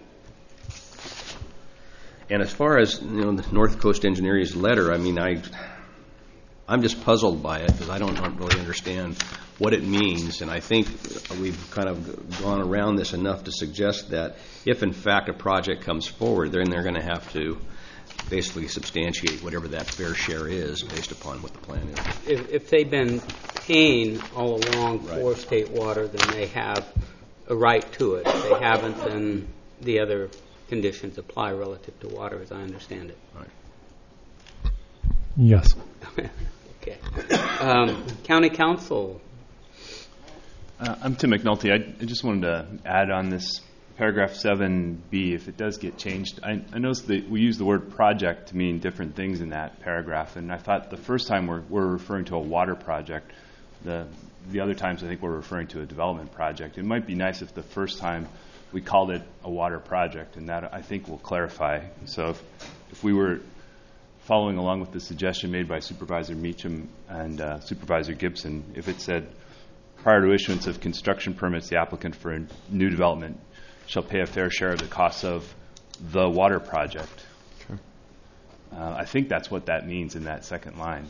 And as far as the North Coast Engineering's letter, I mean, I'm just puzzled by it because I don't really understand what it means, and I think we've kind of gone around this enough to suggest that if in fact a project comes forward, then they're going to have to basically substantiate whatever that fair share is based upon what the plan is. If they've been paying all along for state water, then they have a right to it. If they haven't, then the other conditions apply relative to water, as I understand it. Right. Yes. Okay. County Council. I'm Tim McNulty. I just wanted to add on this paragraph 7B, if it does get changed, I noticed that we use the word project to mean different things in that paragraph, and I thought the first time we're referring to a water project. The other times I think we're referring to a development project. It might be nice if the first time we called it a water project, and that I think will clarify. So if we were following along with the suggestion made by Supervisor Meacham and Supervisor Gibson, if it said, prior to issuance of construction permits, the applicant for a new development shall pay a fair share of the costs of the water project. Sure. I think that's what that means in that second line.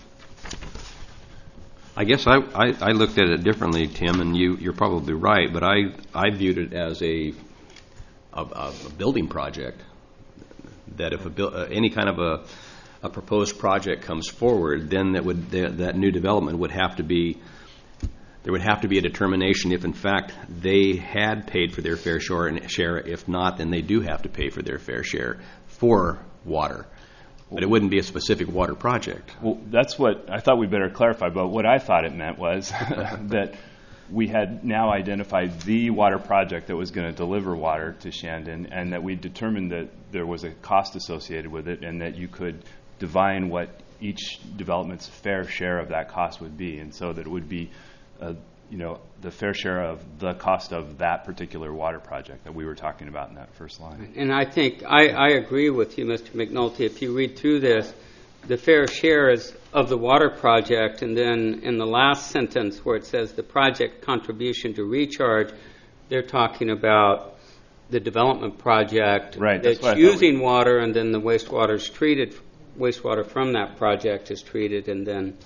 I guess I looked at it differently, Tim, and you're probably right, but I viewed it as a building project. That if any kind of a proposed project comes forward, then that new development would have to be, there would have to be a determination if in fact they had paid for their fair share. If not, then they do have to pay for their fair share for water. But it wouldn't be a specific water project. Well, that's what I thought we better clarify, but what I thought it meant was that we had now identified the water project that was going to deliver water to Shandon, and that we determined that there was a cost associated with it, and that you could divine what each development's fair share of that cost would be, and so that it would be the fair share of the cost of that particular water project that we were talking about in that first line. And I think I agree with you, Mr. McNulty. If you read through this, the fair share is of the water project, and then in the last sentence where it says the project contribution to recharge, they're talking about the development project that's using water, and then the wastewater is treated. Wastewater from that project is treated, and then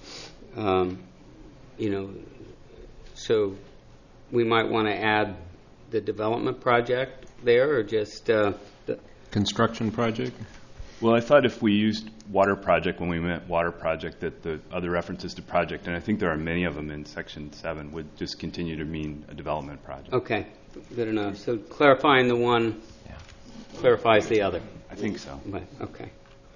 so we might want to add the development project there, or just the construction project. Well, I thought if we used water project when we meant water project, that the other references to project, and I think there are many of them in Section 7, would just continue to mean a development project. Okay, good enough. So clarifying the one clarifies the other. I think so. Okay.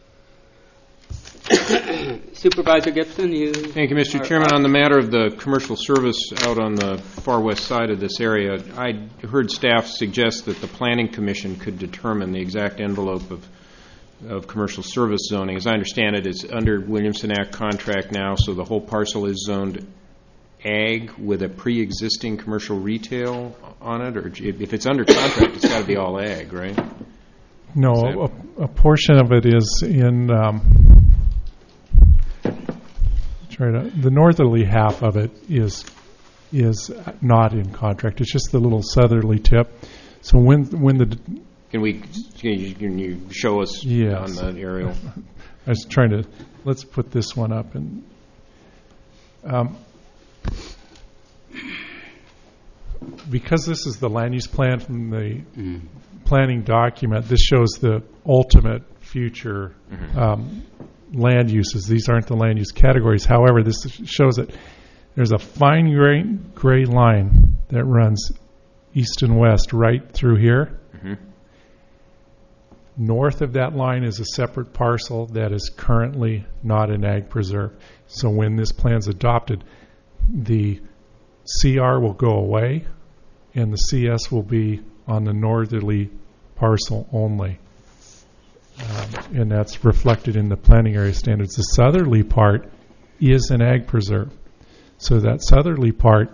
Supervisor Gibson, Thank you, Mr. Chairman. On the matter of the commercial service out on the far west side of this area, I heard staff suggest that the Planning Commission could determine the exact envelope of commercial service zoning. As I understand it, it's under Williamson Act contract now, so the whole parcel is zoned ag with a pre-existing commercial retail on it, or if it's under contract, it's got to be all ag, right? No, a portion of it is in the northerly half of it is not in contract. It's just the little southerly tip. So when the can you show us on the aerial? I was trying to, let's put this one up, and because this is the land use plan from the planning document, this shows the ultimate future land uses. These aren't the land use categories. However, this shows that there's a fine gray line that runs east and west right through here. North of that line is a separate parcel that is currently not an ag preserve. So when this plan's adopted, the CR will go away and the CS will be on the northerly parcel only. And that's reflected in the planning area standards. The southerly part is an ag preserve. So that southerly part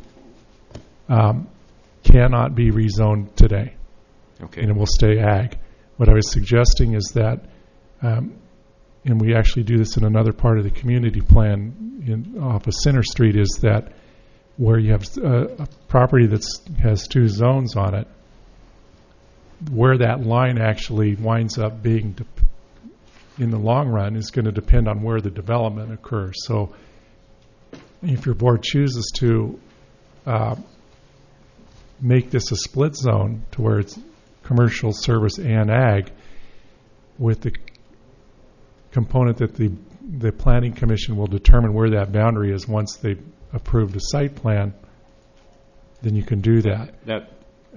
cannot be rezoned today. Okay. And it will stay ag. What I was suggesting is that, and we actually do this in another part of the community plan off of Center Street, is that where you have a property that has two zones on it, where that line actually winds up being in the long run is going to depend on where the development occurs. So if your board chooses to make this a split zone to where it's commercial service and ag, with the component that the Planning Commission will determine where that boundary is once they've approved a site plan, then you can do that.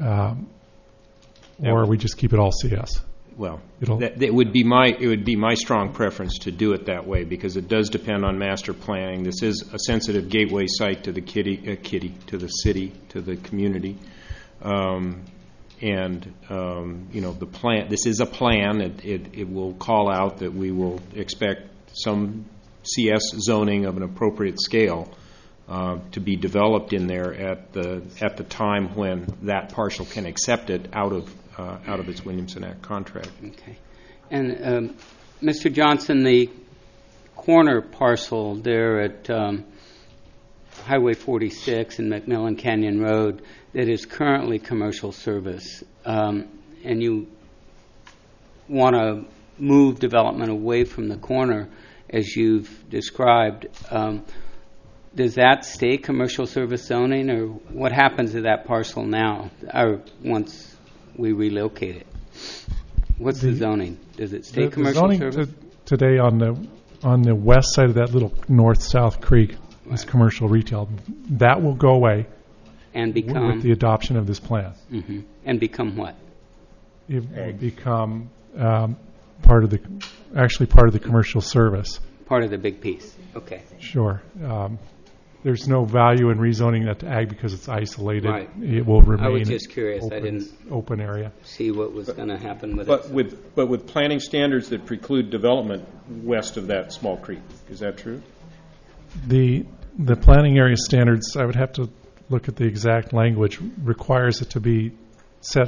Or we just keep it all CS. Well, it would be my strong preference to do it that way, because it does depend on master planning. This is a sensitive gateway site to the to the city, to the community, And the plan. This is a plan. It will call out that we will expect some CS zoning of an appropriate scale to be developed in there at the time when that parcel can accept it out of its Williamson Act contract. Okay. And Mr. Johnson, the corner parcel there at Highway 46 and McMillan Canyon Road that is currently commercial service, and you want to move development away from the corner as you've described, does that stay commercial service zoning, or what happens to that parcel now, or once we relocate it? What's the zoning? Does it stay commercial zoning service? Today on the west side of that little north-south creek is commercial retail. That will go away. And become with the adoption of this plan. Mm-hmm. And become what? It will become part of the commercial service. Part of the big piece. Okay. Sure. There's no value in rezoning that to ag because it's isolated. Right. It will remain. I was just curious. I didn't open area. See what was going to happen with it. But with planning standards that preclude development west of that small creek, is that true? The planning area standards, I would have to look at the exact language, requires it to be set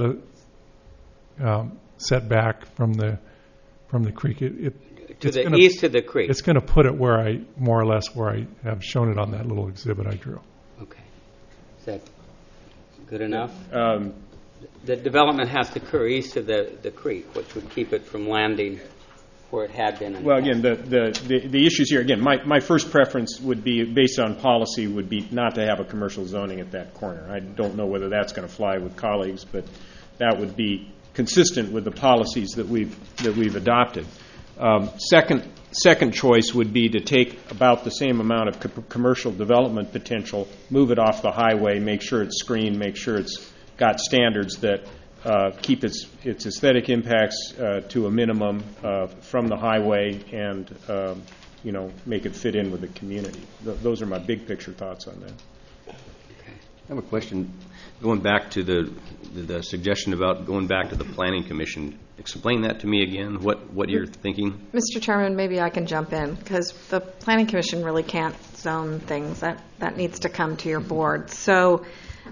back from the creek. To the east of the creek. It's going to put it more or less where I have shown it on that little exhibit I drew. Okay. Is that good enough? The development has to occur east of the creek, which would keep it from landing where it had been. Well, again, the issues here, again, my first preference would be, based on policy, would be not to have a commercial zoning at that corner. I don't know whether that's going to fly with colleagues, but that would be consistent with the policies that we've adopted. Second choice would be to take about the same amount of commercial development potential, move it off the highway, make sure it's screened, make sure it's got standards that keep its aesthetic impacts to a minimum from the highway, and make it fit in with the community. Those are my big picture thoughts on that. Okay. I have a question. Going back to the suggestion about going back to the Planning Commission, explain that to me again. What you're thinking? Mr. Chairman, maybe I can jump in, because the Planning Commission really can't zone things. That needs to come to your board. So.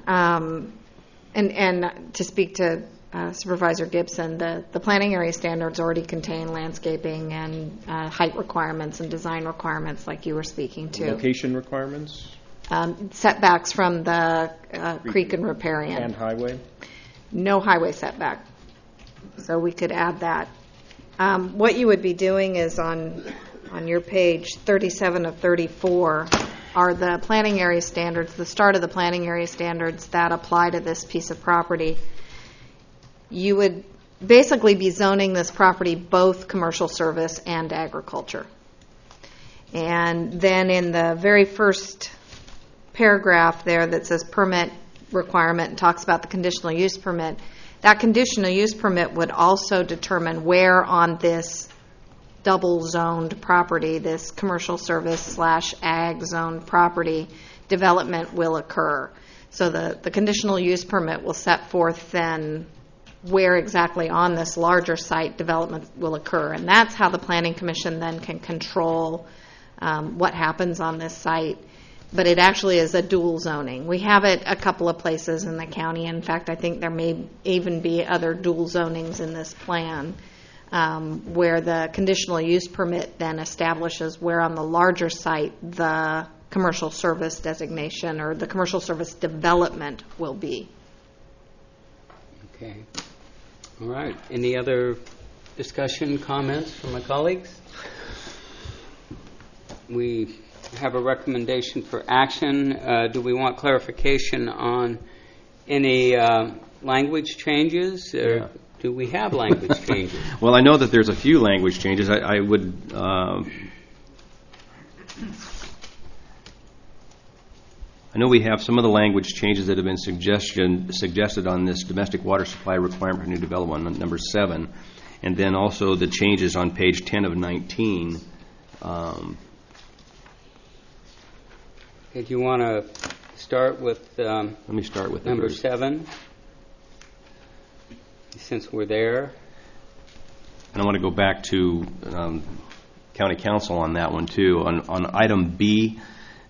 And to speak to Supervisor Gibson, the planning area standards already contain landscaping and height requirements and design requirements, like you were speaking to. Location requirements? Setbacks from the creek and riparian. And highway? No highway setback. So we could add that. What you would be doing is on your page 37 of 34, are the planning area standards, the start of the planning area standards that apply to this piece of property. You would basically be zoning this property both commercial service and agriculture. And then in the very first paragraph there that says permit requirement and talks about the conditional use permit, that conditional use permit would also determine where on this double zoned property, this commercial service / ag zoned property, development will occur. So the conditional use permit will set forth then where exactly on this larger site development will occur. And that's how the Planning Commission then can control what happens on this site. But it actually is a dual zoning. We have it a couple of places in the county. In fact, I think there may even be other dual zonings in this plan. Where the conditional use permit then establishes where on the larger site the commercial service designation or the commercial service development will be. Okay. All right. Any other discussion, comments from my colleagues? We have a recommendation for action. Do we want clarification on any language changes? Or do we have language changes? Well, I know that there's a few language changes. I would I know we have some of the language changes that have been suggested on this domestic water supply requirement for new development on number 7, and then also the changes on page 10 of 19. Okay, do you want to start with? Let me start with number 7. since we're there. And I want to go back to County Council on that one, too. On item B,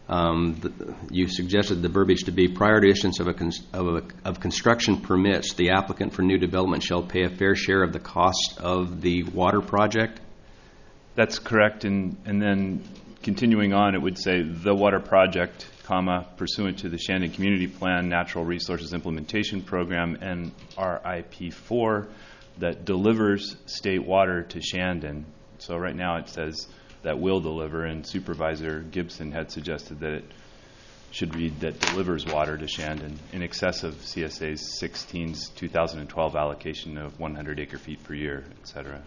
you suggested the verbiage to be, prior to issuance of construction permits, the applicant for new development shall pay a fair share of the cost of the water project? That's correct, and then continuing on, it would say the water project, comma, pursuant to the Shandon Community Plan Natural Resources Implementation Program and RIP4 that delivers state water to Shandon. So right now it says that will deliver, and Supervisor Gibson had suggested that it should read that delivers water to Shandon in excess of CSA's 16's 2012 allocation of 100 acre-feet per year, et cetera.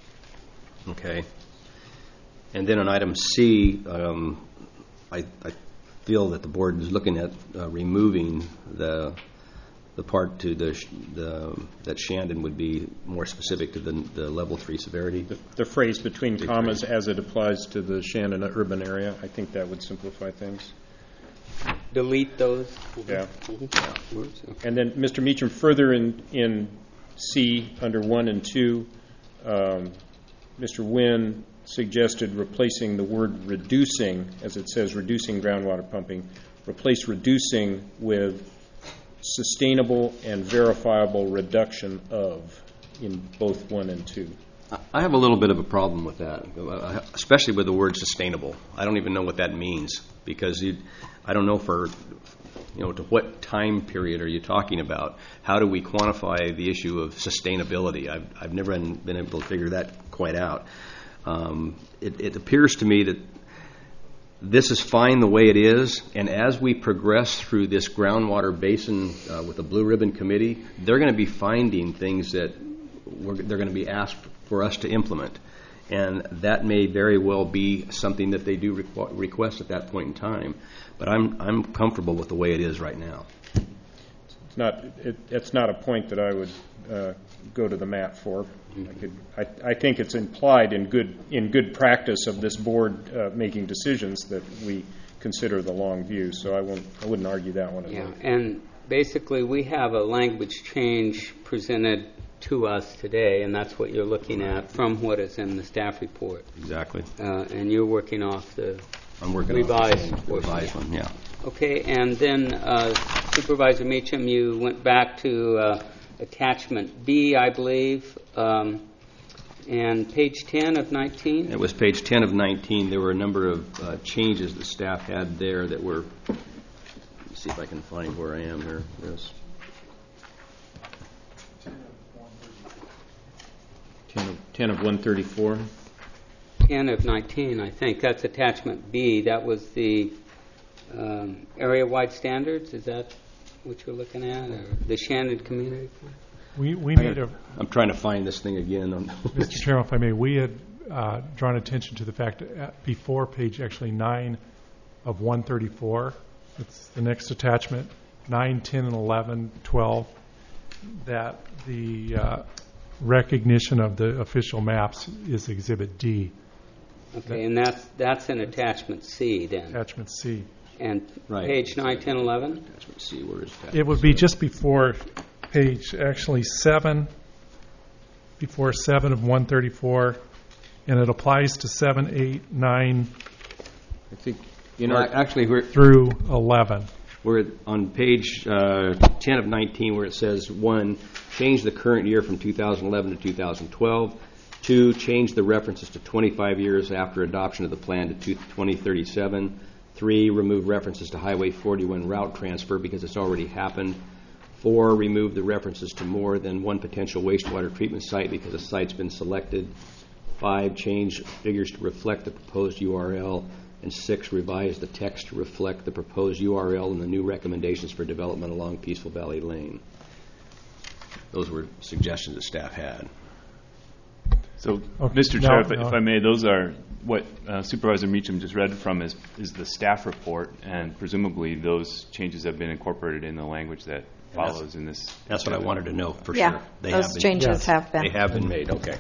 Okay. And then on item C, I feel that the board is looking at removing the part to that Shandon would be more specific to the level 3 severity. The phrase between commas as it applies to the Shandon urban area, I think that would simplify things. Delete those. Yeah. Words. Okay. And then, Mr. Meacham, further in C under 1 and 2, Mr. Wynn suggested replacing the word reducing, as it says reducing groundwater pumping, replace reducing with sustainable and verifiable reduction of in both 1 and 2. I have a little bit of a problem with that, especially with the word sustainable. I don't even know what that means, because I don't know to what time period are you talking about? How do we quantify the issue of sustainability? I've never been able to figure that quite out. It appears to me that this is fine the way it is, and as we progress through this groundwater basin with the Blue Ribbon Committee, they're going to be finding things that they're going to be asked for us to implement, and that may very well be something that they do request at that point in time. But I'm comfortable with the way it is right now. It's not a point that I would go to the mat for. I think it's implied in good practice of this board making decisions that we consider the long view. So I wouldn't argue that one. Yeah, and basically we have a language change presented to us today, and that's what you're looking at from what is in the staff report. Exactly. And you're working off the revised one. Yeah. Okay, and then Supervisor Meacham, you went back to attachment B, I believe, and page 10 of 19. It was page 10 of 19. There were a number of changes the staff had there that were. Let's see if I can find where I am here. Yes. 10 of 134. 10 of 19, I think. That's attachment B. That was the area-wide standards. Is that what you're looking at? Or the Shandon Community Plan? We made a... I'm trying to find this thing again. Mr. Chairman, if I may, we had drawn attention to the fact that before page actually 9 of 134, it's the next attachment, 9, 10, and 11, 12, that the recognition of the official maps is Exhibit D. Okay, and that's in attachment C then. Attachment C. And page 9, 10, 11? Attachment C, where is that? It would be just before page actually 7, before 7 of 134, and it applies to 7, 8, 9, I think, actually we're through 11. We're on page 10 of 19 where it says, 1, change the current year from 2011 to 2012. 2, change the references to 25 years after adoption of the plan to 2037. 3, remove references to Highway 41 route transfer because it's already happened. 4, remove the references to more than one potential wastewater treatment site because a site's been selected. 5, change figures to reflect the proposed URL. And 6, revise the text to reflect the proposed URL and the new recommendations for development along Peaceful Valley Lane. Those were suggestions that staff had. So, Mr. Chair, if I may, those are what Supervisor Meacham just read from is the staff report, and presumably those changes have been incorporated in the language that follows in this. That's what I wanted to know for sure. Yeah, those changes have been. They have been made, okay.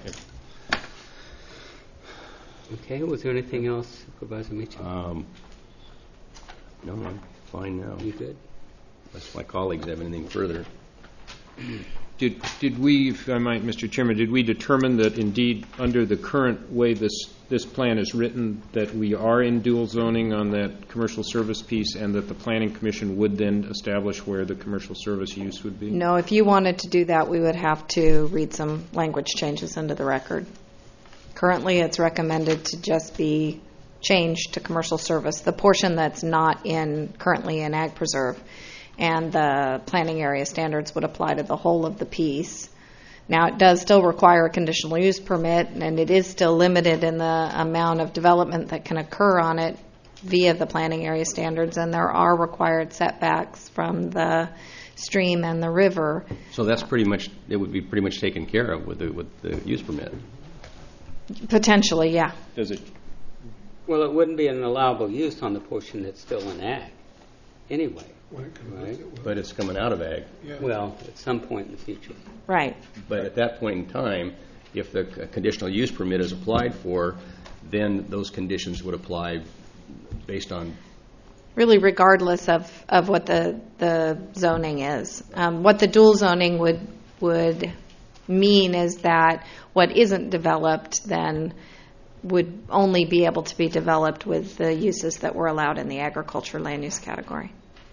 Okay, was there anything else, Supervisor Meacham? No, I'm fine now. You good? Unless my colleagues have anything further. Did we, if I might, Mr. Chairman, did we determine that indeed under the current way this plan is written that we are in dual zoning on that commercial service piece and that the Planning Commission would then establish where the commercial service use would be? No, if you wanted to do that, we would have to read some language changes into the record. Currently, it's recommended to just be changed to commercial service, the portion that's not currently in Ag Preserve. And the planning area standards would apply to the whole of the piece. Now, it does still require a conditional use permit, and it is still limited in the amount of development that can occur on it via the planning area standards, and there are required setbacks from the stream and the river. So that's pretty much, it would be pretty much taken care of with the use permit. Potentially, yeah. Does it? Well, it wouldn't be an allowable use on the portion that's still in ag anyway. Right. But it's coming out of ag. Yeah. Well, at some point in the future. Right. But at that point in time, if the conditional use permit is applied for, then those conditions would apply based on... Really regardless of what the zoning is. What the dual zoning would mean is that what isn't developed then would only be able to be developed with the uses that were allowed in the agriculture land use category.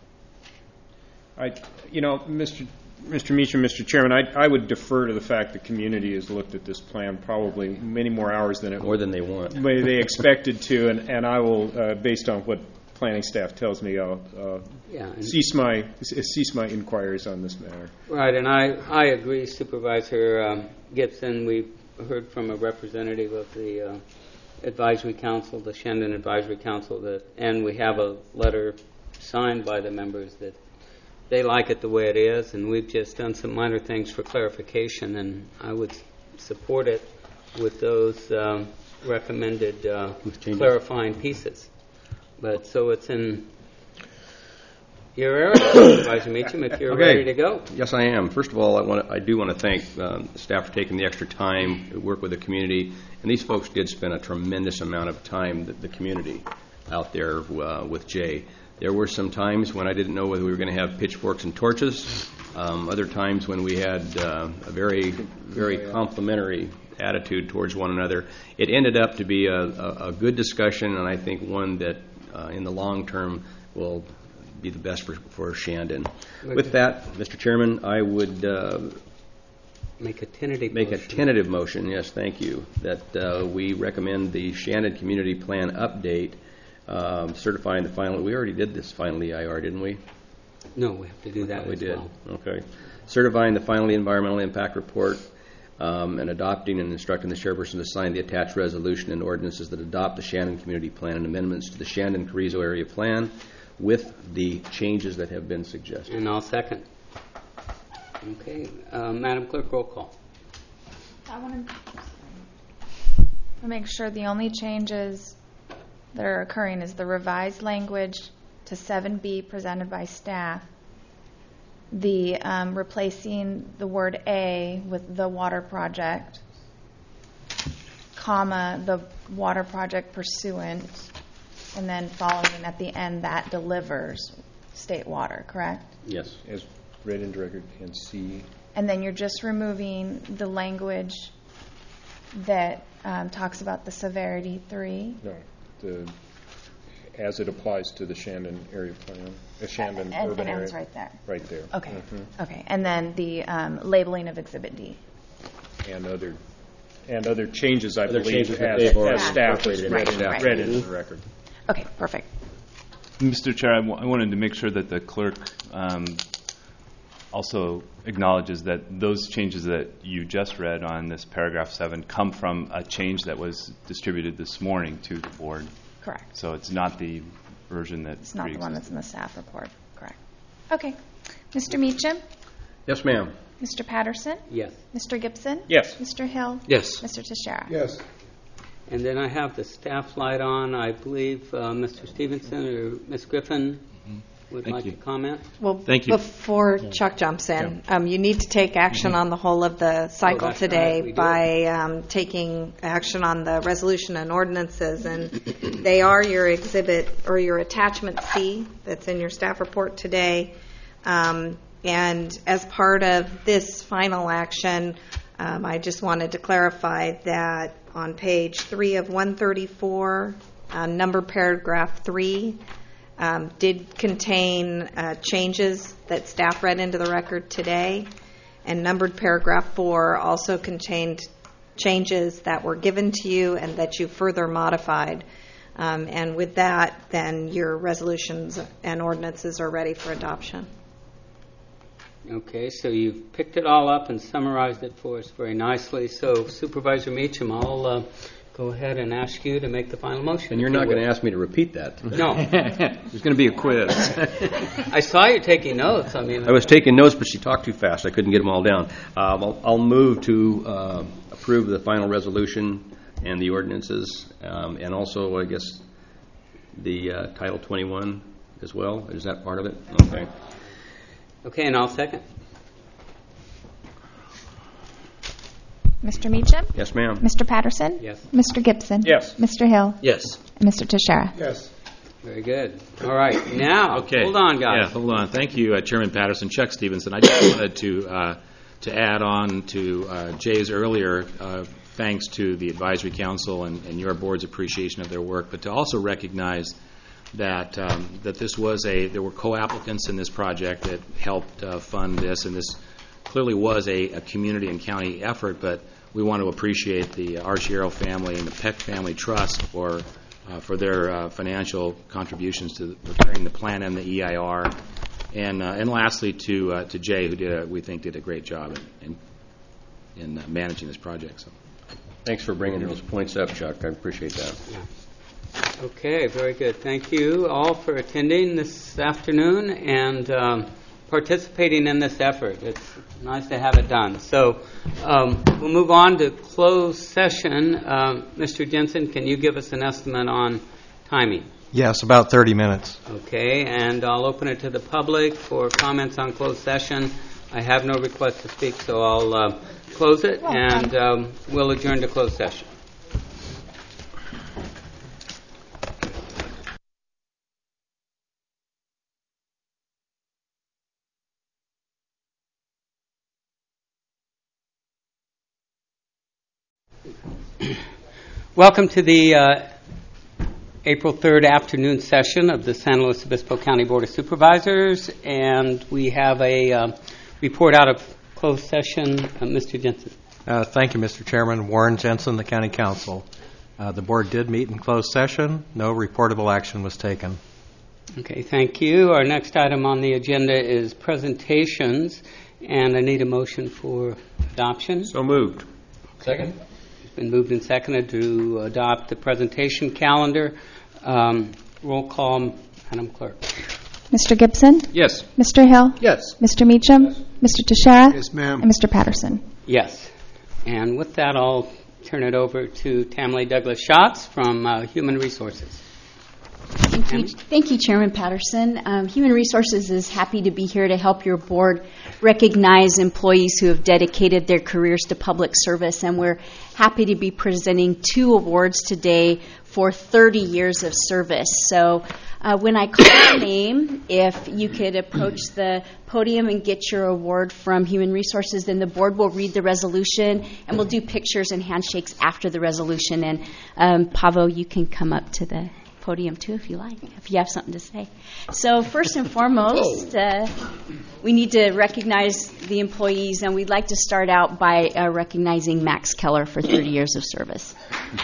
Mr. Meacham, Mr. Chairman, I would defer to the fact the community has looked at this plan probably many more hours than they want. They expected to, and I will, based on what planning staff tells me, I'll cease my inquiries on this matter. Right, and I agree, Supervisor Gibson. We've heard from a representative of the Advisory Council, the Shandon Advisory Council, and we have a letter signed by the members that they like it the way it is, and we've just done some minor things for clarification, and I would support it with those recommended clarifying pieces. But so it's in your area, Supervisor Meacham, if you're ready to go. Yes, I am. First of all, I do want to thank staff for taking the extra time to work with the community, and these folks did spend a tremendous amount of time, the community, out there with Jay. There were some times when I didn't know whether we were going to have pitchforks and torches. Other times when we had a very, very complimentary attitude towards one another. It ended up to be a good discussion, and I think one that in the long term will be the best for Shandon. With that, Mr. Chairman, I would make a tentative motion. Yes, thank you. That we recommend the Shandon Community Plan update. Certifying the final. We already did this final EIR, didn't we? No, we have to do that. We did. Well. Okay. Certifying the final environmental impact report and adopting and instructing the chairperson to sign the attached resolution and ordinances that adopt the Shandon Community Plan and amendments to the Shandon Carrizo Area Plan with the changes that have been suggested. And I'll second. Okay. Madam Clerk, roll call. I want to make sure the only changes that are occurring is the revised language to 7B presented by staff, the replacing the word A with the water project, comma, the water project pursuant, and then following at the end that delivers state water, correct? Yes. As read into record and C. And then you're just removing the language that talks about the severity 3? No. As it applies to the Shandon area plan, the Shandon urban area. And it's right there. Right there. Okay. Mm-hmm. Okay. And then the labeling of Exhibit D. And other changes, I believe, changes as staff has read into the record. Okay. Perfect. Mr. Chair, I wanted to make sure that the clerk also acknowledges that those changes that you just read on this paragraph 7 come from a change that was distributed this morning to the board. Correct. So it's not the version that it's not the one that's in the staff report. Correct. Okay. Mr. Meacham? Yes, ma'am. Mr. Patterson? Yes. Mr. Gibson? Yes. Mr. Hill? Yes. Mr. Teixeira? Yes. And then I have the staff light on. I believe Mr. Stevenson or Ms. Griffin would like to comment. Well, thank you. Before Chuck jumps in, you need to take action on the whole of the cycle today by taking action on the resolution and ordinances, and they are your exhibit or your attachment C that's in your staff report today. And as part of this final action, I just wanted to clarify that on page 3 of 134, number paragraph 3 did contain changes that staff read into the record today, and numbered paragraph 4 also contained changes that were given to you and that you further modified. And with that, then your resolutions and ordinances are ready for adoption. Okay, so you've picked it all up and summarized it for us very nicely. So, Supervisor Meacham, I'll go ahead and ask you to make the final motion. And you're not going to ask me to repeat that. No. There's going to be a quiz. I saw you taking notes. I was taking notes, but she talked too fast. I couldn't get them all down. I'll move to approve the final resolution and the ordinances, and also, I guess, the Title 21 as well. Is that part of it? Okay. Okay, and I'll second. Mr. Meacham? Yes, ma'am. Mr. Patterson? Yes. Mr. Gibson? Yes. Mr. Hill? Yes. And Mr. Teixeira? Yes. Very good. All right, now, Okay. hold on, guys. Yeah, hold on. Thank you, Chairman Patterson. Chuck Stevenson. I just wanted to add on to Jay's earlier thanks to the Advisory Council and your board's appreciation of their work, but to also recognize that this was there were co-applicants in this project that helped fund this, and this clearly was a community and county effort, but we want to appreciate the Archiero family and the Peck Family Trust for their financial contributions to preparing the plan and the EIR, and lastly to Jay, who we think did a great job in managing this project. So, thanks for bringing those points up, Chuck. I appreciate that. Yeah. Okay, very good. Thank you all for attending this afternoon and participating in this effort. It's nice to have it done. So we'll move on to closed session. Mr. Jensen, can you give us an estimate on timing? Yes, about 30 minutes. Okay, and I'll open it to the public for comments on closed session. I have no request to speak, so I'll close it, and we'll adjourn to closed session. Welcome to the April 3rd afternoon session of the San Luis Obispo County Board of Supervisors, and we have a report out of closed session. Mr. Jensen. Thank you, Mr. Chairman. Warren Jensen, the County Council. The board did meet in closed session. No reportable action was taken. Okay, thank you. Our next item on the agenda is presentations, and I need a motion for adoption. So moved. Second. It's been moved and seconded to adopt the presentation calendar. Roll call, Madam Clerk. Mr. Gibson? Yes. Mr. Hill? Yes. Mr. Meacham? Yes. Mr. Teixeira? Yes, ma'am. And Mr. Patterson? Yes. And with that, I'll turn it over to Tamley Douglas-Schatz from Human Resources. Thank you, Chairman Patterson. Human Resources is happy to be here to help your board recognize employees who have dedicated their careers to public service, and we're happy to be presenting 2 awards today for 30 years of service. So when I call your name, if you could approach the podium and get your award from Human Resources, then the board will read the resolution, and we'll do pictures and handshakes after the resolution. And Pavo, you can come up to the podium too if you like, if you have something to say. So first and foremost, we need to recognize the employees, and we'd like to start out by recognizing Max Keller for 30 years of service.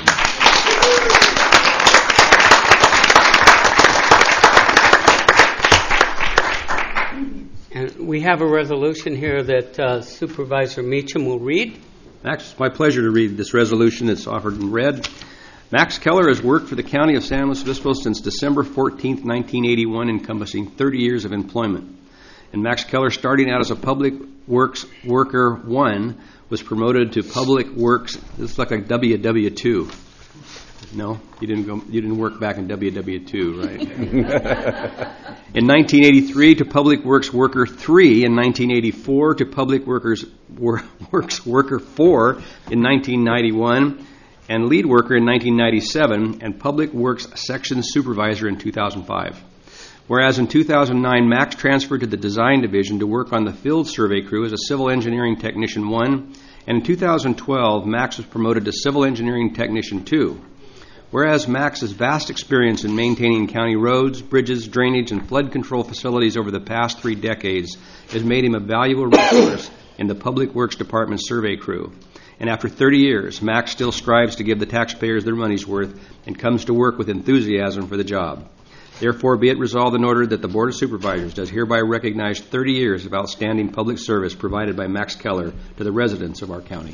And we have a resolution here that Supervisor Meacham will read. Max, it's my pleasure to read this resolution that's offered in red. Max Keller has worked for the County of San Luis Obispo since December 14, 1981, encompassing 30 years of employment. And Max Keller, starting out as a Public Works Worker 1, was promoted to Public Works. This is like a WW2. No, you didn't work back in WW2, right? In 1983 to Public Works Worker 3, in 1984 to Public Works Worker 4, in 1991, and Lead Worker in 1997, and Public Works Section Supervisor in 2005. Whereas in 2009, Max transferred to the Design Division to work on the field survey crew as a Civil Engineering Technician 1, and in 2012, Max was promoted to Civil Engineering Technician 2. Whereas Max's vast experience in maintaining county roads, bridges, drainage, and flood control facilities over the past 3 decades has made him a valuable resource in the Public Works Department survey crew. And after 30 years, Max still strives to give the taxpayers their money's worth and comes to work with enthusiasm for the job. Therefore, be it resolved and ordered that the Board of Supervisors does hereby recognize 30 years of outstanding public service provided by Max Keller to the residents of our county.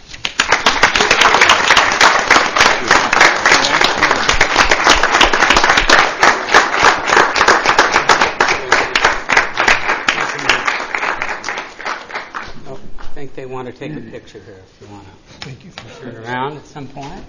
I think they want to take a picture here if you want to turn around at some point.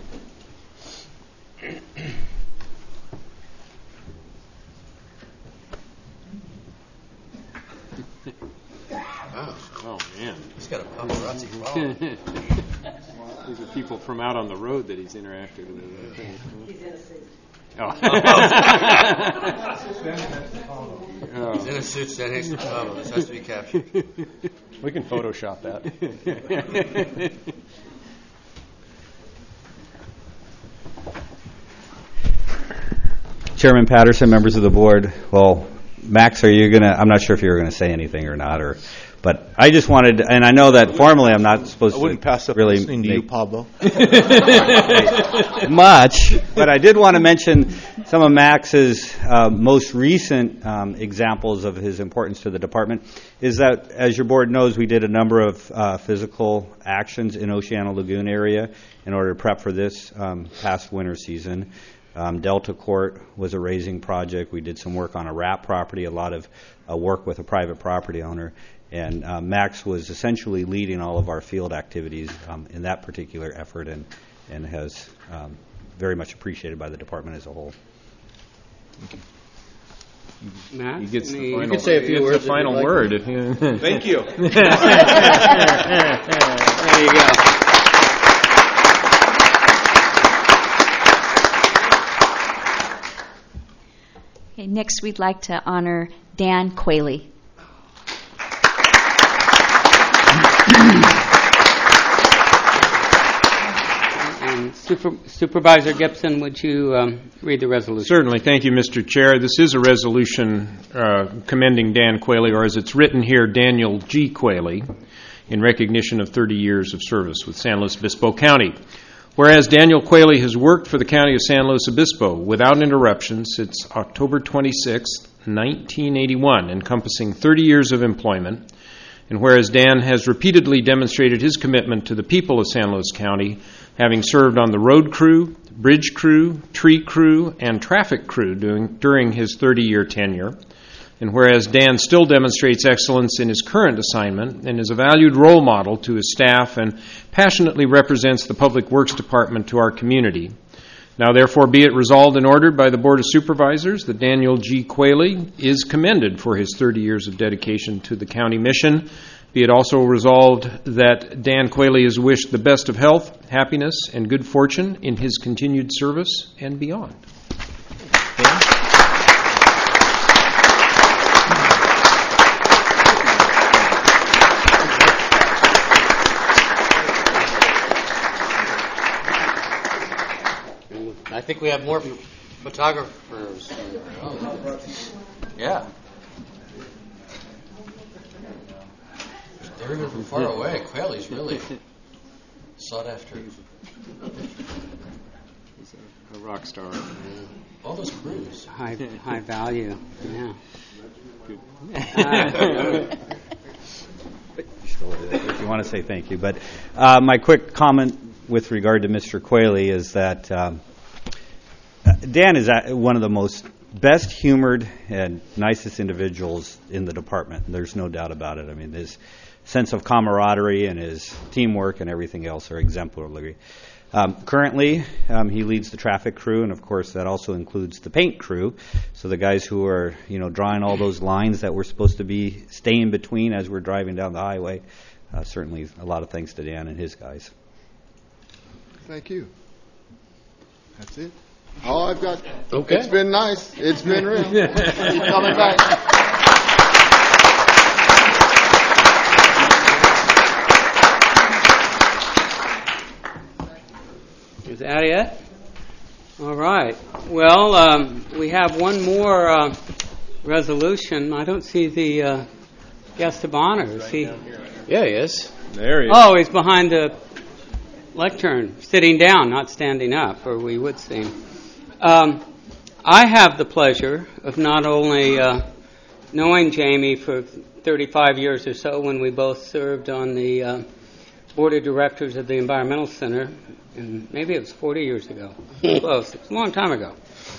Oh, man. He's got a paparazzi following. These are people from out on the road that he's interacted with. He's in a suit. Oh. He's in a suit standing next to Pablo. This has to be captured. We can Photoshop that. Chairman Patterson, members of the board. Well, Max, I'm not sure if you're going to say anything or not, but I just wanted, and I know that formally I'm not supposed to. I wouldn't pass up really listening to you, Pablo. much, but I did want to mention some of Max's most recent examples of his importance to the department. Is that, as your board knows, we did a number of physical actions in Oceano Lagoon area in order to prep for this past winter season. Delta Court was a raising project. We did some work on a RAP property, a lot of work with a private property owner. And Max was essentially leading all of our field activities in that particular effort and has very much appreciated by the department as a whole. Max, he gets the final, you could say a few words. The final word. Thank you. There you go. Okay, next, we'd like to honor Dan Quayle. And Supervisor Gibson, would you read the resolution? Certainly. Thank you, Mr. Chair. This is a resolution commending Dan Quayle, or as it's written here, Daniel G. Quayle, in recognition of 30 years of service with San Luis Obispo County. Whereas Daniel Quayle has worked for the County of San Luis Obispo without interruption since October 26, 1981, encompassing 30 years of employment, and whereas Dan has repeatedly demonstrated his commitment to the people of San Luis County, having served on the road crew, bridge crew, tree crew, and traffic crew during his 30-year tenure, and whereas Dan still demonstrates excellence in his current assignment and is a valued role model to his staff and passionately represents the Public Works Department to our community. Now, therefore, be it resolved and ordered by the Board of Supervisors that Daniel G. Quayle is commended for his 30 years of dedication to the county mission. Be it also resolved that Dan Quayle is wished the best of health, happiness, and good fortune in his continued service and beyond. I think we have more photographers. Yeah. They're even from far away. Quayle's really sought after. He's a rock star. Yeah. All those crews. High value. Yeah. If you want to say thank you. But my quick comment with regard to Mr. Quayle is that Dan is one of the most best-humored and nicest individuals in the department. There's no doubt about it. I mean, his sense of camaraderie and his teamwork and everything else are exemplary. Currently, he leads the traffic crew, and of course, that also includes the paint crew. So the guys who are, drawing all those lines that we're supposed to be staying between as we're driving down the highway. Certainly, a lot of thanks to Dan and his guys. Thank you. That's it. All I've got. Okay. It's been nice. It's been real. Keep coming back. Is that it? All right. Well, we have one more resolution. I don't see the guest of honor. Is he? Yeah, he is. There he is. Oh, he's behind the lectern, sitting down, not standing up, or we would see him. I have the pleasure of not only knowing Jamie for 35 years or so when we both served on the board of directors of the Environmental Center, and maybe it was 40 years ago. Close. It was a long time ago.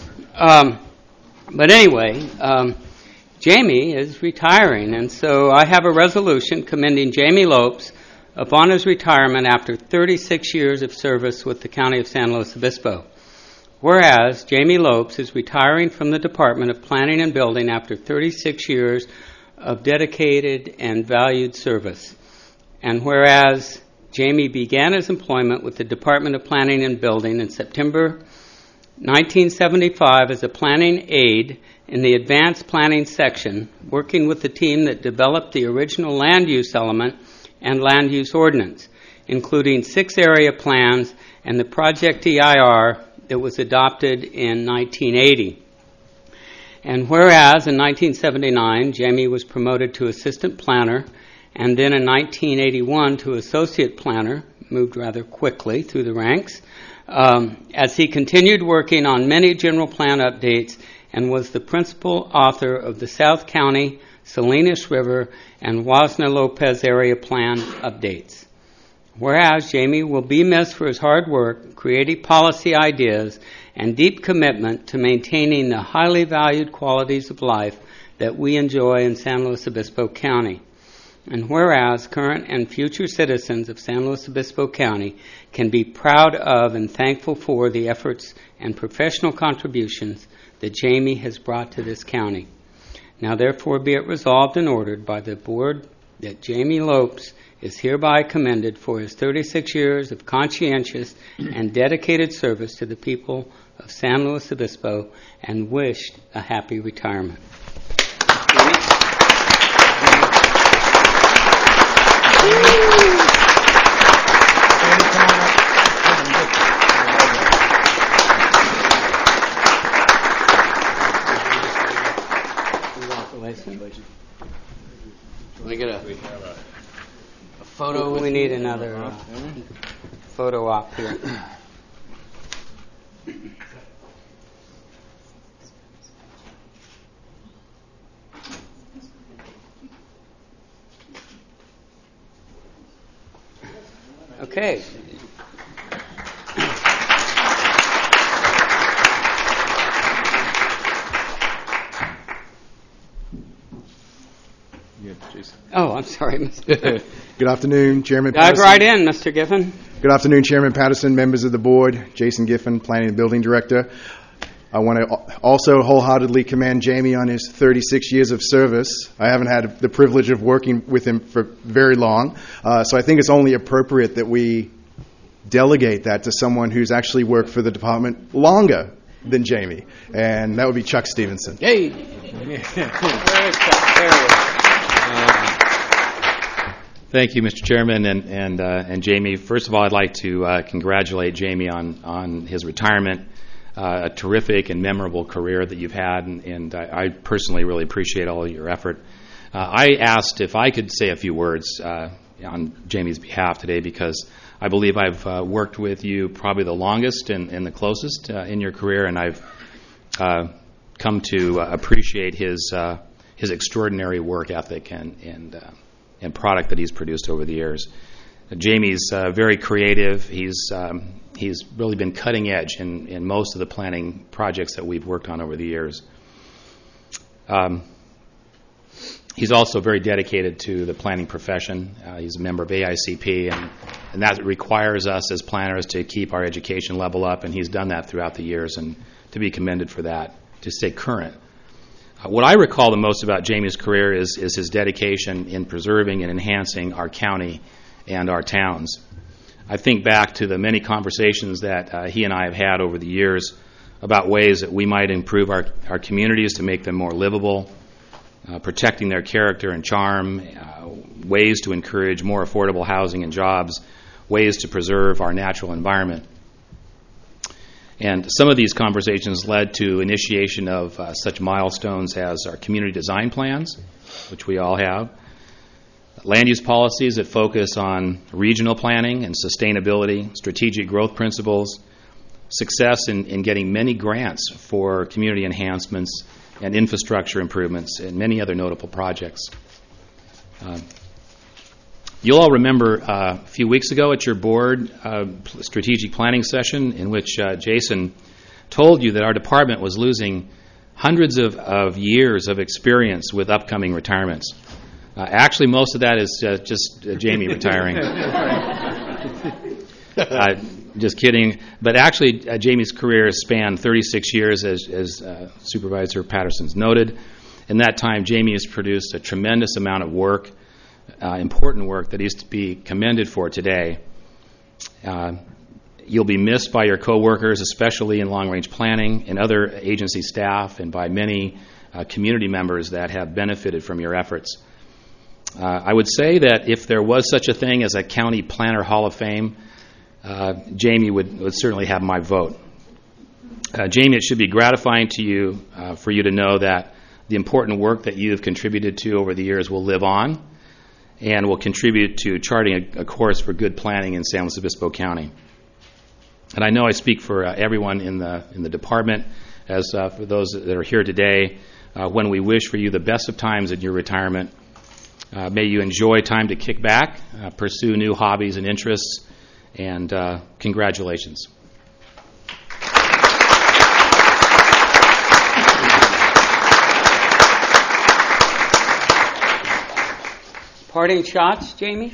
But anyway, Jamie is retiring, and so I have a resolution commending Jamie Lopes upon his retirement after 36 years of service with the County of San Luis Obispo. Whereas Jamie Lopes is retiring from the Department of Planning and Building after 36 years of dedicated and valued service. And whereas Jamie began his employment with the Department of Planning and Building in September 1975 as a planning aide in the advanced planning section, working with the team that developed the original land use element and land use ordinance, including 6 area plans and the Project EIR that was adopted in 1980. And whereas in 1979, Jamie was promoted to assistant planner, and then in 1981 to associate planner, moved rather quickly through the ranks, as he continued working on many general plan updates and was the principal author of the South County, Salinas River, and Wasna Lopez area plan updates. Whereas Jamie will be missed for his hard work, creative policy ideas, and deep commitment to maintaining the highly valued qualities of life that we enjoy in San Luis Obispo County. And whereas current and future citizens of San Luis Obispo County can be proud of and thankful for the efforts and professional contributions that Jamie has brought to this county. Now therefore be it resolved and ordered by the board that Jamie Lopes is hereby commended for his 36 years of conscientious and dedicated service to the people of San Luis Obispo and wished a happy retirement. Can we get a photo? We need another photo op here. Okay. Oh, I'm sorry. Good afternoon, Chairman Dive Patterson. right in, Mr. Giffen. Good afternoon, Chairman Patterson, members of the board, Jason Giffen, Planning and Building Director. I want to also wholeheartedly commend Jamie on his 36 years of service. I haven't had the privilege of working with him for very long, so I think it's only appropriate that we delegate that to someone who's actually worked for the department longer than Jamie, and that would be Chuck Stevenson. Hey! Thank you, Mr. Chairman, and Jamie. First of all, I'd like to congratulate Jamie on his retirement. A terrific and memorable career that you've had, and I personally really appreciate all of your effort. I asked if I could say a few words on Jamie's behalf today because I believe I've worked with you probably the longest and the closest in your career, and I've come to appreciate his extraordinary work ethic and product that he's produced over the years. Jamie's very creative. He's really been cutting edge in most of the planning projects that we've worked on over the years. He's also very dedicated to the planning profession. He's a member of AICP, and that requires us as planners to keep our education level up, and he's done that throughout the years, and to be commended for that, to stay current. What I recall the most about Jamie's career is his dedication in preserving and enhancing our county and our towns. I think back to the many conversations that he and I have had over the years about ways that we might improve our communities to make them more livable, protecting their character and charm, ways to encourage more affordable housing and jobs, ways to preserve our natural environment. And some of these conversations led to initiation of such milestones as our community design plans, which we all have, land use policies that focus on regional planning and sustainability, strategic growth principles, success in getting many grants for community enhancements and infrastructure improvements, and many other notable projects. You'll all remember a few weeks ago at your board strategic planning session in which Jason told you that our department was losing hundreds of years of experience with upcoming retirements. Actually, most of that is just Jamie retiring. Just kidding. But actually, Jamie's career spanned 36 years, as Supervisor Patterson's noted. In that time, Jamie has produced a tremendous amount of work, important work that is to be commended for today. You'll be missed by your coworkers, especially in long-range planning, and other agency staff, and by many community members that have benefited from your efforts. I would say that if there was such a thing as a County Planner Hall of Fame, Jamie would certainly have my vote. Jamie, it should be gratifying to you for you to know that the important work that you have contributed to over the years will live on and will contribute to charting a course for good planning in San Luis Obispo County. And I know I speak for everyone in the department, as for those that are here today, when we wish for you the best of times in your retirement. May you enjoy time to kick back, pursue new hobbies and interests, and congratulations. Parting shots, Jamie?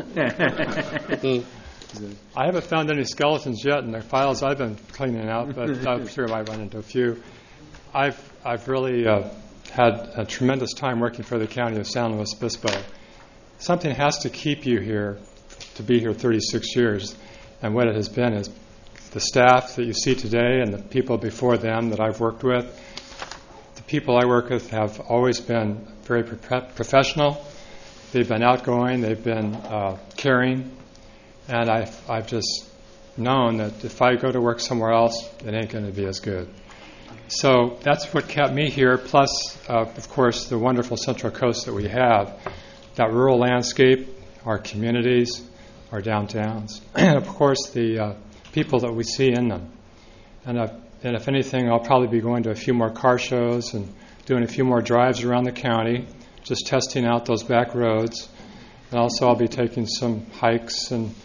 I haven't found any skeletons yet in the files I've been cleaning out, but I'm sure I might run into a few. I've really had a tremendous time working for the County of San Luis Obispo. Something has to keep you here to be here 36 years, and what it has been is the staff that you see today and the people before them that I've worked with. The people I work with have always been very professional. They've been outgoing, they've been caring, and I've just known that if I go to work somewhere else, it ain't going to be as good. So that's what kept me here, plus, of course, the wonderful Central Coast that we have, that rural landscape, our communities, our downtowns, and, of course, the people that we see in them. And if anything, I'll probably be going to a few more car shows and doing a few more drives around the county, just testing out those back roads. And also I'll be taking some hikes and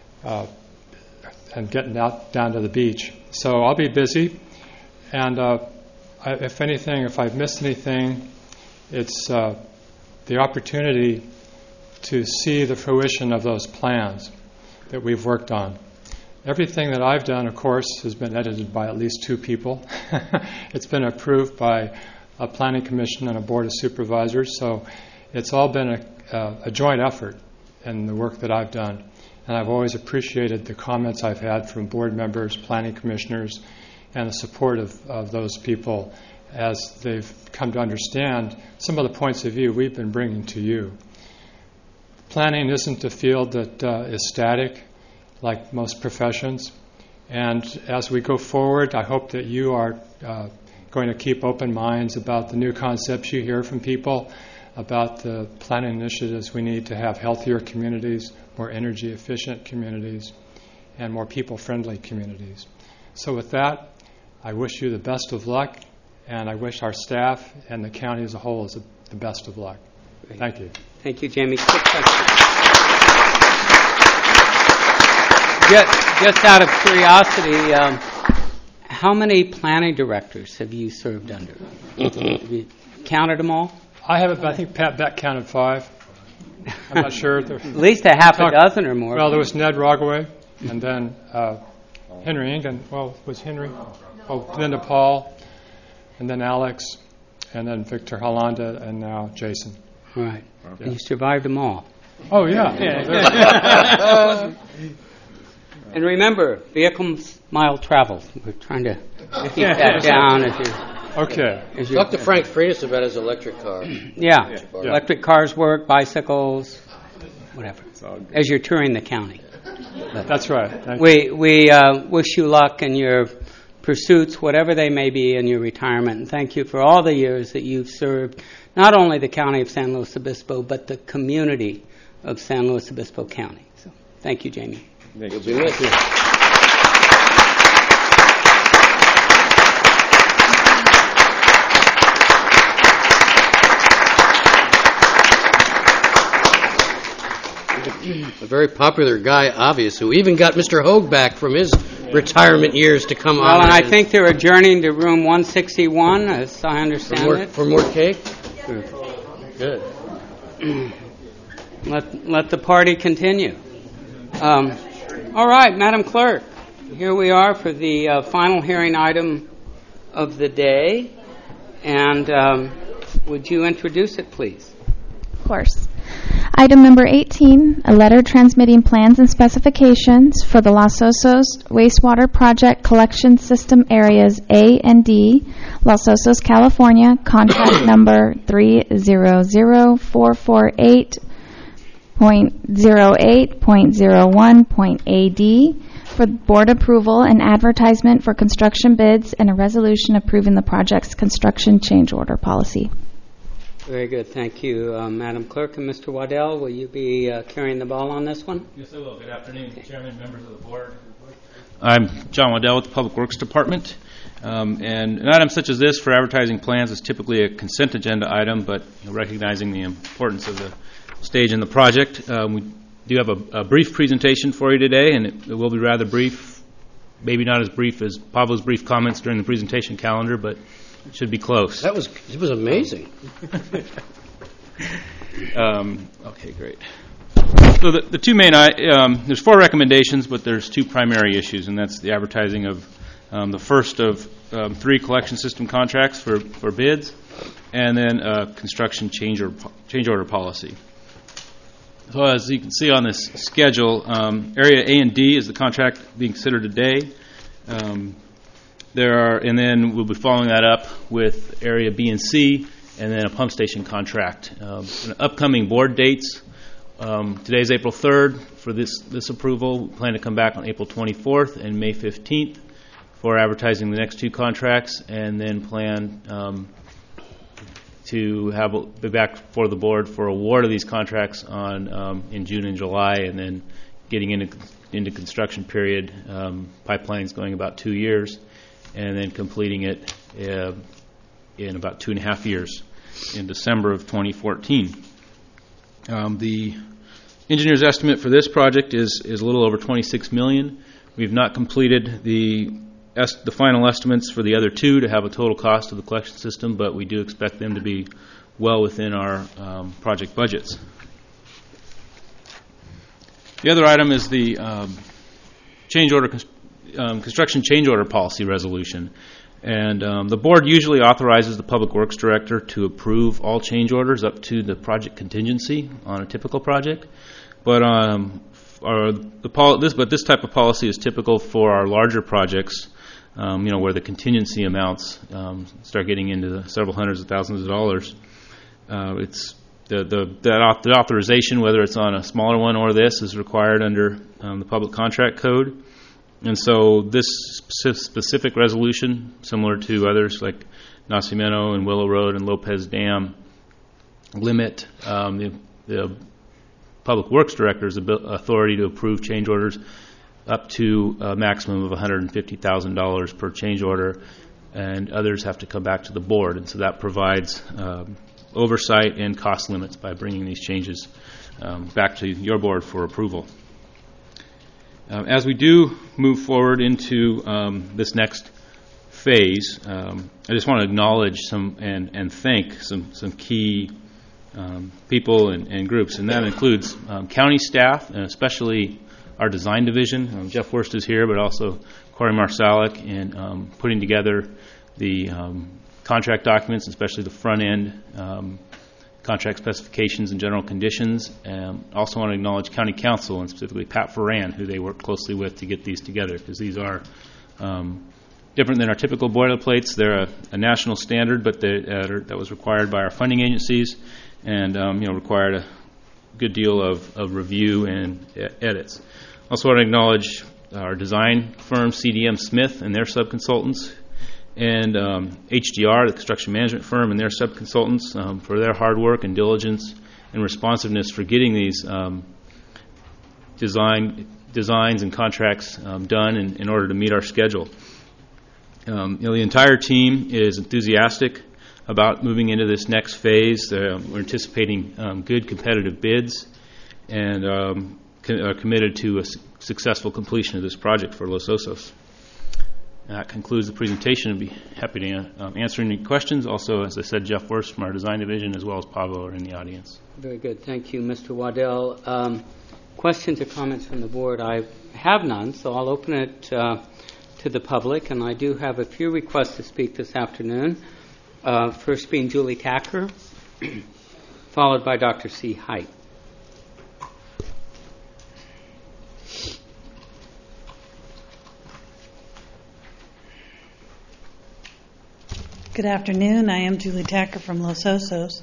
getting out down to the beach. So I'll be busy. And if anything, if I've missed anything, it's the opportunity to see the fruition of those plans that we've worked on. Everything that I've done, of course, has been edited by at least 2 people. It's been approved by a planning commission and a board of supervisors, so it's all been a joint effort in the work that I've done. And I've always appreciated the comments I've had from board members, planning commissioners, and the support of those people as they've come to understand some of the points of view we've been bringing to you. Planning isn't a field that is static like most professions. And as we go forward, I hope that you are going to keep open minds about the new concepts you hear from people, about the planning initiatives we need to have healthier communities, more energy efficient communities, and more people-friendly communities. So with that, I wish you the best of luck, and I wish our staff and the county as a whole the best of luck. Great. Thank you. Thank you, Jamie. Quick question. Just out of curiosity, how many planning directors have you served under? Have you counted them all? I haven't, but I think Pat Beck counted 5. I'm not sure. At least a half a dozen or more. Well, there was Ned Rogaway, and then Henry Ingen. Well, was Henry? Oh, Linda Paul, and then Alex, and then Victor Hollanda, and now Jason. Right. Yeah. And you survived them all. Oh, yeah. And remember, vehicles mile traveled. We're trying to keep that down as you. Okay. Talk to Frank Freitas about his electric car. Yeah, electric cars work, bicycles, whatever. As you're touring the county. That's right. We wish you luck in your pursuits, whatever they may be, in your retirement. And thank you for all the years that you've served not only the county of San Luis Obispo, but the community of San Luis Obispo County. So thank you, Jamie. You'll be with you. A very popular guy, obviously, who even got Mr. Hogue back from his retirement years to come on. Well, and I think they're adjourning to room 161, as I understand it. For more cake? Good. Let the party continue. All right, Madam Clerk, here we are for the final hearing item of the day. And would you introduce it, please? Of course. Item number 18, a letter transmitting plans and specifications for the Los Osos Wastewater Project Collection System Areas A and D, Los Osos, California, contract number 300448.08.01.AD for board approval and advertisement for construction bids and a resolution approving the project's construction change order policy. Very good. Thank you, Madam Clerk. And Mr. Waddell, will you be carrying the ball on this one? Yes, I will. Good afternoon, Chairman, members of the board. I'm John Waddell with the Public Works Department. And an item such as this for advertising plans is typically a consent agenda item, but recognizing the importance of the stage in the project, we do have a brief presentation for you today, and it will be rather brief, maybe not as brief as Pablo's brief comments during the presentation calendar, but it should be close. It was amazing. Okay, great. So the two main, there's 4 recommendations, but there's 2 primary issues, and that's the advertising of the first of 3 collection system contracts for bids, and then construction change order policy. So as you can see on this schedule, Area A and D is the contract being considered today. And then we'll be following that up with Area B and C, and then a pump station contract. Upcoming board dates, today's April 3rd for this approval. We plan to come back on April 24th and May 15th for advertising the next 2 contracts, and then plan to be back for the board for award of these contracts in June and July, and then getting into construction period, pipelines going about 2 years, and then completing it in about 2.5 years in December of 2014. The engineer's estimate for this project is a little over $26 million. We've not completed the final estimates for the other 2 to have a total cost of the collection system, but we do expect them to be well within our project budgets. The other item is the construction change order policy resolution. And the board usually authorizes the Public Works Director to approve all change orders up to the project contingency on a typical project. But this type of policy is typical for our larger projects, where the contingency amounts start getting into the several hundreds of thousands of dollars. It's the authorization, whether it's on a smaller one or this, is required under the Public Contract Code. And so this specific resolution, similar to others like Nacimiento and Willow Road and Lopez Dam, limit the Public Works Director's authority to approve change orders up to a maximum of $150,000 per change order, and others have to come back to the board. And so that provides oversight and cost limits by bringing these changes back to your board for approval. As we do move forward into this next phase, I just want to acknowledge and thank some key people and groups, and that includes county staff, and especially our design division. Jeff Wurst is here, but also Corey Marsalik in putting together the contract documents, especially the front end contract specifications and general conditions. Also want to acknowledge County Council, and specifically Pat Ferran, who they worked closely with to get these together, because these are different than our typical boilerplates. They're a national standard, but that was required by our funding agencies, and required a good deal of review and edits. Also want to acknowledge our design firm, CDM Smith, and their subconsultants, and HDR, the construction management firm, and their subconsultants for their hard work and diligence and responsiveness for getting these designs and contracts done in order to meet our schedule. The entire team is enthusiastic about moving into this next phase. We're anticipating good competitive bids, and are committed to a successful completion of this project for Los Osos. That concludes the presentation. I'd be happy to answer any questions. Also, as I said, Jeff Worst from our design division, as well as Pablo, are in the audience. Very good. Thank you, Mr. Waddell. Questions or comments from the board? I have none, so I'll open it to the public, and I do have a few requests to speak this afternoon. First being Julie Tacker, followed by Dr. C. Height. Good afternoon. I am Julie Tacker from Los Osos.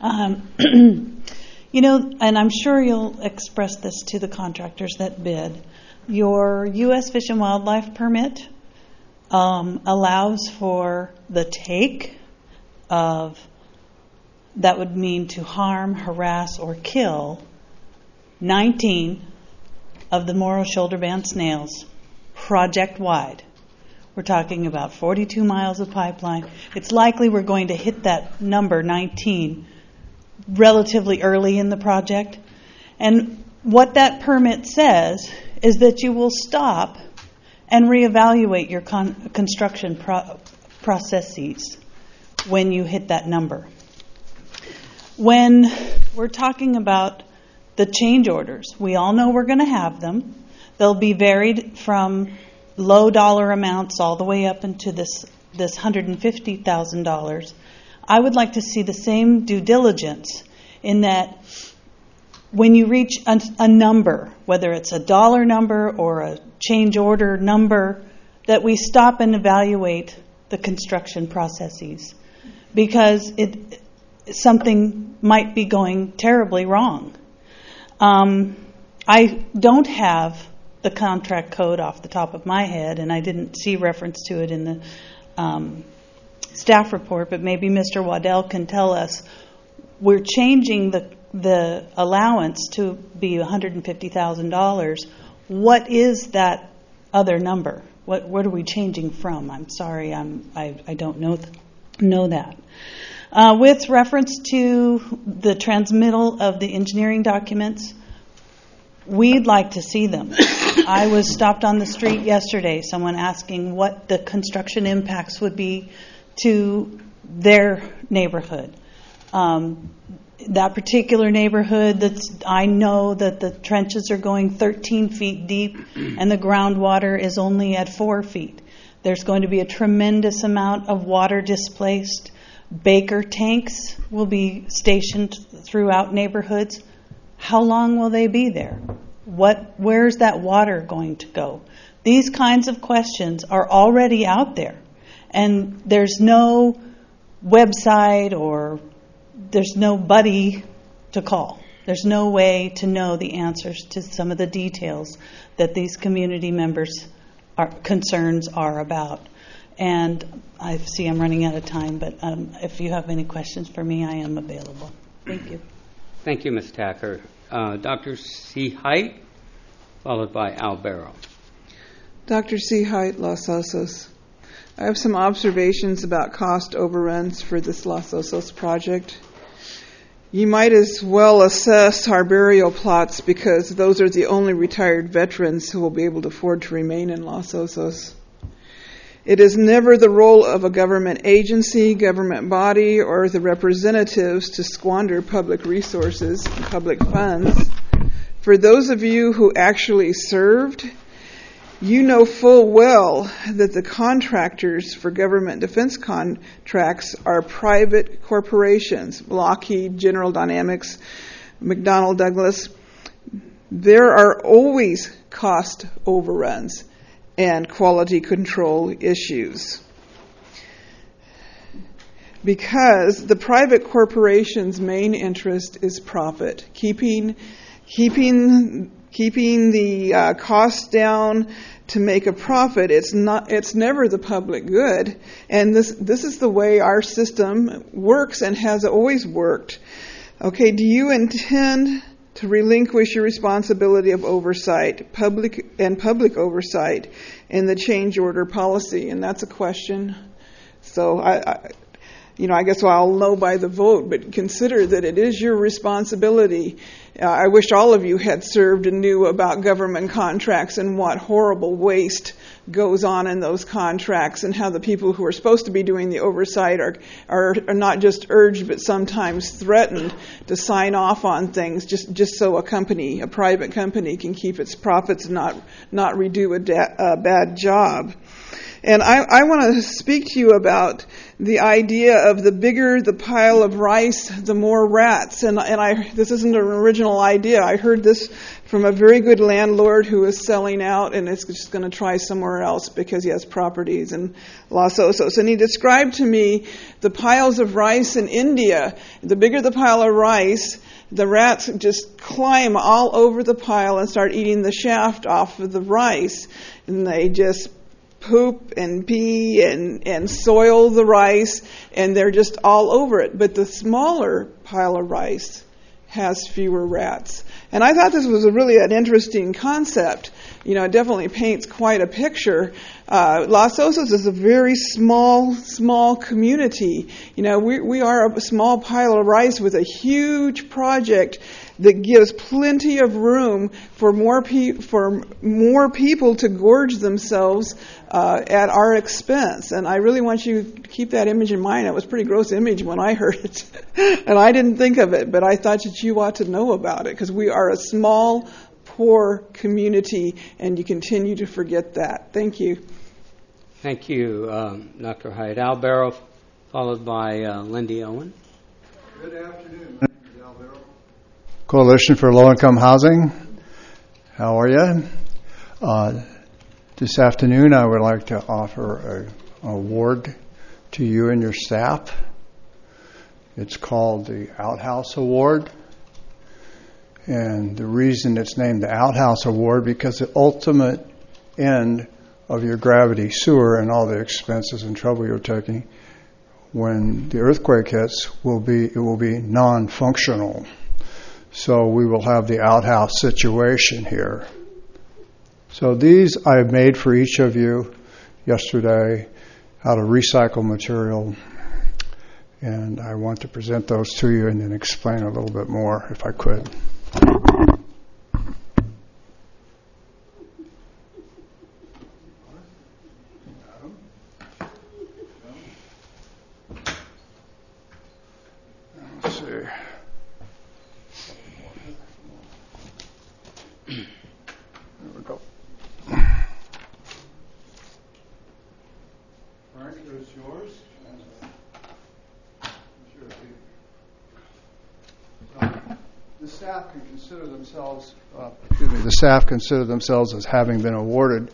And I'm sure you'll express this to the contractors that bid. Your U.S. Fish and Wildlife permit allows for the take of, that would mean to harm, harass, or kill 19 of the Morrow shoulder band snails project-wide. We're talking about 42 miles of pipeline. It's likely we're going to hit that number 19 relatively early in the project. And what that permit says is that you will stop and reevaluate your construction processes when you hit that number. When we're talking about the change orders, we all know we're going to have them. They'll be varied from low dollar amounts all the way up into this $150,000. I would like to see the same due diligence in that when you reach a number, whether it's a dollar number or a change order number, that we stop and evaluate the construction processes, because something might be going terribly wrong. I don't have the contract code off the top of my head, and I didn't see reference to it in the staff report, but maybe Mr. Waddell can tell us. We're changing the allowance to be $150,000. What is that other number? What are we changing from? I'm sorry, I don't know that. With reference to the transmittal of the engineering documents, we'd like to see them. I was stopped on the street yesterday, someone asking what the construction impacts would be to their neighborhood. That particular neighborhood, I know that the trenches are going 13 feet deep and the groundwater is only at 4 feet. There's going to be a tremendous amount of water displaced. Baker tanks will be stationed throughout neighborhoods. How long will they be there? Where's that water going to go? These kinds of questions are already out there, and there's no website or there's nobody to call. There's no way to know the answers to some of the details that these community members' concerns are about. And I see I'm running out of time, but if you have any questions for me, I am available. Thank you. Thank you, Ms. Tacker. Dr. C. Height, followed by Al Barrow. Dr. C. Height, Los Osos. I have some observations about cost overruns for this Los Osos project. You might as well assess our burial plots, because those are the only retired veterans who will be able to afford to remain in Los Osos. It is never the role of a government agency, government body, or the representatives to squander public resources and public funds. For those of you who actually served You know full well that the contractors for government defense contracts are private corporations, Lockheed, General Dynamics, McDonnell Douglas. There are always cost overruns and quality control issues, because the private corporation's main interest is profit, keeping the costs down to make a profit. It's never the public good, and this is the way our system works and has always worked. Okay, do you intend to relinquish your responsibility of oversight, public oversight, in the change order policy? And that's a question. So I guess I'll know by the vote, but consider that it is your responsibility. I wish all of you had served and knew about government contracts and what horrible waste goes on in those contracts, and how the people who are supposed to be doing the oversight are not just urged but sometimes threatened to sign off on things just so a private company can keep its profits and not redo a bad job. And I want to speak to you about the idea of the bigger the pile of rice, the more rats. And this isn't an original idea. I heard this from a very good landlord who is selling out and is just going to try somewhere else because he has properties in Los Osos. And he described to me the piles of rice in India. The bigger the pile of rice, the rats just climb all over the pile and start eating the shaft off of the rice. And they just poop and pee and soil the rice, and they're just all over it. But the smaller pile of rice has fewer rats. And I thought this was really an interesting concept. It definitely paints quite a picture. Los Osos is a very small community. We are a small pile of rice with a huge project that gives plenty of room for more people to gorge themselves at our expense. And I really want you to keep that image in mind. It was a pretty gross image when I heard it, and I didn't think of it, but I thought that you ought to know about it, because we are a small, poor community, and you continue to forget that. Thank you. Thank you, Dr. Hyde. Al Barrow, followed by Lindy Owen. Good afternoon. Al Barrow, Coalition for Low-Income Housing. How are you? This afternoon, I would like to offer an award to you and your staff. It's called the Outhouse Award. And the reason it's named the Outhouse Award, because the ultimate end of your gravity sewer and all the expenses and trouble you're taking when the earthquake hits it will be non-functional. So we will have the outhouse situation here. So these I made for each of you yesterday out of recycled material, and I want to present those to you and then explain a little bit more if I could. Let's see. There we go. Frank, here's yours. The staff can consider themselves. The staff consider themselves as having been awarded.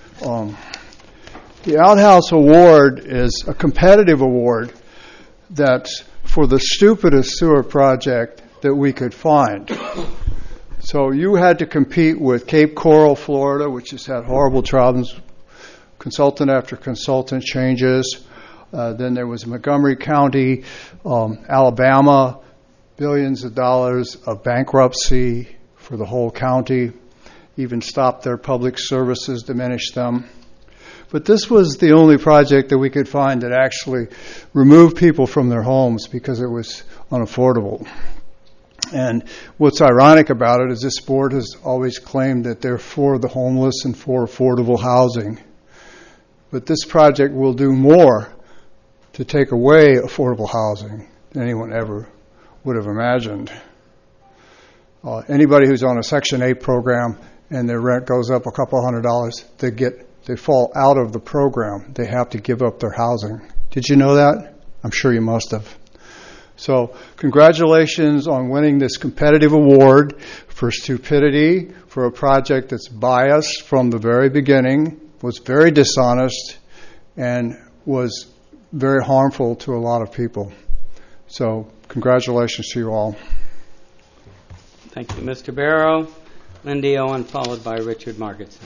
The Outhouse Award is a competitive award that's for the stupidest sewer project that we could find. So you had to compete with Cape Coral, Florida, which has had horrible problems, consultant after consultant changes. Then there was Montgomery County, Alabama, billions of dollars of bankruptcy for the whole county, even stopped their public services, diminished them. But this was the only project that we could find that actually removed people from their homes because it was unaffordable. And what's ironic about it is this board has always claimed that they're for the homeless and for affordable housing. But this project will do more to take away affordable housing than anyone ever would have imagined. Anybody who's on a Section 8 program and their rent goes up a couple $100, they fall out of the program. They have to give up their housing. Did you know that? I'm sure you must have. So congratulations on winning this competitive award for stupidity for a project that's biased from the very beginning, was very dishonest, and was very harmful to a lot of people. So congratulations to you all. Thank you, Mr. Barrow. Lindy Owen, followed by Richard Margetson.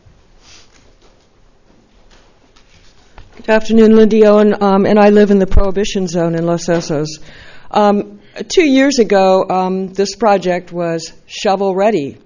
Good afternoon, Lindy Owen, and I live in the Prohibition Zone in Los Osos. 2 years ago, this project was shovel-ready.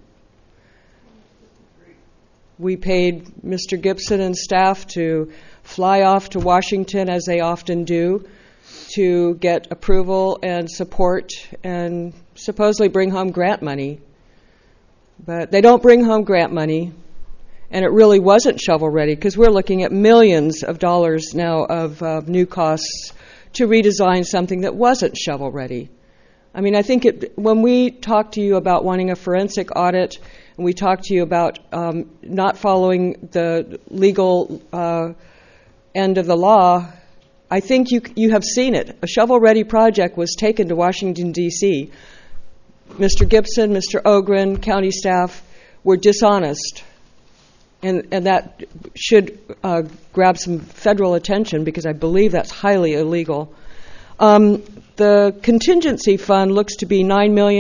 We paid Mr. Gibson and staff to fly off to Washington, as they often do, to get approval and support and supposedly bring home grant money. But they don't bring home grant money, and it really wasn't shovel-ready because we're looking at millions of dollars now of new costs to redesign something that wasn't shovel-ready. I mean, I think when we talk to you about wanting a forensic audit, and we talk to you about not following the legal end of the law, I think you have seen it. A shovel-ready project was taken to Washington, D.C. Mr. Gibson, Mr. Ogren, county staff were dishonest. And that should grab some federal attention because I believe that's highly illegal. The contingency fund looks to be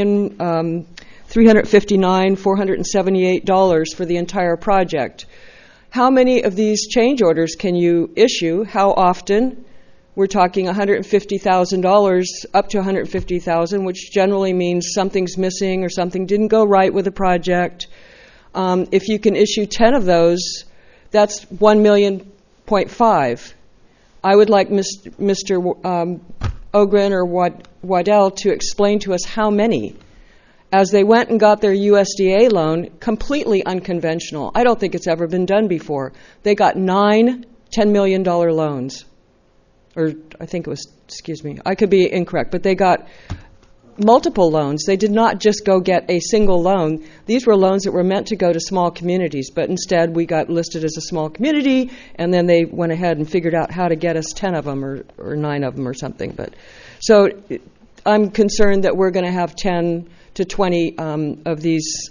$9,359,478 for the entire project. How many of these change orders can you issue? How often? We're talking $150,000 up to $150,000, which generally means something's missing or something didn't go right with the project. If you can issue 10 of those, that's $1.5 million. I would like Mr. Ogren or Waddell to explain to us how many. As they went and got their USDA loan, completely unconventional. I don't think it's ever been done before. They got 9 $10 million loans. Or I think it was, I could be incorrect, but they got multiple loans. They did not just go get a single loan. These were loans that were meant to go to small communities, but instead we got listed as a small community, and then they went ahead and figured out how to get us 10 of them or 9 of them or something. But so I'm concerned that we're going to have 10 to 20 of these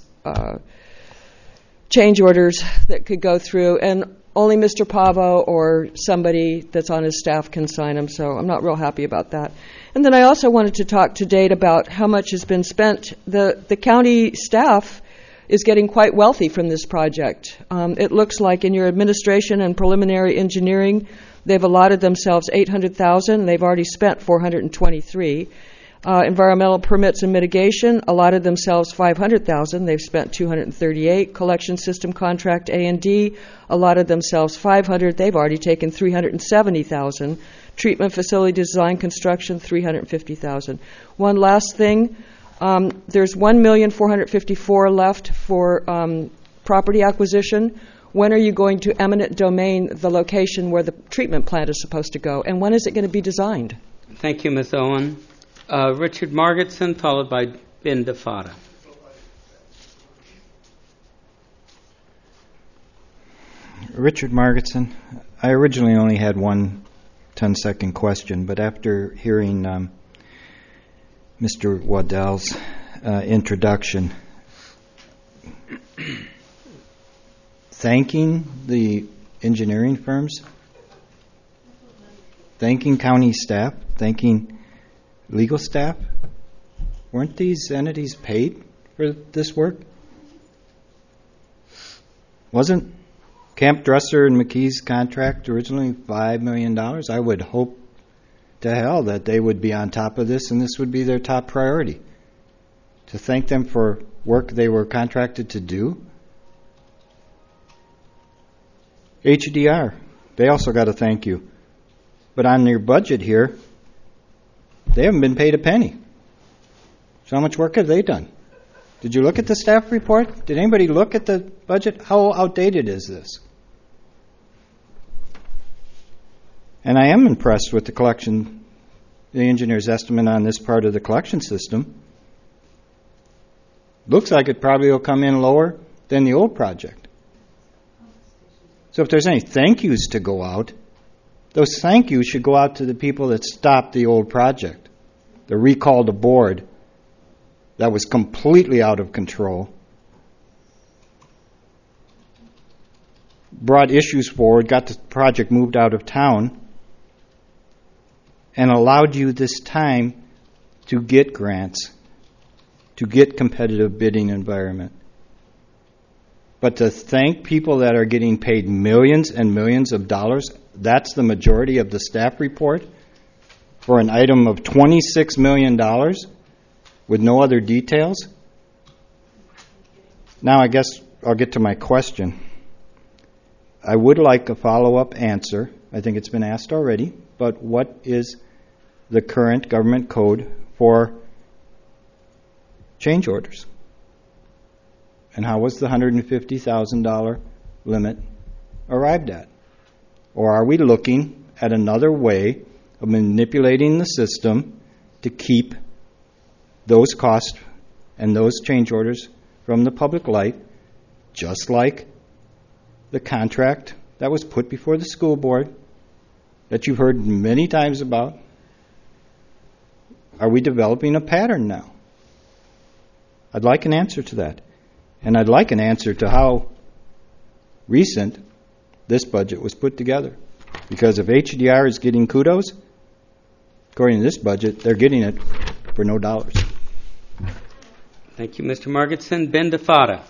change orders that could go through, and only Mr. Pavo or somebody that's on his staff can sign them, so I'm not real happy about that. And then I also wanted to talk to Dade about how much has been spent. The county staff is getting quite wealthy from this project. It looks like in your administration and preliminary engineering, they've allotted themselves $800,000. They've already spent $423,000. Environmental permits and mitigation allotted themselves $500,000. They've spent $238,000. Collection system contract A&D allotted themselves $500,000. They've already taken $370,000. Treatment facility design construction $350,000. One last thing, there's $1,454,000 left for property acquisition. When are you going to eminent domain the location where the treatment plant is supposed to go, and when is it going to be designed? Thank you, Ms. Owen. Richard Margetson, followed by Ben DeFada. Richard Margetson. I originally only had one 10-second question, but after hearing Mr. Waddell's introduction, thanking the engineering firms, thanking county staff, thanking legal staff, weren't these entities paid for this work? Wasn't Camp Dresser and McKee's contract originally $5 million? I would hope to hell that they would be on top of this and this would be their top priority. To thank them for work they were contracted to do. HDR, they also got a thank you. But on their budget here, they haven't been paid a penny. So how much work have they done? Did you look at the staff report? Did anybody look at the budget? How outdated is this? And I am impressed with the engineer's estimate on this part of the collection system. Looks like it probably will come in lower than the old project. So if there's any thank yous to go out, those thank yous should go out to the people that stopped the old project, that recalled a board that was completely out of control, brought issues forward, got the project moved out of town, and allowed you this time to get grants, to get competitive bidding environment. But to thank people that are getting paid millions and millions of dollars, that's the majority of the staff report, for an item of $26 million with no other details? Now I guess I'll get to my question. I would like a follow-up answer. I think it's been asked already, but what is the current government code for change orders? And how was the $150,000 limit arrived at? Or are we looking at another way of manipulating the system to keep those costs and those change orders from the public light, just like the contract that was put before the school board that you've heard many times about? Are we developing a pattern now? I'd like an answer to that. And I'd like an answer to how recent this budget was put together. Because if HDR is getting kudos, according to this budget, they're getting it for no dollars. Thank you, Mr. Margetson. Ben DeFada.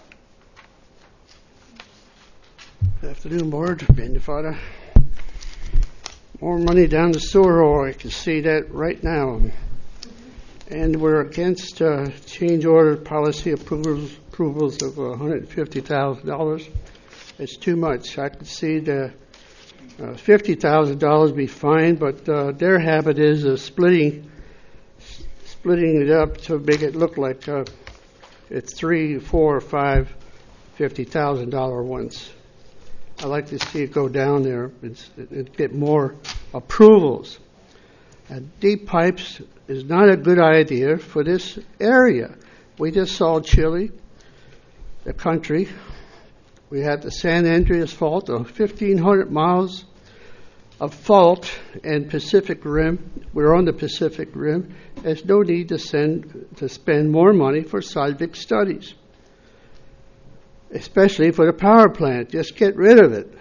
Good afternoon, Board. Ben DeFada. More money down the sewer hole. I can see that right now. And we're against change order policy approvals of $150,000. It's too much. I could see the $50,000 be fine, but their habit is splitting it up to make it look like it's 3, 4, or 5 $50,000 ones. I like to see it go down there and get more approvals. And deep pipes is not a good idea for this area. We just saw Chile, the country. We had the San Andreas Fault, 1,500 miles of fault in Pacific Rim. We're on the Pacific Rim. There's no need to spend more money for seismic studies, especially for the power plant. Just get rid of it.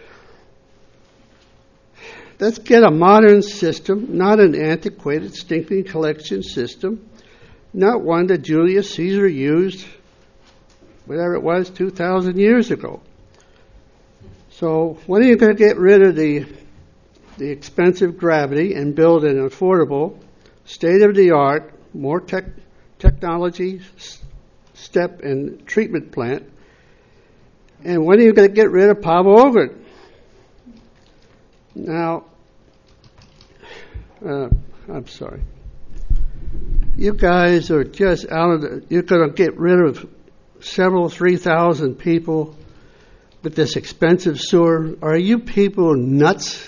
Let's get a modern system, not an antiquated, stinking collection system, not one that Julius Caesar used, whatever it was, 2,000 years ago. So when are you going to get rid of the expensive gravity and build an affordable, state-of-the-art, more technology step and treatment plant? And when are you going to get rid of Palo Alto? Now, I'm sorry. You guys are just out of the... You're going to get rid of several 3,000 people with this expensive sewer. Are you people nuts?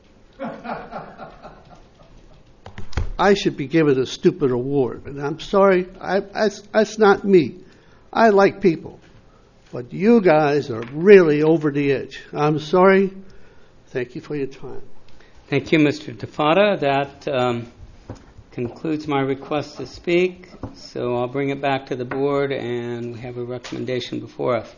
I should be given a stupid award. And I'm sorry, that's not me. I like people. But you guys are really over the edge. I'm sorry. Thank you for your time. Thank you, Mr. DeFada. That concludes my request to speak. So I'll bring it back to the board, and we have a recommendation before us.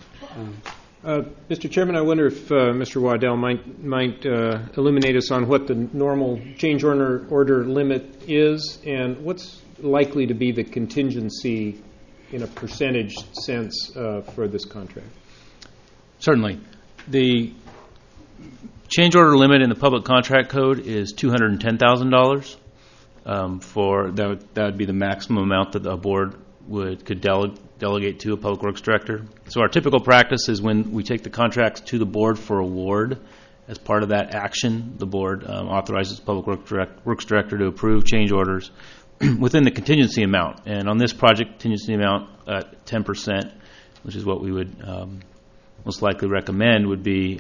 Mr. Chairman, I wonder if Mr. Waddell might illuminate us on what the normal change order limit is and what's likely to be the contingency in a percentage sense for this contract. Certainly. The change order limit in the public contract code is $210,000. That would be the maximum amount that the board could delegate to a public works director. So our typical practice is when we take the contracts to the board for award, as part of that action, the board authorizes the public works director to approve change orders within the contingency amount. And on this project, contingency amount at 10%, which is what we would most likely recommend, would be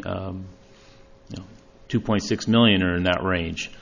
$2.6 million or in that range.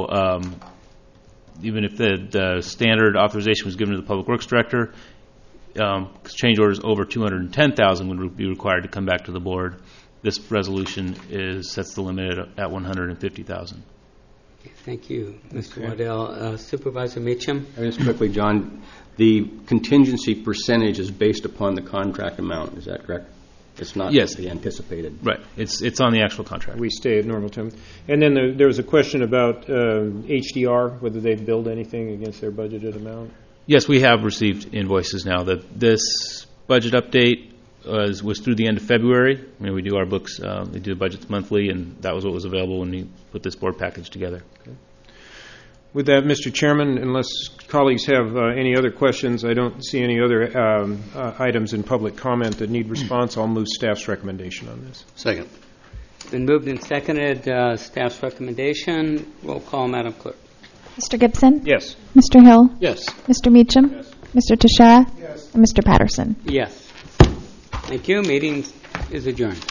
So even if the standard authorization was given to the public works director, change orders over $210,000 would be required to come back to the board. This resolution sets the limit at $150,000. Thank you, Mr. Waddell. Supervisor Meacham? Just quickly, John, the contingency percentage is based upon the contract amount. Is that correct? It's not the anticipated. Right. It's on the actual contract. We stay at normal time. And then there was a question about HDR, whether they've billed anything against their budgeted amount. Yes, we have received invoices now. This budget update was through the end of February. We do our books, they do the budgets monthly, and that was what was available when we put this board package together. Okay. With that, Mr. Chairman, unless colleagues have any other questions, I don't see any other items in public comment that need response. I'll move staff's recommendation on this. Second. Been moved and seconded. Staff's recommendation. Roll call, Madam Clerk. Mr. Gibson? Yes. Mr. Hill? Yes. Mr. Meacham? Yes. Mr. Teixeira? Yes. And Mr. Patterson? Yes. Thank you. Meeting is adjourned.